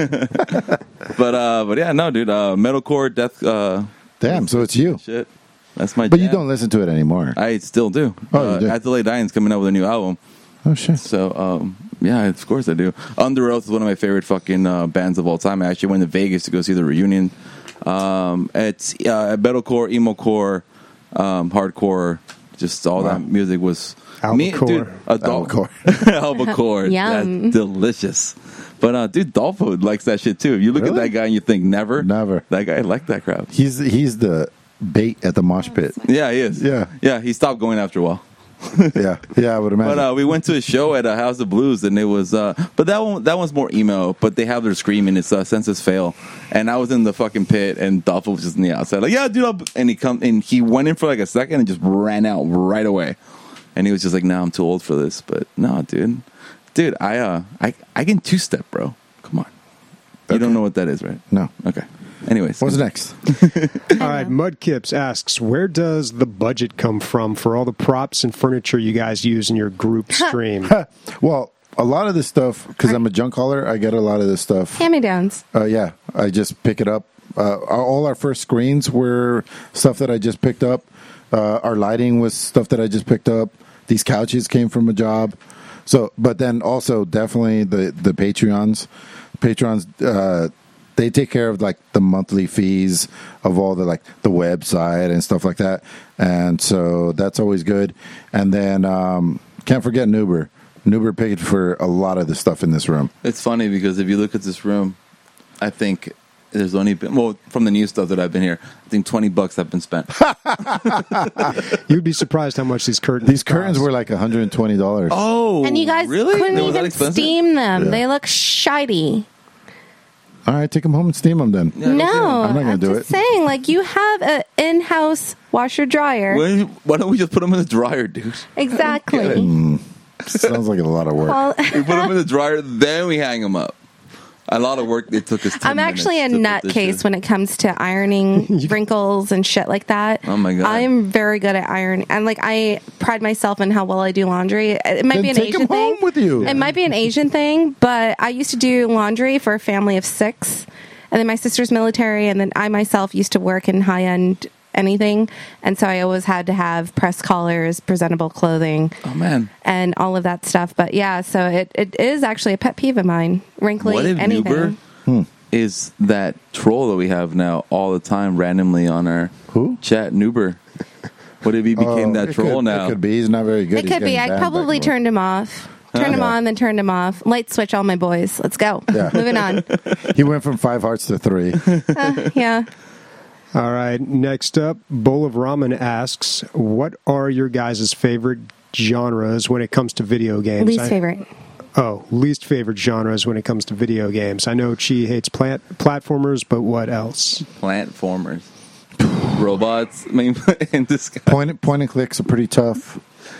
But uh, but yeah, no, dude. Uh, metalcore, death, uh, Damn, so it's you. shit. That's my. But you jam. don't listen to it anymore. I still do. Oh, you uh, do? As I Lay Dying's coming out with a new album. Oh shit. So, um, yeah, of course I do. Under Oath is one of my favorite fucking uh, bands of all time. I actually went to Vegas to go see the reunion. Um, it's uh, metalcore, emo-core, um, hardcore, just all Wow. that music was... Albacore. dude, adult, Albacore. Albacore. Yum. That's delicious. But, uh, dude, Dolpho likes that shit, too. You look Really? at that guy and you think, never. Never. That guy liked that crap. He's he's the bait at the mosh pit. Yeah, he is. Yeah. Yeah, he stopped going after a while. Yeah, yeah, I would imagine. But uh, we went to a show at a House of Blues, and it was. Uh, but that one, that one's more emo. But they have their screaming. It's uh, Census Fail, and I was in the fucking pit, and Dolph was just in the outside, like, yeah, dude. I'll... And he come and he went in for like a second and just ran out right away. And he was just like, "No, I'm too old for this." But no, dude, dude, I uh, I I can two step, bro. Come on, you Okay. don't know what that is, right? no. Okay. Anyways, What's next? All right, Mudkips asks, where does the budget come from for all the props and furniture you guys use in your group stream? Well, a lot of this stuff, because I'm a junk hauler, I get a lot of this stuff. Hand me downs. Uh, yeah, I just pick it up. Uh, all our first screens were stuff that I just picked up. Uh, our lighting was stuff that I just picked up. These couches came from a job. So, but then also definitely the the Patreons, Patreons, uh, they take care of like the monthly fees of all the like the website and stuff like that, and so that's always good. And then um, can't forget Nuber. Nuber paid for a lot of the stuff in this room. it's funny because if you look at this room, I think there's only been, well, from the new stuff that I've been here, I think twenty bucks have been spent. You'd be surprised how much these curtains. These curtains cost. were like one hundred twenty dollars. Oh, And you guys really? couldn't They were that even expensive? steam them. Yeah. They look shiny. All right, take them home and steam them then. Yeah, go no, get 'em. I'm not gonna I'm do just it. saying, like, you have an in-house washer dryer. Why, why don't we just put them in the dryer, dude? Exactly. Sounds like a lot of work. Well, We put them in the dryer, then we hang them up. A lot of work. It took us. ten I'm actually a minutes to put this nutcase shit. when it comes to ironing wrinkles and shit like that. Oh my God. I'm very good at iron, and like I pride myself in how well I do laundry. It might Then be an take Asian 'em thing. home with you. It might be an Asian thing, but I used to do laundry for a family of six, and then my sister's military, and then I myself used to work in high end anything, and so I always had to have press collars, presentable clothing, Oh man. and all of that stuff. But yeah, so it, it is actually a pet peeve of mine. Wrinkly What if anything. Nuber is that troll that we have now all the time randomly on our Who? chat? Nuber. What if he became Oh, that it troll could, now? It could be. He's not very good. It He's could be. getting I banned probably back and turned him off. Turned him Yeah. on, then turned him off. Light switch, all my boys. Let's go. Yeah. Moving on. forth. He went from five hearts to three. Uh, yeah. All right. Next up, Bowl of Ramen asks, "What are your guys' favorite genres when it comes to video games?" Least I- favorite. Oh, least favorite genres when it comes to video games. I know Chi hates plant platformers, but what else? Plant formers. Robots. I mean, in this guy. Point point and clicks are pretty tough.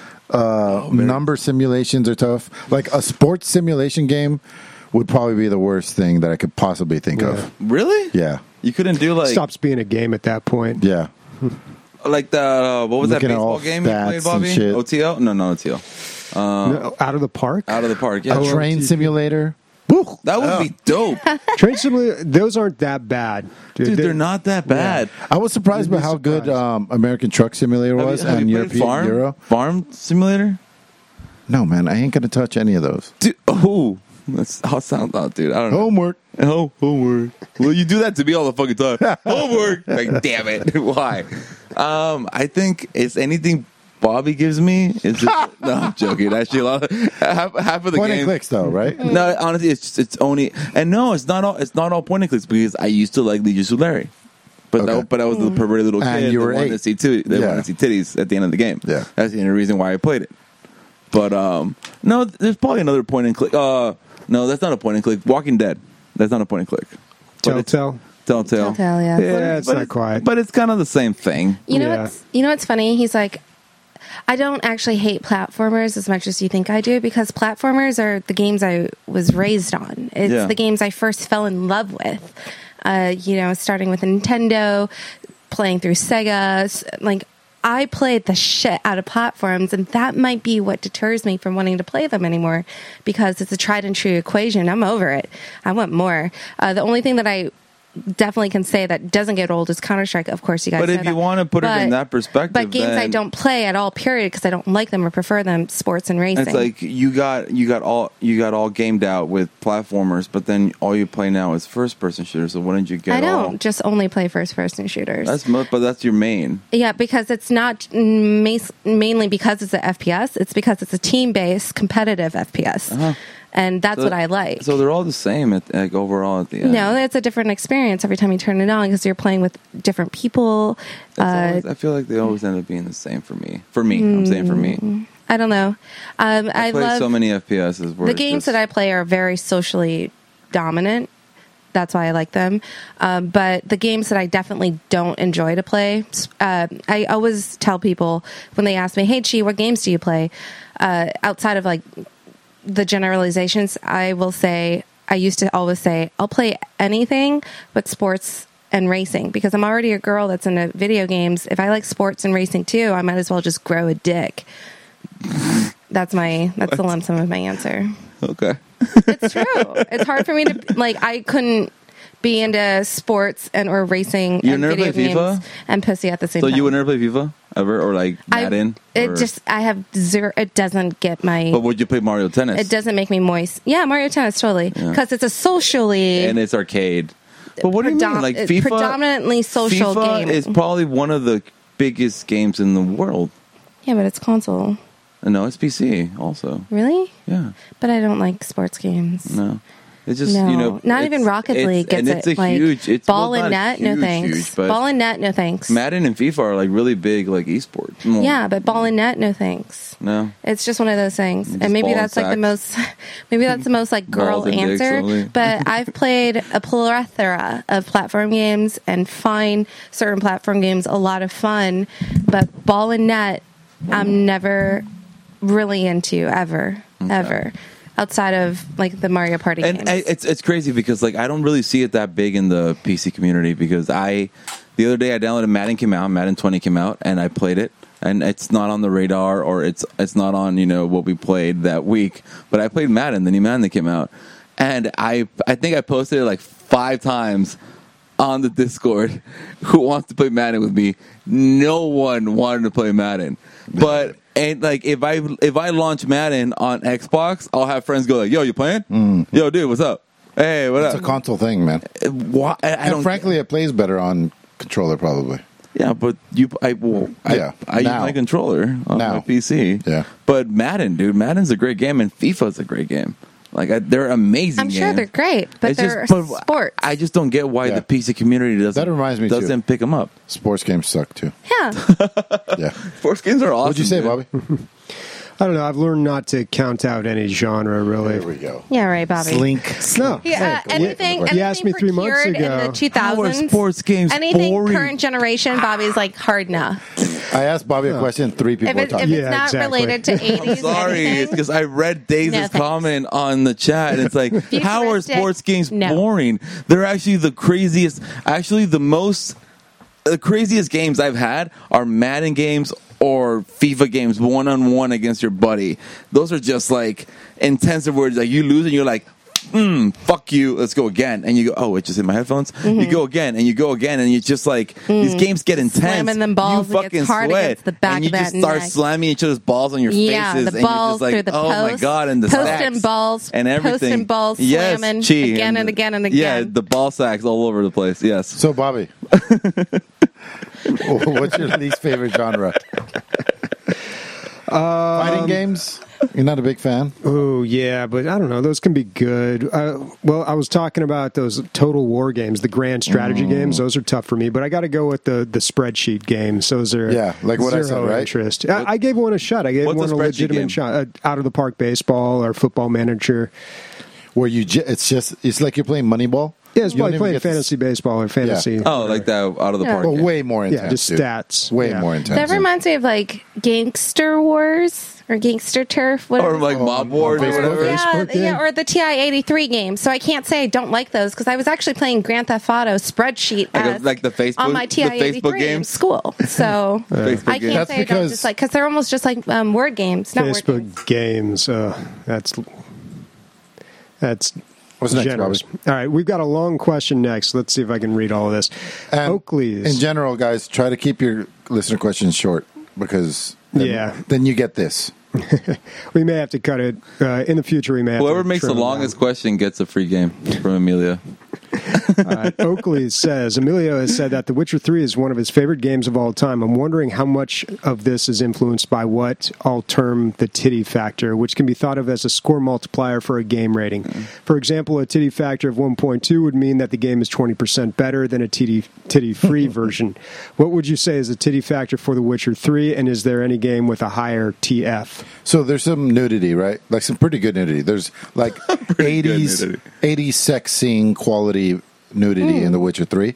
Uh, number simulations are tough. Like a sports simulation game would probably be the worst thing that I could possibly think Yeah. of. Really? Yeah, You couldn't do like Stops being a game at that point. yeah. like the uh, what was Looking that at all baseball game you stats played, and Bobby? shit. O T L? No, no O T L. No, out of the park? Out of the park. Yeah, A Oh, train T V. simulator. Woo. that would be dope, Train simulator, those aren't that bad. dude. They're not that bad. I was surprised You'd by be how good surprised. um, American Truck Simulator Have you- was have and you played European Farm? Euro. Farm Simulator? No, man, I ain't gonna touch any of those. Dude, oh, that's how it sounds out, dude. I don't know. Homework. Oh, homework. Well, you do that to me all the fucking time. Homework. Like, damn it. Why? Um, I think it's anything Bobby gives me. Is just, no, I'm joking. Actually, a lot of, half, half of the Point game. and clicks, though, right? No, honestly, it's it's only and no, it's not all. It's not all point and clicks because I used to like Leisure Suit Larry, but Okay. that, but I was the perverted little And kid you that were wanted eight. to see too. That Yeah. wanted to see titties at the end of the game. Yeah. That's the only reason why I played it. But um, no, there's probably another point and click. Uh, no, that's not a point and click. Walking Dead. That's not a point and click. But it's- Telltale? Telltale. Telltale, yeah. Yeah, it's but not quite. But it's kind of the same thing. You know Yeah. what's you know what's funny? He's like, I don't actually hate platformers as much as you think I do because platformers are the games I was raised on. It's Yeah. the games I first fell in love with. Uh, you know, starting with Nintendo, playing through Sega, s- like I played the shit out of platforms, and that might be what deters me from wanting to play them anymore because it's a tried and true equation. I'm over it. I want more. Uh, the only thing that I definitely can say that doesn't get old is Counter-Strike. Of course, you guys But know if you that. want to put it in But- that perspective, But games I then don't play at all, period, because I don't like them or prefer them, sports and racing. It's like you got you got all you got all gamed out with platformers, but then all you play now is first person shooters. So why didn't you get I don't all? just only play first person shooters. That's mo- but that's your main. Yeah, because it's not ma- mainly because it's a F P S. It's because it's a team-based, competitive F P S, Uh-huh. and that's So- what I like. So they're all the same at like overall at the end. no, it's a different experience every time you turn it on because you're playing with different people. It's Uh, always, I feel like they always end up being the same for me. For me, I'm saying for me. I don't know. Um, I, I play love so many F P S's. Where the it's games just- that I play are very socially dominant. That's why I like them. Um, but the games that I definitely don't enjoy to play, uh, I always tell people when they ask me, "Hey, Chi, what games do you play?" Uh, outside of like the generalizations, I will say I used to always say I'll play anything but sports and racing because I'm already a girl that's into video games. If I like sports and racing too, I might as well just grow a dick. That's my that's the lump sum of my answer. Okay. It's true. It's hard for me to like. I couldn't be into sports and or racing You and never video play FIFA? games and pussy at the same So time. you would never play FIFA ever, or like I, Madden? it or- just I have zero. It doesn't get my. But would you play Mario Tennis? It doesn't make me moist. Yeah, Mario Tennis totally Yeah. because it's a socially and it's arcade. But what do you mean? predom- Like uh, FIFA, predominantly social FIFA game. is probably one of the biggest games in the world. Yeah, but it's console. No, it's P C also. Really? Yeah. But I don't like sports games. No. It's just No, you know, not it's- even Rocket it's- League gets and it's it. a like, huge it's ball well, and not net, no huge, thanks. huge, but Ball and net, no thanks. Madden and FIFA are like really big, like esports. Well, Yeah, but ball and net, no thanks. no, It's just one of those things, Just and maybe ball and that's like the most, maybe that's the most like girl Balls and dicks answer. only. But I've played a plethora of platform games and find certain platform games a lot of fun. But ball and net, I'm never really into ever, ever. Outside of like the Mario Party and games. I, it's it's crazy because like I don't really see it that big in the P C community because I the other day I downloaded Madden came out, Madden twenty came out, and I played it, and it's not on the radar or it's it's not on you know what we played that week, but I played Madden, the new Madden that came out, and I I think I posted it like five times on the Discord. Who wants to play Madden with me? No one wanted to play Madden, but. And like if I if I launch Madden on Xbox, I'll have friends go like, "Yo, you playing? Mm. Yo, dude, what's up? Hey, what It's up?" a console thing, man. Why, I, I And don't. frankly, it plays better on controller, probably. yeah, but you, I, well, I, Yeah, I use now. my controller on Now. my P C. Yeah. but Madden, dude, Madden's a great game, and FIFA's a great game. Like I, they're amazing. I'm sure games. they're great, but It's they're just- but sports. I just don't get why Yeah. the P C community doesn't. That reminds me, too. doesn't pick them up. Sports games suck too. yeah. Yeah. Sports games are awesome. What'd you say, dude. Bobby? I don't know. I've learned not to count out any genre, really. There we go. Yeah, right, Bobby. Slink. No. Yeah, uh, anything, You anything asked me three months procured ago. in the two How are thousands. sports games anything boring? current generation, Bobby's like hard no. I asked Bobby a question. Three people If, were it, if talking. it's Yeah, not exactly. related to eighties, Sorry, anything, because I read Daze's No, thanks. comment on the chat, and it's like, how are Futuristic? sports games No. boring? They're actually the craziest. Actually, the most, the craziest games I've had are Madden games or FIFA games, one on one against your buddy. Those are just like intensive words. Like you lose, and you're like, mm, fuck you, let's go again. And you go, oh, it just hit my headphones. Mm-hmm. You go again, and you go again, and you just like, these games get intense. Mm. Slamming them balls, you it gets fucking hard sweat. against the back and you of that just start neck. slamming each other's balls on your yeah, faces. the and balls you're just through like, the oh post, my God, and the post stacks. and balls, And everything. post and balls yes, slamming chi, again and again and again. Yeah, the ball sacks all over the place. Yes. So, Bobby, what's your least favorite genre? Fighting games? You're not a big fan? Oh, yeah, but I don't know. Those can be good. Uh, well, I was talking about those total war games, the grand strategy games. Those are tough for me, but I got to go with the, the spreadsheet games. Those are Yeah, like what I zero said, right? interest. I, I gave one a shot. I gave What's one a a, spreadsheet legitimate game? shot. Uh, out of the park baseball or football manager. Where you, ju- it's just, it's like you're playing Moneyball. Yeah, it's You don't probably even playing get to fantasy baseball or fantasy. Oh, like that out of the Yeah. park. But game. way more intense. Yeah, just dude. stats. Way Yeah. more intense. That reminds me of like Gangster Wars or Gangster Turf, whatever. Or like Oh, Mob on Wars or Facebook? whatever. yeah, Facebook game? yeah, or the T I eighty-three game. So I can't say I don't like those because I was actually playing Grand Theft Auto spreadsheet Like a- as- like the Facebook- on my T I the Facebook eighty-three in games? school. So Facebook I games. can't That's say I don't because- just like because they're almost just like um, word games, not word games. Facebook games. Uh, that's that's What's next, generous. Bobby? All right, we've got a long question next. Let's see if I can read all of this. And Oakley's. in general, guys, try to keep your listener questions short because then, Yeah. then you get this. We may have to cut it uh, in the future. We may have Whoever to makes the trim it down. longest question gets a free game from Amelia. Uh, Oakley says, Emilio has said that The Witcher three is one of his favorite games of all time. I'm wondering how much of this is influenced by what I'll term the titty factor, which can be thought of as a score multiplier for a game rating. For example, a titty factor of one point two would mean that the game is twenty percent better than a titty, titty-free version. What would you say is the titty factor for The Witcher three, and is there any game with a higher T F? So there's some nudity, right? Like some pretty good nudity. There's like eighties, nudity. eighties sex scene quality nudity in The Witcher three.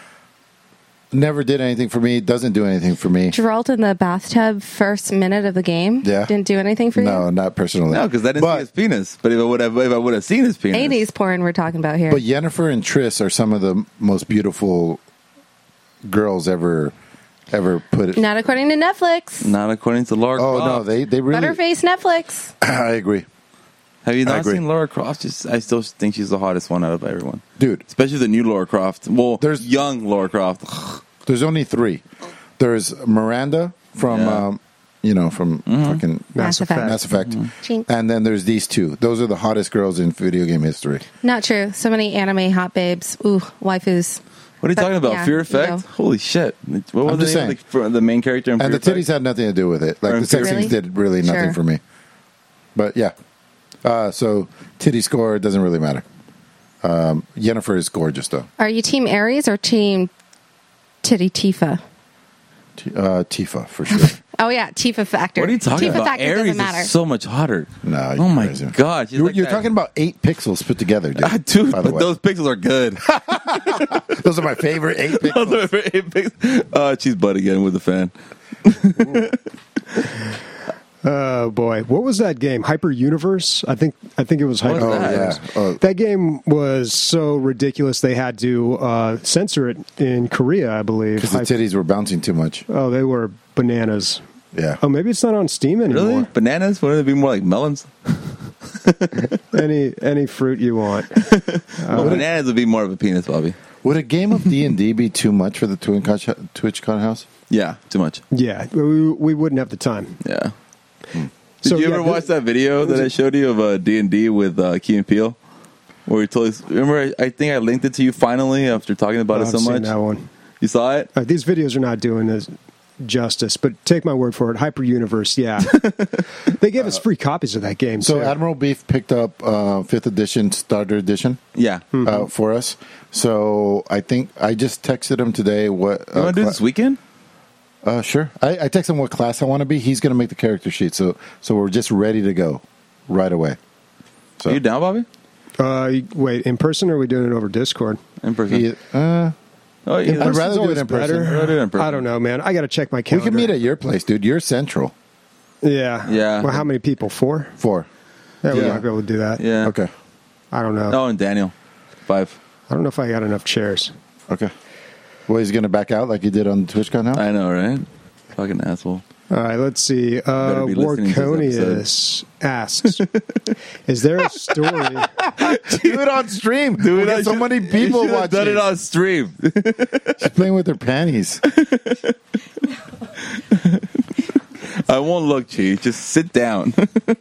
Never did anything for me. Doesn't do anything for me. Geralt in the bathtub first minute of the game. Yeah. Didn't do anything for No, you. not personally. No, because I didn't but, see his penis. But if I would have, if I would have seen his penis, eighties porn we're talking about here. But Yennefer and Triss are some of the most beautiful girls ever, ever put it. Not according to Netflix. not according to Laura Oh Croft. no, they they really. Butterface Netflix. I agree, Have you I not agree. seen Laura Croft? Just, I still think she's the hottest one out of everyone, dude. especially the new Laura Croft. Well, There's- there's young Laura Croft. There's only three. There's Miranda from, Yeah. um, you know, from fucking Mass Mass Effect. Effect. Mass Effect, Jinx. and then there's these two. Those are the hottest girls in video game history. Not true. So many anime hot babes. Ooh, waifus. What are you But, talking about? yeah, Fear you Effect? know. Holy shit! What was I'm just the, saying. name of the, for the main character in And Fear the titties Effect? had nothing to do with it. Like Or the sex Really? scenes did really nothing Sure. for me. But yeah, uh, so titty score doesn't really matter. Um, Yennefer is gorgeous, though. Are you Team Ares or Team Titty Tifa? T- uh, Tifa, for sure. Oh, yeah, Tifa Factor. What are you talking Tifa about? Factor Aries doesn't matter. is so much hotter. No, oh my crazy. god, she's You're, like you're that. talking about eight pixels put together, dude. Ah, dude, by the but way. those pixels are good. Those are my favorite eight pixels. Those are my eight pixels. Oh, she's butt again with the fan. Oh boy, what was that game? Hyper Universe? I think I think it was What Hyper was Oh, that? Universe. yeah. Oh, That game was so ridiculous they had to uh, censor it in Korea, I believe. because the Hy- titties were bouncing too much. oh, they were bananas. Yeah. Oh, maybe it's not on Steam anymore. Really? Bananas? Wouldn't it be more like melons? Any any fruit you want. well, bananas would be more of a penis, Bobby. Would a game of D and D be too much for the Twin Con- TwitchCon house? Yeah, too much. Yeah, we, we wouldn't have the time. Yeah. Did So, you yeah, ever this- watch that video that I showed you of uh, D and D with uh, Key and Peele? Where he told us, remember, I, I think I linked it to you finally after talking about Oh, it so I've seen much. that one. You saw it? Uh, these videos are not doing this justice, but take my word for it. Hyper Universe, yeah. They gave us free copies of that game. So too. Admiral Beef picked up uh, fifth edition Starter Edition Yeah. Hmm. uh, for us. So I think I just texted him today what. You Uh, want to do cla- this weekend? Uh, sure. I, I texted him what class I want to be. He's going to make the character sheet, so so we're just ready to go right away. So Are you down, Bobby? Uh, wait, in person or are we doing it over Discord? In person? he, uh, oh, yeah. I'd Person's rather do it always in person. better. I'd rather do it in person. I don't know, man. I got to check my we calendar. can meet at your place, dude. You're central. Yeah. Yeah. Well, how many people? Four? Four. Yeah, we Yeah. might be able to do that. Yeah. Okay. I don't know. Oh, and Daniel. Five. I don't know if I got enough chairs. Okay. Well, he's going to back out like he did on TwitchCon now? I know, right? Fucking asshole. All right, let's see. Uh, Better be listening to this Warconius asks, is there a story? do it on stream. Dude, we got so many people watching. Done it watching. on stream. She's playing with her panties. I won't look, Chi. Just sit down.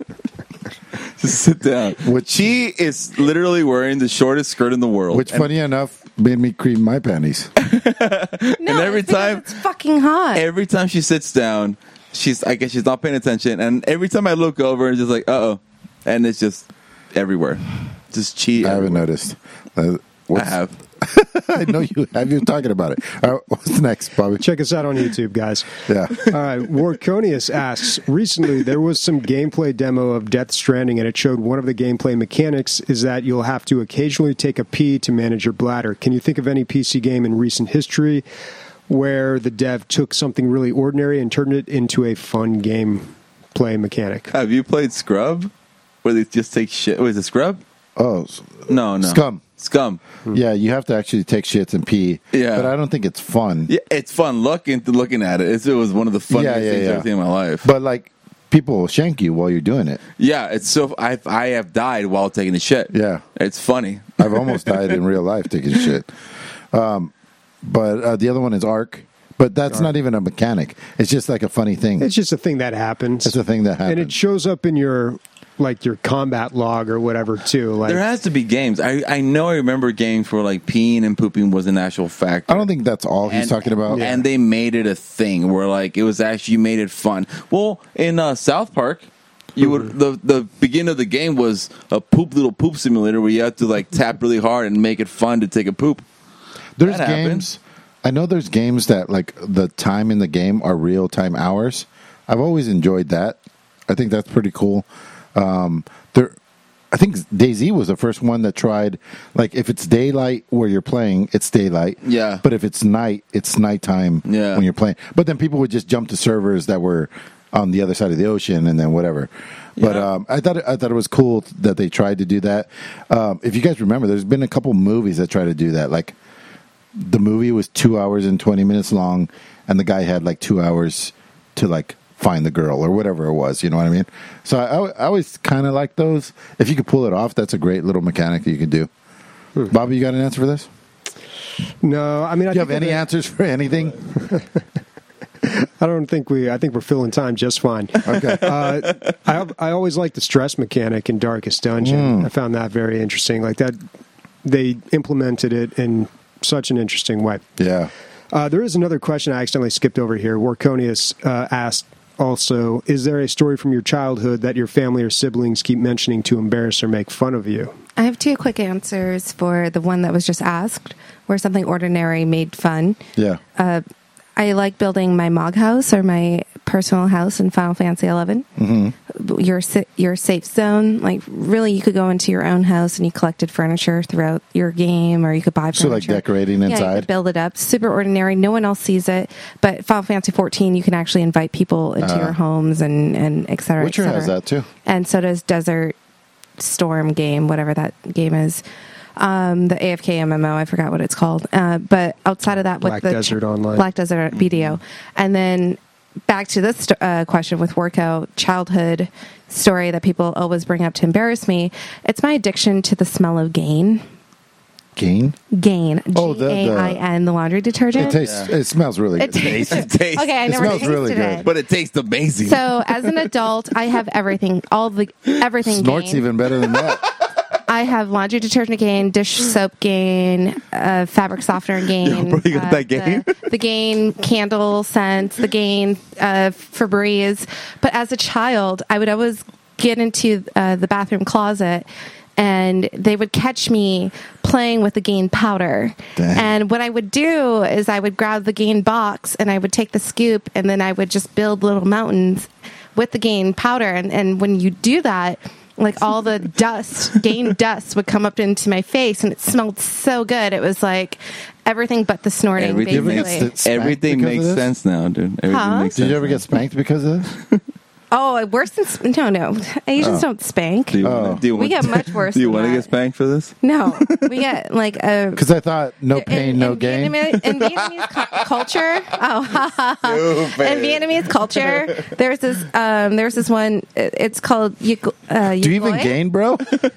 Just sit down. What- Chi is literally wearing the shortest skirt in the world. Which, And funny enough, made me cream my panties. No, And every it's because time- it's fucking hot. every time she sits down, she's I guess she's not paying attention. And every time I look over, it's just like, uh oh, and it's just everywhere. Just Chi. I haven't everywhere. noticed. Uh, I what's- have. I know you have. You're talking about it. All right, what's next, Bobby? Check us out on YouTube, guys. Yeah. All right, Warconius asks, recently there was some gameplay demo of Death Stranding, and it showed one of the gameplay mechanics is that you'll have to occasionally take a pee to manage your bladder. Can you think of any P C game in recent history where the dev took something really ordinary and turned it into a fun gameplay mechanic? Have you played Scrub? Where they just take shit? Wait, is it Scrub? Oh, s- No, no. Scum. Scum. yeah. You have to actually take shits and pee. Yeah. But I don't think it's fun. Yeah, it's fun looking looking at it. It's, it was one of the funniest Yeah, yeah, things I've yeah. ever seen in my life. But like, people will shank you while you're doing it. yeah, it's so I I have died while taking a shit. Yeah. it's funny. I've almost died in real life taking shit. Um, but uh, the other one is Ark. But that's not even a mechanic. It's just like a funny thing. It's just a thing that happens. It's a thing that happens. And it shows up in your like your combat log or whatever too. Like There has to be games. I I know I remember games where like peeing and pooping was an actual factor. I don't think that's all he's And- talking about. And they made it a thing where like it was actually made it fun. Well, in uh, South Park, you would the the beginning of the game was a poop little poop simulator where you had to like tap really hard and make it fun to take a poop. There's That games. happens. I know there's games that like the time in the game are real time hours. I've always enjoyed that. I think that's pretty cool. Um, there, I think DayZ was the first one that tried like if it's daylight where you're playing, it's daylight. Yeah. But if it's night, it's nighttime Yeah. when you're playing. But then people would just jump to servers that were on the other side of the ocean and then whatever. But Yeah. um, I thought I thought it was cool that they tried to do that. Um, if you guys remember, there's been a couple movies that try to do that. Like the movie was two hours and twenty minutes long, and the guy had like two hours to like find the girl or whatever it was. You know what I mean? So I, I always kind of like those. If you could pull it off, that's a great little mechanic that you can do. Hmm. Bobby, you got an answer for this? no, I mean, I Do you have think any that- answers for anything? I don't think we. I think we're filling time just fine. Okay. Uh, I I always liked the stress mechanic in Darkest Dungeon. Mm. I found that very interesting. Like that, they implemented it in such an interesting way. Yeah. Uh, there is another question I accidentally skipped over here. Warconius uh, asked also, is there a story from your childhood that your family or siblings keep mentioning to embarrass or make fun of you? I have two quick answers for the one that was just asked, where something ordinary made fun. Yeah. Uh, I like building my Mog house or my personal house in Final Fantasy eleven. Mm-hmm. Your your safe zone, like really, you could go into your own house and you collected furniture throughout your game, or you could buy furniture. So like decorating Yeah, you inside. could build it up. Super ordinary. No one else sees it. But Final Fantasy fourteen, you can actually invite people into Uh, your homes and and et cetera. Witcher et cetera. has that too. And so does Desert Storm game, whatever that game is. Um, the A F K M M O, I forgot what it's called. Uh, but outside of that, with Black the Desert Online. Black Desert B D O, and then back to this uh, question with workout childhood story that people always bring up to embarrass me. It's my addiction to the smell of Gain. Gain? Gain. Oh, the- the- G A I N, the laundry detergent. It tastes. It smells really It good. tastes. It tastes- Okay, I it never smells tasted really it. good. But it tastes amazing. So as an adult, I have everything, all the everything. Snorts Gain. even better than that. I have laundry detergent Gain, dish soap Gain, uh, fabric softener Gain. Yo, bro, you got uh, that Gain? The, the Gain candle scents, the Gain uh, Febreze. But as a child, I would always get into uh, the bathroom closet, and they would catch me playing with the Gain powder. Dang. And what I would do is I would grab the Gain box, and I would take the scoop, and then I would just build little mountains with the Gain powder. And, and when you do that, like all the dust, Gain dust would come up into my face, and it smelled so good. It was like everything but the snorting, Everything makes basically. sense. Spanked Everything because makes of this? sense now, dude. Everything Huh? makes Did sense. you ever get spanked because of this? Oh, worse than sp- no, no. Asians don't spank. Do you Oh. want, do you We want, get much worse Do you than want to that. get spanked for this? No, we get like a. Because I thought no pain, in, no in gain. Vietnamese, in Vietnamese cu- culture, oh, ha, ha, ha. in Vietnamese culture, there's this, um, there's this one. it- It's called. Yig- Uh, Do you even Yigoi. gain, bro?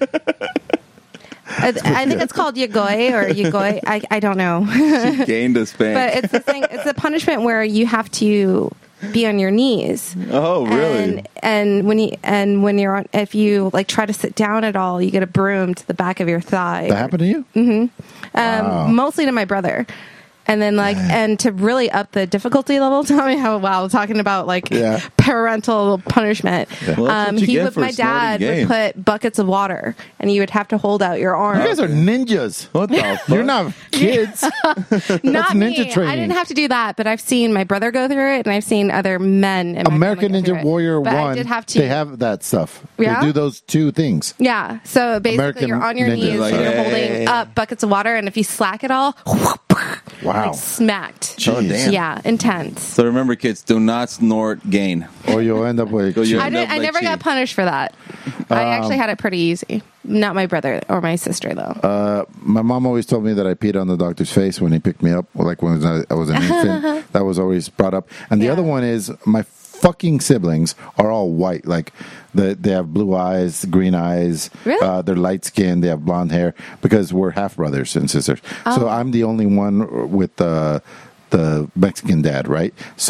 I, I think it's called Yigoi or Yigoi. I, I don't know. Gained a spank. But it's the thing. It's a punishment where you have to be on your knees. oh, really? And, and when you and when you're on, if you like try to sit down at all, you get a broom to the back of your thigh. That happened to you? Um, Wow. Mostly to my brother. And then, like, and to really up the difficulty level, tell me how, wow, talking about, like, Yeah. parental punishment. Well, that's um, what you he get would, for my dad snorting would game. put buckets of water, and you would have to hold out your arm. You guys are ninjas. What the fuck? You're not kids. Not ninja me. training. I didn't have to do that, but I've seen my brother go through it, and I've seen other men. In my American family go Ninja through it. Warrior But one, I did have to. they have that stuff. Yeah? They do those two things. Yeah. So basically, American you're on your Ninja. knees, Like, and you're hey. holding up buckets of water, and if you slack at all, Wow. like smacked. Oh, damn. Yeah, intense. So remember, kids, do not snort gain. Or you'll end up with Go your- I, End did, up I like never she. got punished for that. I actually had it pretty easy. Not my brother or my sister, though. Uh, my mom always told me that I peed on the doctor's face when he picked me up, like when I was an infant. That was always brought up. And the Yeah. other one is my fucking siblings are all white. Like the, they have blue eyes, green eyes. Really? Uh, they're light skinned. They have blonde hair because we're half brothers and sisters. So I'm the only one with the the Mexican dad, right?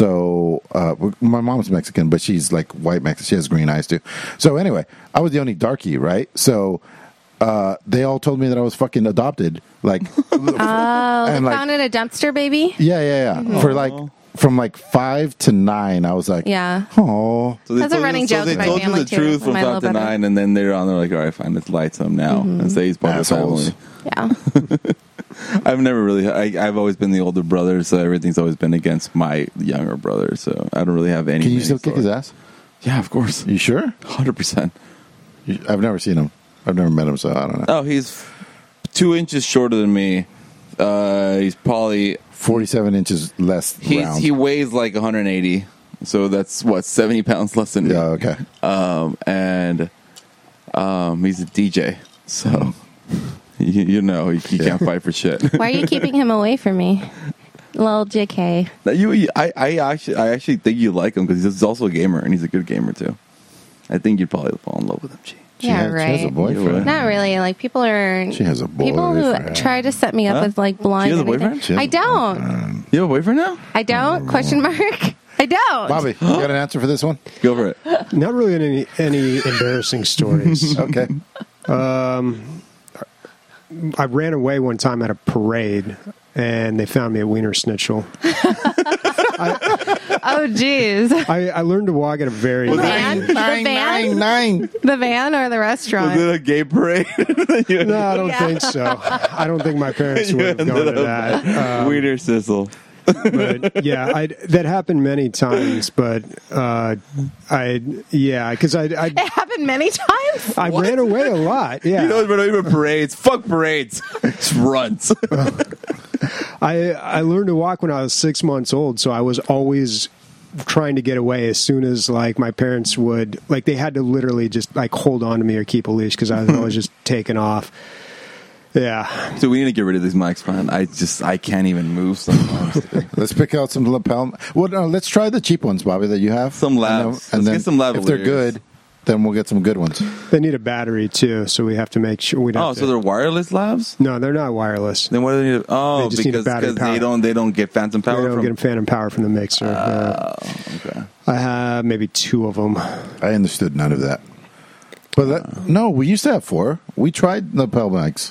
So uh, my mom's Mexican, but she's like white Mexican. She has green eyes too. So anyway, I was the only darkie, right? So uh, they all told me that I was fucking adopted. Like, Oh, they and like- found in a dumpster, baby? yeah, yeah, yeah. For like from like five to nine, I was like, Yeah. oh, So they That's a told you- running so joke they in my told you family, the too, truth with from my five little to brother. nine, and then they're on. They're like, all right, fine, let's light some now and say he's part of the Assholes. family. Yeah. I've never really. I, I've always been the older brother, so everything's always been against my younger brother. So I don't really have any. can you still kick his ass? Yeah, of course, You sure? hundred percent. You, I've never seen him. I've never met him, so I don't know. Oh, he's two inches shorter than me. Uh, he's probably Forty-seven inches less he's round. he weighs like one hundred eighty. So that's what seventy pounds less than me. yeah, okay. Um, and um, he's a D J, so you, you know he, he can't fight for shit. Why are you keeping him away from me? Little J K. Now, you, you- I, I actually, I actually think you like him because he's also a gamer and he's a good gamer too. I think you'd probably fall in love with him. Gee. She Yeah, has, She has a right. boyfriend. Not really. Like, people are. She has a People who boyfriend. try to set me up Huh? with, like, blind. She has a anything. boyfriend? She has I a don't. boyfriend. You have a boyfriend now? I don't? Question mark. I don't. Bobby, you got an answer for this one? Go for it. Not really any any embarrassing stories. Okay. I ran away one time at a parade, and they found me at Wiener Schnitzel. I, Oh, geez. I, I learned to walk at a very The van? The Nine, van? nine, nine. The van or the restaurant? Was it a gay parade? You No, I don't Yeah. think so. I don't think my parents you would have ended gone to up that. Um, Wiener sizzle. but yeah, I, that happened many times. But uh, I, yeah, because I, I, It happened many times. I ran away a lot. Yeah, You know, we're not even parades. Fuck parades. Just runs. I, I learned to walk when I was six months old, so I was always trying to get away as soon as like my parents would, like they had to literally just like hold on to me or keep a leash because I was always just taking off. Yeah. So we need to get rid of these mics, man. I just, I can't even move sometimes. Let's pick out some lapel. Well, no, let's try the cheap ones, Bobby, that you have. Some labs. And then, Let's get some if they're lavaliers. good, then we'll get some good ones. They need a battery too, so we have to make sure we don't. Oh, so they're wireless labs? no, they're not wireless. Then what do they need? Oh, They just need a because battery because power. they don't they don't get phantom They power don't from. get phantom power from the mixer. Oh, Yeah. okay. I have maybe two of them. I understood none of that. But that, no, we used to have four. We tried lapel mics.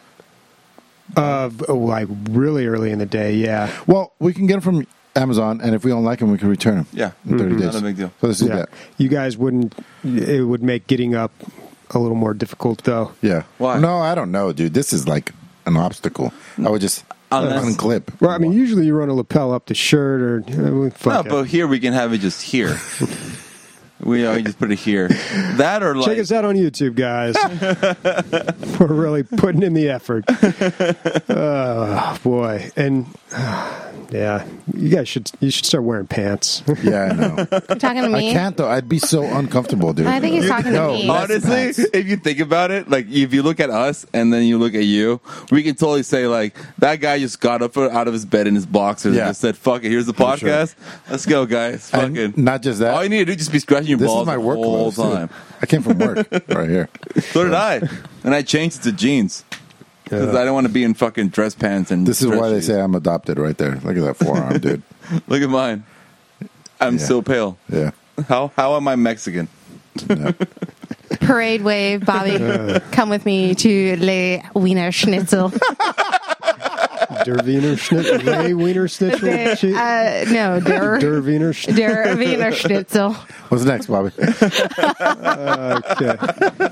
Uh, oh, like really early in the day, yeah. Well, we can get them from Amazon, and if we don't like them, we can return them. Yeah. in thirty Mhm. days. Not a big deal. So let's do yeah. that. You guys wouldn't. It would make getting up a little more difficult, though. Yeah. Why? No, I don't know, dude. This is like an obstacle. I would just Unless- unclip. Well, I mean, usually you run a lapel up the shirt, or uh, No, fuck it. but here we can have it just here. we uh, just put it here. That or like Check us out on YouTube, guys. We're really putting in the effort. Oh boy, and uh, yeah, you guys should you should start wearing pants. Yeah, I know. You're talking to I me? can't though. I'd be so uncomfortable, dude. I think he's talking to No, me. less honestly, pants. if you think about it, like if you look at us and then you look at you, we can totally say like that guy just got up out of his bed in his boxers Yeah. and just said, "Fuck it, here's the For sure. podcast. Let's go, guys." And Fucking. not just that. All you need to do is just be scratching your This balls is my the work whole clothes, too. time. I came from work right here. So did I, and I changed it to jeans because Yeah. I don't want to be in fucking dress pants and. This is dress why they shoes. say I'm adopted right there. Look at that forearm, dude. Look at mine. I'm Yeah. so pale. Yeah. How how am I Mexican? yeah. Parade wave, Bobby. Come with me to Le Wiener Schnitzel. Der Wiener Schnitzel, Ray Wiener Schnitzel, Der, Chi- uh, no, der, Der Wiener Schnitzel. der Wiener Schnitzel. What's next, Bobby? Okay.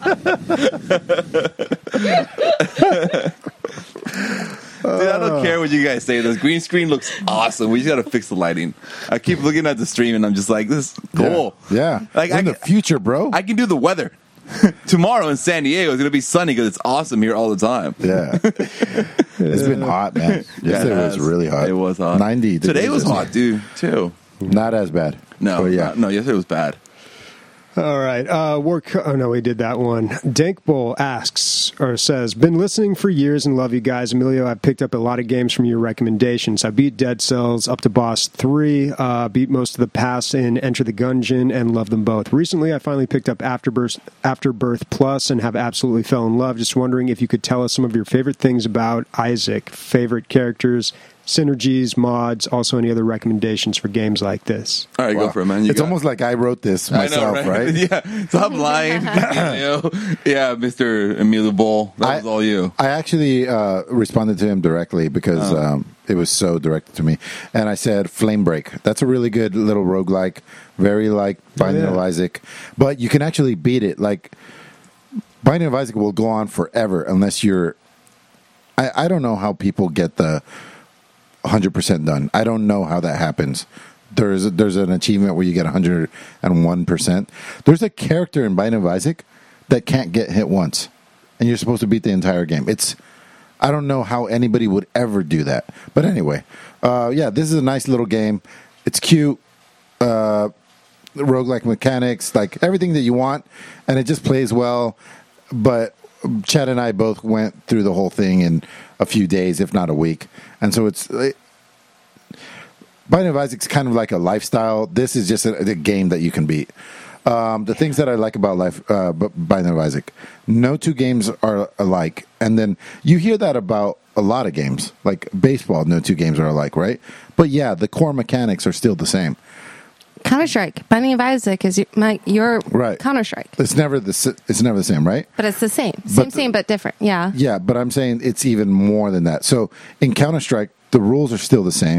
Dude, I don't care what you guys say. This green screen looks awesome. We just got to fix the lighting. I keep looking at the stream and I'm just like, this is cool. Yeah. yeah. Like, We're I in the can- future, bro. I can do the weather. Tomorrow in San Diego is going to be sunny because it's awesome here all the time. yeah. It's been hot, man. Yesterday Yeah, was really hot. It was hot. ninety Today degrees was yesterday. hot, dude, too. Not as bad. No, But yeah. not- no, yesterday was bad. All right. Uh, work. Oh no, we did that one. Dankbull asks or says, "Been listening for years and love you guys, Emilio. I've picked up a lot of games from your recommendations. I beat Dead Cells up to Boss three, uh, beat most of the past in Enter the Gungeon, and love them both. Recently, I finally picked up Afterbirth, Afterbirth Plus and have absolutely fell in love. Just wondering if you could tell us some of your favorite things about Isaac, favorite characters, synergies, mods, also any other recommendations for games like this." All right, Wow. go for it, man. You It's got- almost like I wrote this I myself, know, right? yeah. Stop lying. Emilio. Yeah, Mister Emilio Bull. That I- was all you. I actually uh, responded to him directly because Oh. um, it was so directed to me. And I said, Flame Break. That's a really good little roguelike, very like Binding yeah. of Isaac. But you can actually beat it. Like, Binding of Isaac will go on forever unless you're. I, I don't know how people get the one hundred percent done. I don't know how that happens. There's there's an achievement where you get one hundred one percent. There's a character in Binding of Isaac that can't get hit once, and you're supposed to beat the entire game. It's I don't know how anybody would ever do that. But anyway, uh, yeah, this is a nice little game. It's cute, uh, roguelike mechanics, like everything that you want, and it just plays well. But Chad and I both went through the whole thing in a few days, if not a week, and so it's. It, Binding of Isaac's kind of like a lifestyle. This is just a, a game that you can beat. Um, the things that I like about life, uh, B- Binding of Isaac, no two games are alike, and then you hear that about a lot of games, like baseball. No two games are alike, right? But yeah, the core mechanics are still the same. Counter Strike. Binding of Isaac is your, my, your Right. Counter Strike, It's never the s- it's never the same, right? but it's the same, same, But- same, but different. Yeah. Yeah, but I'm saying it's even more than that. So in Counter Strike, the rules are still the same,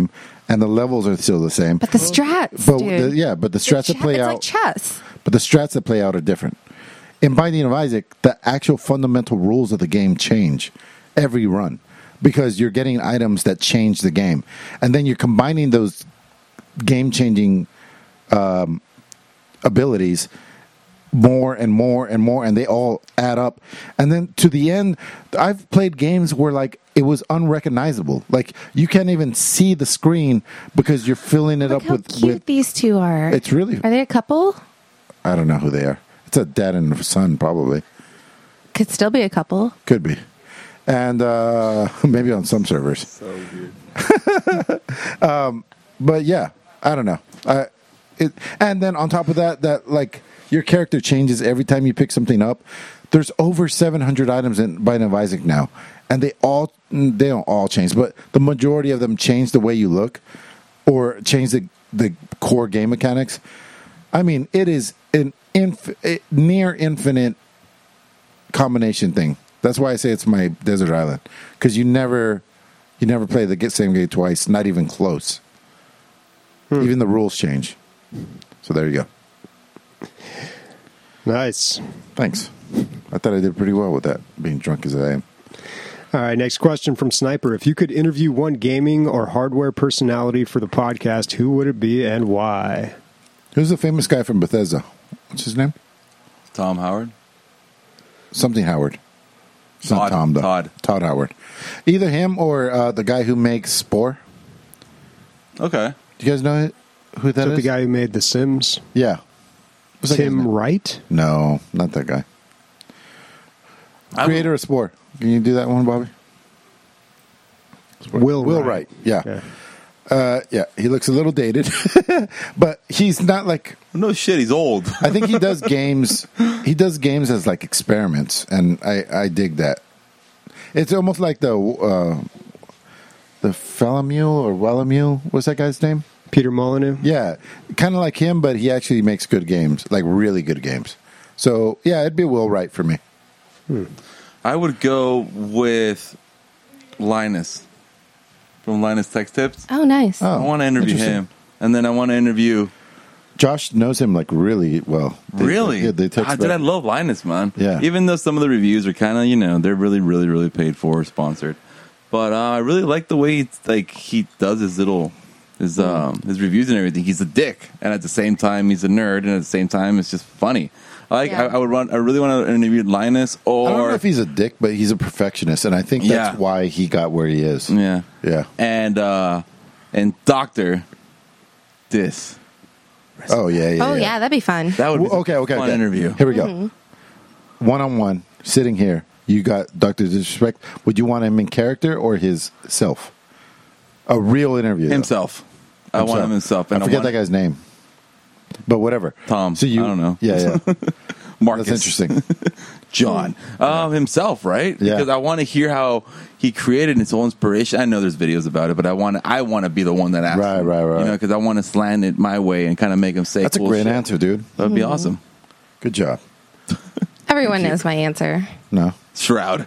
and the levels are still the same. But the strats, But dude. the, yeah, but the strats The that play it's out, like chess. but the strats that play out are different. In Binding of Isaac, the actual fundamental rules of the game change every run because you're getting items that change the game, and then you're combining those game-changing um, abilities more and more and more, and they all add up. And then to the end, I've played games where like it was unrecognizable. Like you can't even see the screen because you're filling it Look up how with. cute with these two are. it's really. Are they a couple? I don't know who they are. It's a dad and son, probably. Could still be a couple. Could be. And uh, maybe on some servers. So weird. um, but yeah, I don't know. I, it, and then on top of that, that like your character changes every time you pick something up. There's over seven hundred items in Binding of Isaac now, and they all they don't all change, but the majority of them change the way you look or change the the core game mechanics. I mean, it is an inf- a near infinite combination thing. That's why I say it's my desert island, because you never you never play the same game twice, not even close. Hmm. Even the rules change. So there you go. Nice. Thanks. I thought I did pretty well with that, being drunk as I am. All right, next question from Sniper. If you could interview one gaming or hardware personality for the podcast, who would it be and why? Who's the famous guy from Bethesda? What's his name? Tom Howard? Something Howard. It's not Todd. Tom, though. Todd. Todd Howard. Either him or uh, the guy who makes Spore. Okay. Do you guys know who that Is that is? the guy who made The Sims? Yeah. What's that guy's Tim name? Wright? No, not that guy. I Creator of Spore. Can you do that one, Bobby? Spore. Will Will Wright. Wright. Yeah. Yeah. Uh, yeah. He looks a little dated, but he's not like. No shit, he's old. I think he does games. He does games as like experiments, and I, I dig that. It's almost like the uh, the Falamule or Walamule. What's that guy's name? Peter Molyneux? Yeah, kind of like him, but he actually makes good games, like really good games. So yeah, it'd be Will Wright for me. Hmm. I would go with Linus from Linus Tech Tips. Oh, nice. Oh, I want to interview interesting. him, and then I want to interview. Josh knows him like really well. They- Really? Yeah, they text Ah, dude, I back. love Linus, man. Yeah. Even though some of the reviews are kind of, you know, they're really, really, really paid for or sponsored. But uh, I really like the way it's, like he does his little his um his reviews and everything. He's a dick, and at the same time he's a nerd, and at the same time it's just funny. I like. Yeah. I, I would want. I really want to interview Linus or I don't know if he's a dick, but he's a perfectionist, and I think that's Yeah. why he got where he is. yeah, Yeah. and uh and Doctor Dis. Oh yeah, yeah. oh, yeah, that'd be fun. That would be Well, okay, okay, a fun okay. interview. Here we go. One on one, sitting here. You got Doctor Disrespect. Would you want him in character or his self? A real interview. though. Himself. I want him himself. I And forget want that guy's name. But whatever. Tom. So you, I don't know. Yeah, yeah. Marcus. That's interesting. John. Um, himself, right? Yeah. Because I want to hear how he created his whole inspiration. I know there's videos about it, but I want to, I want to be the one that asks. Right, him, right, right. You know, because I want to slant it my way and kind of make him say That's a cool great shit. answer, dude. That would be awesome. Good job. Everyone knows my answer. No. Shroud.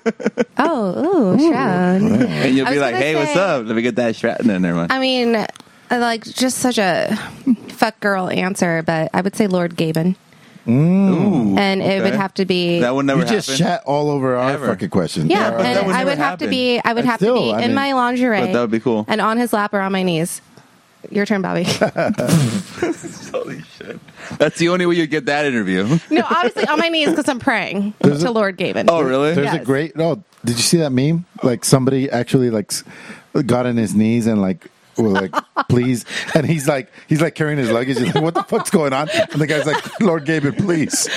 Oh, ooh, Shroud. And you'll I be was like, gonna hey, what's say- up? Let me get that shroud. No, never mind. I mean, I like just such a fuck girl answer, but I would say Lord Gaben. Ooh, And it would okay. have to be. That would never You just happen. chat all over our Ever. fucking questions. yeah, that and would I never would have happen. to be. I would But have still, to be I in mean- my lingerie. But that would be cool. And on his lap or on my knees. Your turn, Bobby. Holy shit. That's the only way you get that interview. No, obviously on my knees because I'm praying There's to a- Lord Gaben. Oh, really? There's a Yes. great. Oh, did you see that meme? Like somebody actually like s- got on his knees and like, well, like please, and he's like he's like carrying his luggage. He's like, what the fuck's going on? And the guy's like, Lord Gaben, please.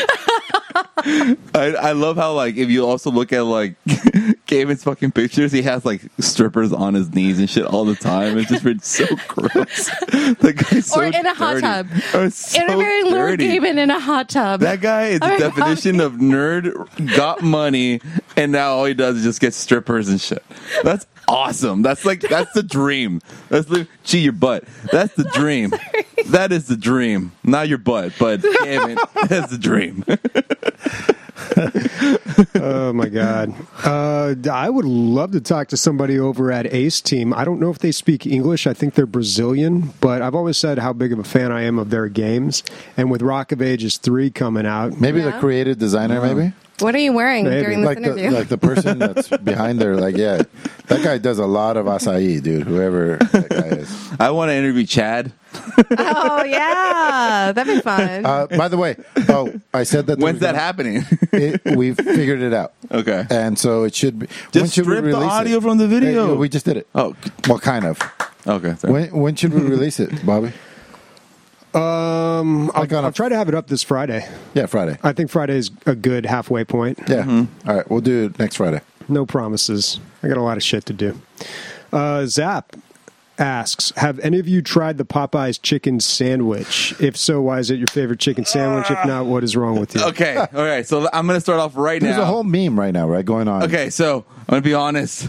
I, I love how, like, if you also look at, like, Gaben's fucking pictures, he has, like, strippers on his knees and shit all the time. It's just been so gross. The guy's so Or in a hot dirty. tub. Or so Interviewing Lord dirty. Gaben in a hot tub. That guy is the Oh my definition of nerd, got money, and now all he does is just get strippers and shit. That's awesome. That's like, that's the dream. That's the, gee, your butt. That's the dream. That is the dream. Not your butt, but damn it, that's the dream. Oh my God! Uh, I would love to talk to somebody over at Ace Team. I don't know if they speak English. I think they're Brazilian, but I've always said how big of a fan I am of their games. And with Rock of Ages three coming out, Maybe Yeah. the creative designer, maybe? What are you wearing Maybe. during this Like the, interview? like the person that's behind there, like, yeah, that guy does a lot of acai, dude, whoever that guy is. I want to interview Chad. Oh yeah, that'd be fun. Uh, by the way, oh, I said that. there When's was that gonna- happening? It, we figured it out. Okay. And so it should be. when Just should we strip the release audio it? from the video. Hey, we just did it. Oh, Well, kind of. okay. Sorry. When, when should we release it, Bobby? um, I'll, Like on a- I'll try to have it up this Friday. Yeah, Friday. I think Friday is a good halfway point. Yeah. Mm-hmm. All right, we'll do it next Friday. No promises. I got a lot of shit to do. Uh, Zap asks, have any of you tried the Popeyes chicken sandwich? If so, why is it your favorite chicken sandwich? If not, what is wrong with you? Okay. All right. So I'm going to start off right There's now. a whole meme right now, right, going on. Okay, so I'm gonna be honest.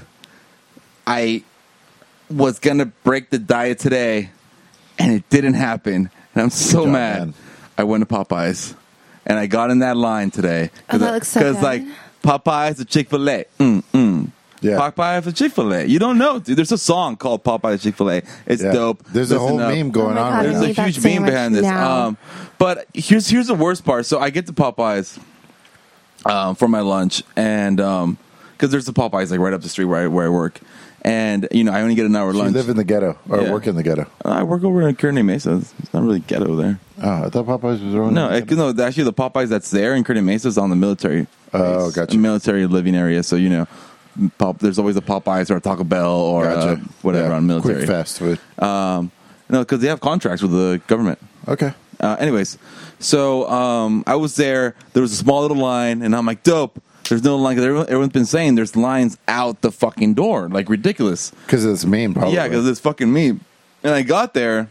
I was gonna break the diet today, and it didn't happen. And I'm so job, mad. man. I went to Popeyes, and I got in that line today Oh, that looks so good. like Popeyes or Chick Fil A. Mm mm. Yeah. Popeyes or Chick Fil A. You don't know, dude. There's a song called Popeyes Chick Fil A. It's Yeah. dope. There's a Listen whole up. meme going Oh my on God, right I There's now. a need that huge meme sandwich behind this. now. Um, but here's here's the worst part. So I get to Popeyes um, for my lunch, and because there's a Popeyes like right up the street where I, where I work, and you know I only get an hour You lunch. live in the ghetto or Yeah. work in the ghetto. I work over in Kearney Mesa. It's not really ghetto there. Oh, I thought Popeyes was around. No, it, no. Actually, the Popeyes that's there in Kearney Mesa is on the military. Oh, base, gotcha. Military living area. So you know, pop, there's always a Popeyes or a Taco Bell or uh, Gotcha. whatever Yeah, on military. Quick fast food. Um, no, because they have contracts with the government. Okay. Uh, anyways, so um, I was there. There was a small little line, and I'm like, dope. There's no line. Cause everyone, everyone's been saying there's lines out the fucking door. Like, ridiculous. Because of this meme, probably. Yeah, because it's fucking me. And I got there.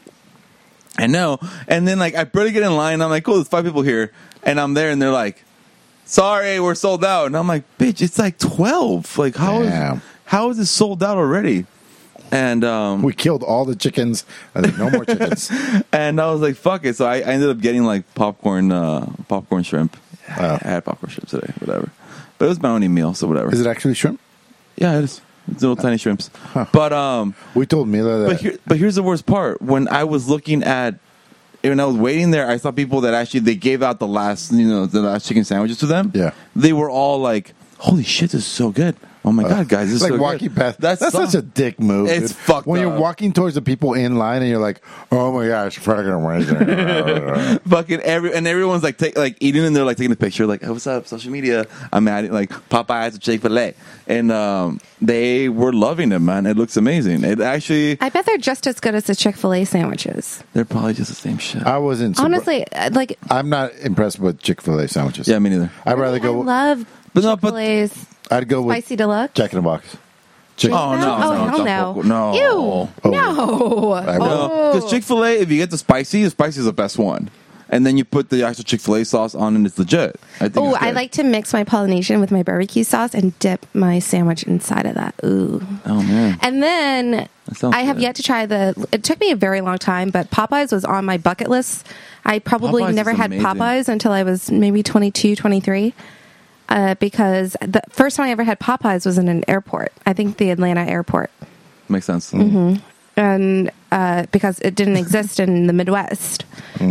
I know. And then, like, I barely get in line. I'm like, cool, there's five people here. And I'm there, and they're like, sorry, we're sold out. And I'm like, bitch, it's like twelve. Like, how is Damn. how is it sold out already? And um, We killed all the chickens. I think no more chickens. and I was like, fuck it. So I, I ended up getting like popcorn, uh, popcorn shrimp. Oh. I had popcorn shrimp today, whatever. But it was my only meal, so whatever. Is it actually shrimp? Yeah, it is. It's little tiny shrimps. But um, We told Mila that. but here, but here's the worst part. When I was looking at, when I was waiting there, I saw people that actually they gave out the last, you know, the last chicken sandwiches to them. Yeah. They were all like, "Holy shit, this is so good! Oh my god, guys, this is like so walking good." past. That's, That's, such a dick move. It's dude. fucked When you're up. walking towards the people in line and you're like, oh my gosh, fucking amazing. fucking every and everyone's like take, like eating and they're like taking a picture like, hey, what's up, social media, I'm at it, like Popeyes or Chick-fil-A, and um, they were loving it, man. It looks amazing. It actually, I bet they're just as good as the Chick-fil-A sandwiches. they're probably just the same shit. I wasn't. surpri- Honestly, uh, like I'm not impressed with Chick-fil-A sandwiches. Yeah, me neither. I'd rather I go. love But no, but- Chick-fil-A's I'd go with spicy deluxe. Jack in the Box. Chick- Oh, no, oh no, hell no! tampoco. No. Ew, Oh. no. I will. Oh. Because Chick-fil-A, if you get the spicy, the spicy is the best one, and then you put the actual Chick-fil-A sauce on, and it's legit. I think. Oh, it's I good. like to mix my Polynesian with my barbecue sauce and dip my sandwich inside of that. Ooh. Oh man. And then That sounds I have good. yet to try the. It took me a very long time, but Popeyes was on my bucket list. I probably Popeyes never is had amazing. Popeyes until I was maybe twenty-two, twenty-three. Uh, because the first time I ever had Popeyes was in an airport. I think the Atlanta airport. Makes sense. Mm-hmm. And uh, because it didn't exist in the Midwest.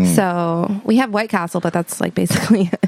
So we have White Castle, but that's like basically it.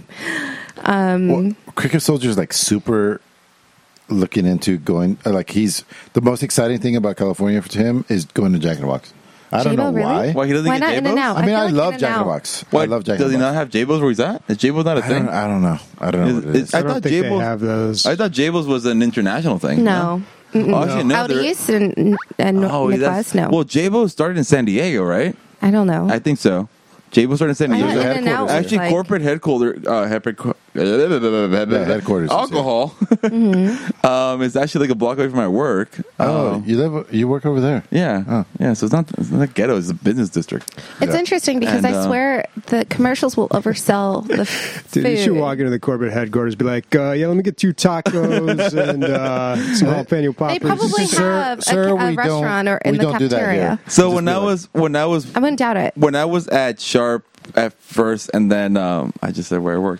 Well, Cricket Soldier's like super looking into going. uh, Like he's the most exciting thing about California for him is going to Jack in the Box. I don't J-Bo, know really? why. Why he doesn't Why get not In J-Bo's? and Out? I mean, I, feel like love In-N-Out. Jack in the Box. Why I love Jack does in he the not Box. have J-Bo's where he's at? Is J-Bo's not a I thing? don't, I don't know. I don't know what it Is- is. I, I don't thought think J-Bo's- they have those. I thought J-Bo's was an international thing. No. Oh, actually, no. Out there- east and, and Oh, Midwest, that's- no. Well, J-Bo started in San Diego, right? I don't know. I think so. J-Bo started in San I Diego. thought There's a In-N-Out headquarters was Actually, like- corporate headquarters, uh, headquarters, headquarters is here. alcohol. Mm-hmm. um, it's actually like a block away from my work. Oh, Um, you live? You work over there? yeah, Oh. yeah. So it's not, it's not ghetto. It's a business district. It's Yeah. interesting because And, I uh, swear the commercials will oversell the f- Dude, you should food. walk into the corporate headquarters, be like, uh, "Yeah, let me get two tacos and uh, some jalapeno poppers." They probably Sir- have a, sir, a we don't- restaurant or in we the don't do that cafeteria. here. So Just when be I like- was when I was I wouldn't doubt it. when I was at Sharp at first, and then um, I just said where I worked.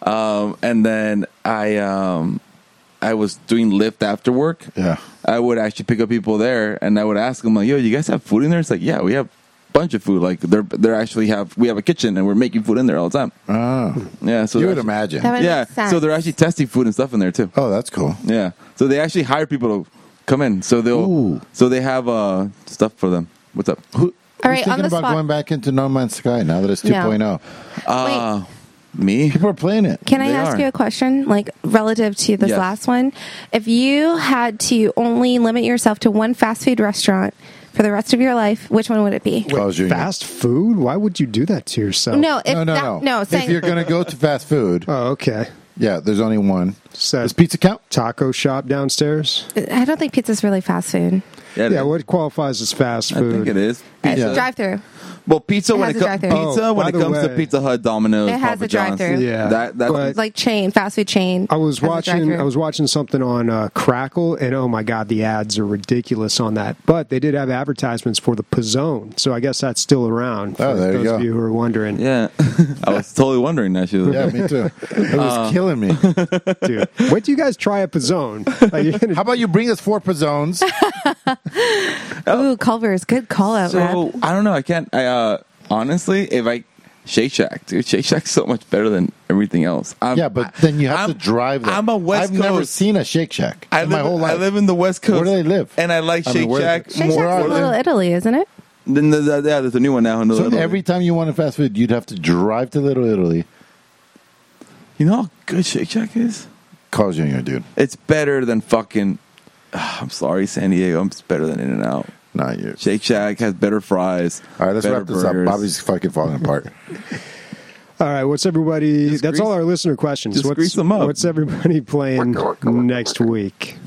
Um, and then I um, I was doing Lyft after work. Yeah. I would actually pick up people there, and I would ask them like, "Yo, you guys have food in there?" It's like, "Yeah, we have a bunch of food. Like they're they're actually have we have a kitchen, and we're making food in there all the time." Oh. Yeah, so You they're would actually- imagine. That would Yeah, make sense. so they're actually testing food and stuff in there too. Oh, that's cool. Yeah, so they actually hire people to come in. So they'll Ooh. so they have uh, stuff for them. What's up? Who, All who's right, on thinking the about spot. going back into No Man's Sky now that it's two Yeah. point oh? Uh, me? People are playing it. Can I They ask are. you a question, like relative to this Yes. last one? If you had to only limit yourself to one fast food restaurant for the rest of your life, which one would it be? Carl's Junior Fast food? Why would you do that to yourself? No, if no, no, that, no. no. If Saying, you're going to go to fast food, Oh, okay. yeah, there's only one. So- Does pizza count? Taco shop downstairs? I don't think pizza's really fast food. Yeah, it Yeah, is. what qualifies as fast I food? think it is. It's Yeah. drive-through. Well, pizza It when has it a comes drive-thru. pizza Oh, when by it the comes to way- Pizza Hut, Domino's, It has Papa a John's. drive-thru. Yeah. That that But- Like chain, fast food chain. I was has a watching. drive-thru. I was watching something on uh, Crackle, and oh my god, the ads are ridiculous on that. But they did have advertisements for the Pizzone, so I guess that's still around. For Oh, there you those go. of you who are wondering, Yeah, I was totally wondering that. She was Yeah, me too. It was killing me. dude. Wait till you guys try a Pizzone. Like, you're gonna- How about you bring us four pizzones? Ooh, Culver's. Good call out, Rap. so I don't know. I can't. I uh, honestly, if I Shake Shack, dude, Shake Shack's so much better than everything else. I'm, Yeah, but then you have I'm- to drive there. I'm a West I've never Coast- seen a Shake Shack I in live, my whole life. I live in the West Coast. Where do they live? And I like I mean, Shake where- Shack Shake more. Shack's a Little Italy, isn't it? Then the, the, yeah, there's a new one now. In So Little Italy. every time you wanted fast food, you'd have to drive to Little Italy. you know how good Shake Shack is? Carl's Junior, dude. It's better than fucking. I'm sorry, San Diego. It's better than In-N-Out. Not you. Shake Shack has better fries. All right, let's better wrap this burgers. up. Bobby's fucking falling apart. all right, what's everybody? Just that's grease- all our listener questions. just what's, grease them up. What's everybody playing next week?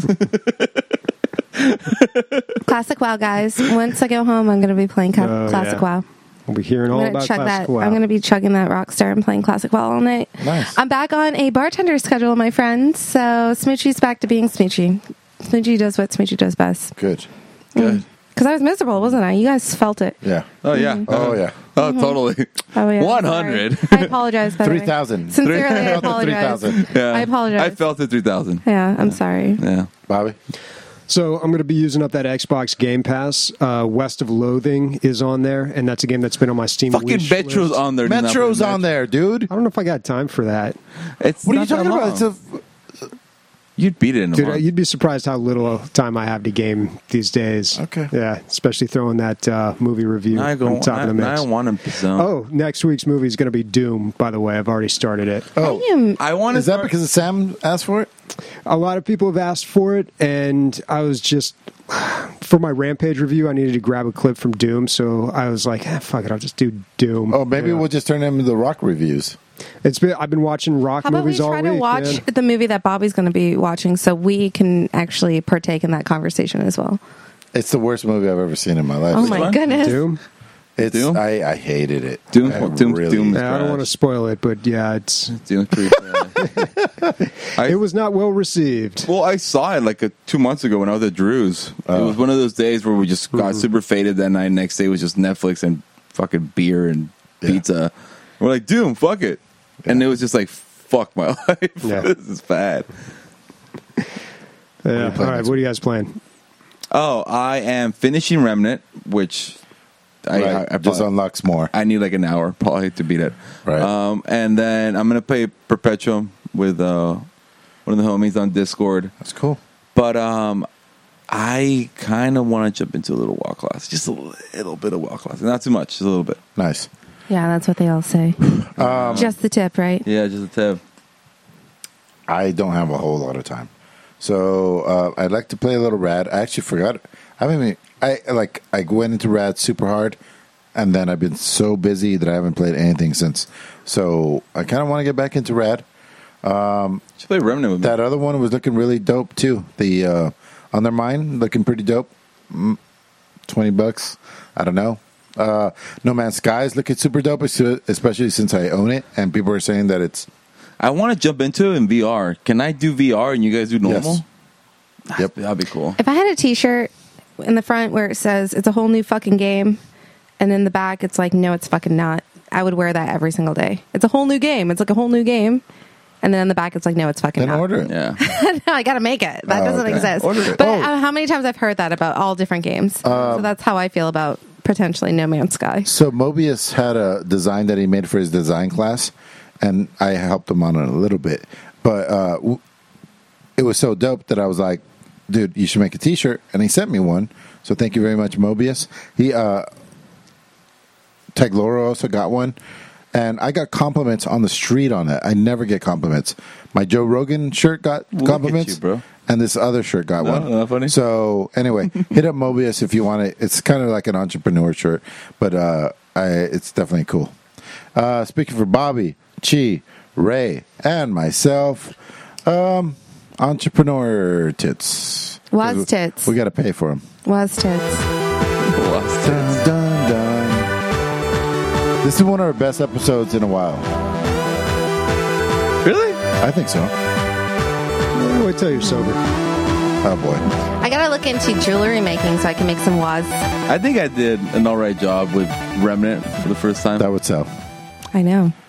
Classic WoW, guys. Once I go home, I'm going to be playing ca- Oh, Classic yeah. WoW. We'll be hearing all I'm gonna about chug Classic that. WoW. I'm going to be chugging that Rockstar and playing Classic WoW all night. Nice. I'm back on a bartender schedule, my friends. So Smoochie's back to being Smoochie. Smoochie does what Smoochie does best. Good. Good. Because I was miserable, wasn't I? You guys felt it. Yeah. Oh yeah. Oh, yeah. Oh totally. Oh, yeah. One hundred. Sorry. I apologize. by the way. three thousand. Sincerely, I Three apologize. thousand. Yeah. I apologize. I felt it three thousand. Yeah, I'm sorry. Yeah. Bobby? So I'm going to be using up that Xbox Game Pass. Uh, West of Loathing is on there, and that's a game that's been on my Steam. Fucking wish Metro's list. on there. Did not Metro's put on there, dude. I don't know if I got time for that, It's What are you not that talking about? It's long. a, You'd beat it in a dude. month. You'd be surprised how little time I have to game these days. Okay. Yeah, especially throwing that uh, movie review Now I go. on top I, of the now mix. I want to zone. Oh, next week's movie is going to be Doom. By the way, I've already started it. oh, I am I want to. is that because Sam asked for it? A lot of people have asked for it, and I was just for my Rampage review. I needed to grab a clip from Doom, so I was like, eh, "Fuck it, I'll just do Doom." Oh, maybe You know? we'll just turn them into the Rock reviews. It's been. I've been watching rock How about we movies all try week. to watch man. the movie that Bobby's going to be watching so we can actually partake in that conversation as well? It's the worst movie I've ever seen in my life. Oh, my one? goodness. Doom. It's, Doom? I, I hated it. Doom- I Doom- really, Doom- Yeah, I don't trash. want to spoil it, but yeah, it's Doing pretty bad. I- it was not well received. Well, I saw it like a, two months ago when I was at Drew's. Oh. It was one of those days where we just got super faded that night. Next day was just Netflix and fucking beer and Yeah. pizza. We're like, Doom, fuck it. And it was just like, fuck my life. Yeah. This is bad. Yeah. playing All right, next what are you guys playing? Oh, I am finishing Remnant, which I, Right, I, I, just probably- unlocks more. I need like an hour probably to beat it. Right. Um, and then I'm going to play Perpetuum with uh, one of the homies on Discord. That's cool. But um, I kind of want to jump into a little WoW class. Just a little bit of WoW class. Not too much, just a little bit. Nice. Yeah, that's what they all say. Um, Just the tip, right? Yeah, just a tip. I don't have a whole lot of time, so uh, I'd like to play a little Rad. I actually forgot. I mean, I like I went into Rad super hard, and then I've been so busy that I haven't played anything since. So I kind of want to get back into Rad. Just play Remnant with me. That other one was looking really dope too. The uh, Undermine looking pretty dope. Mm, Twenty bucks. I don't know. Uh, No Man's Sky is looking super dope, especially since I own it, and people are saying that it's I want to jump into it in V R. Can I do V R and you guys do normal? Yes. Yep. That'd be cool. If I had a T-shirt in the front where it says it's a whole new fucking game, and in the back it's like, no, it's fucking not. I would wear that every single day. It's a whole new game. It's like a whole new game. And then on the back, it's like, no, it's fucking Then not. order it. Yeah. No, I got to make it. That Oh, doesn't okay. exist. Order it. But Oh. uh, how many times I've heard that about all different games. so that's how I feel about potentially No Man's Sky. So Mobius had a design that he made for his design class, and I helped him on it a little bit. But uh, w- it was so dope that I was like, dude, you should make a T-shirt. And he sent me one. So thank you very much, Mobius. He, uh, Tegloro also got one. And I got compliments on the street on it. I never get compliments. My Joe Rogan shirt got Look at compliments, you, bro. and this other shirt got No, one. not funny. So anyway, hit up Mobius if you want it. It's kind of like an entrepreneur shirt, but uh, I, it's definitely cool. Uh, speaking for Bobby, Chi, Ray, and myself, um, entrepreneur tits. Was tits. We got to pay for them. Was tits. Lost it. Dun, dun, dun. This is one of our best episodes in a while. Really? I think so. Wait till you're sober. Oh boy. I got to look into jewelry making so I can make some was. I think I did an all right job with Remnant for the first time. That would sell. I know.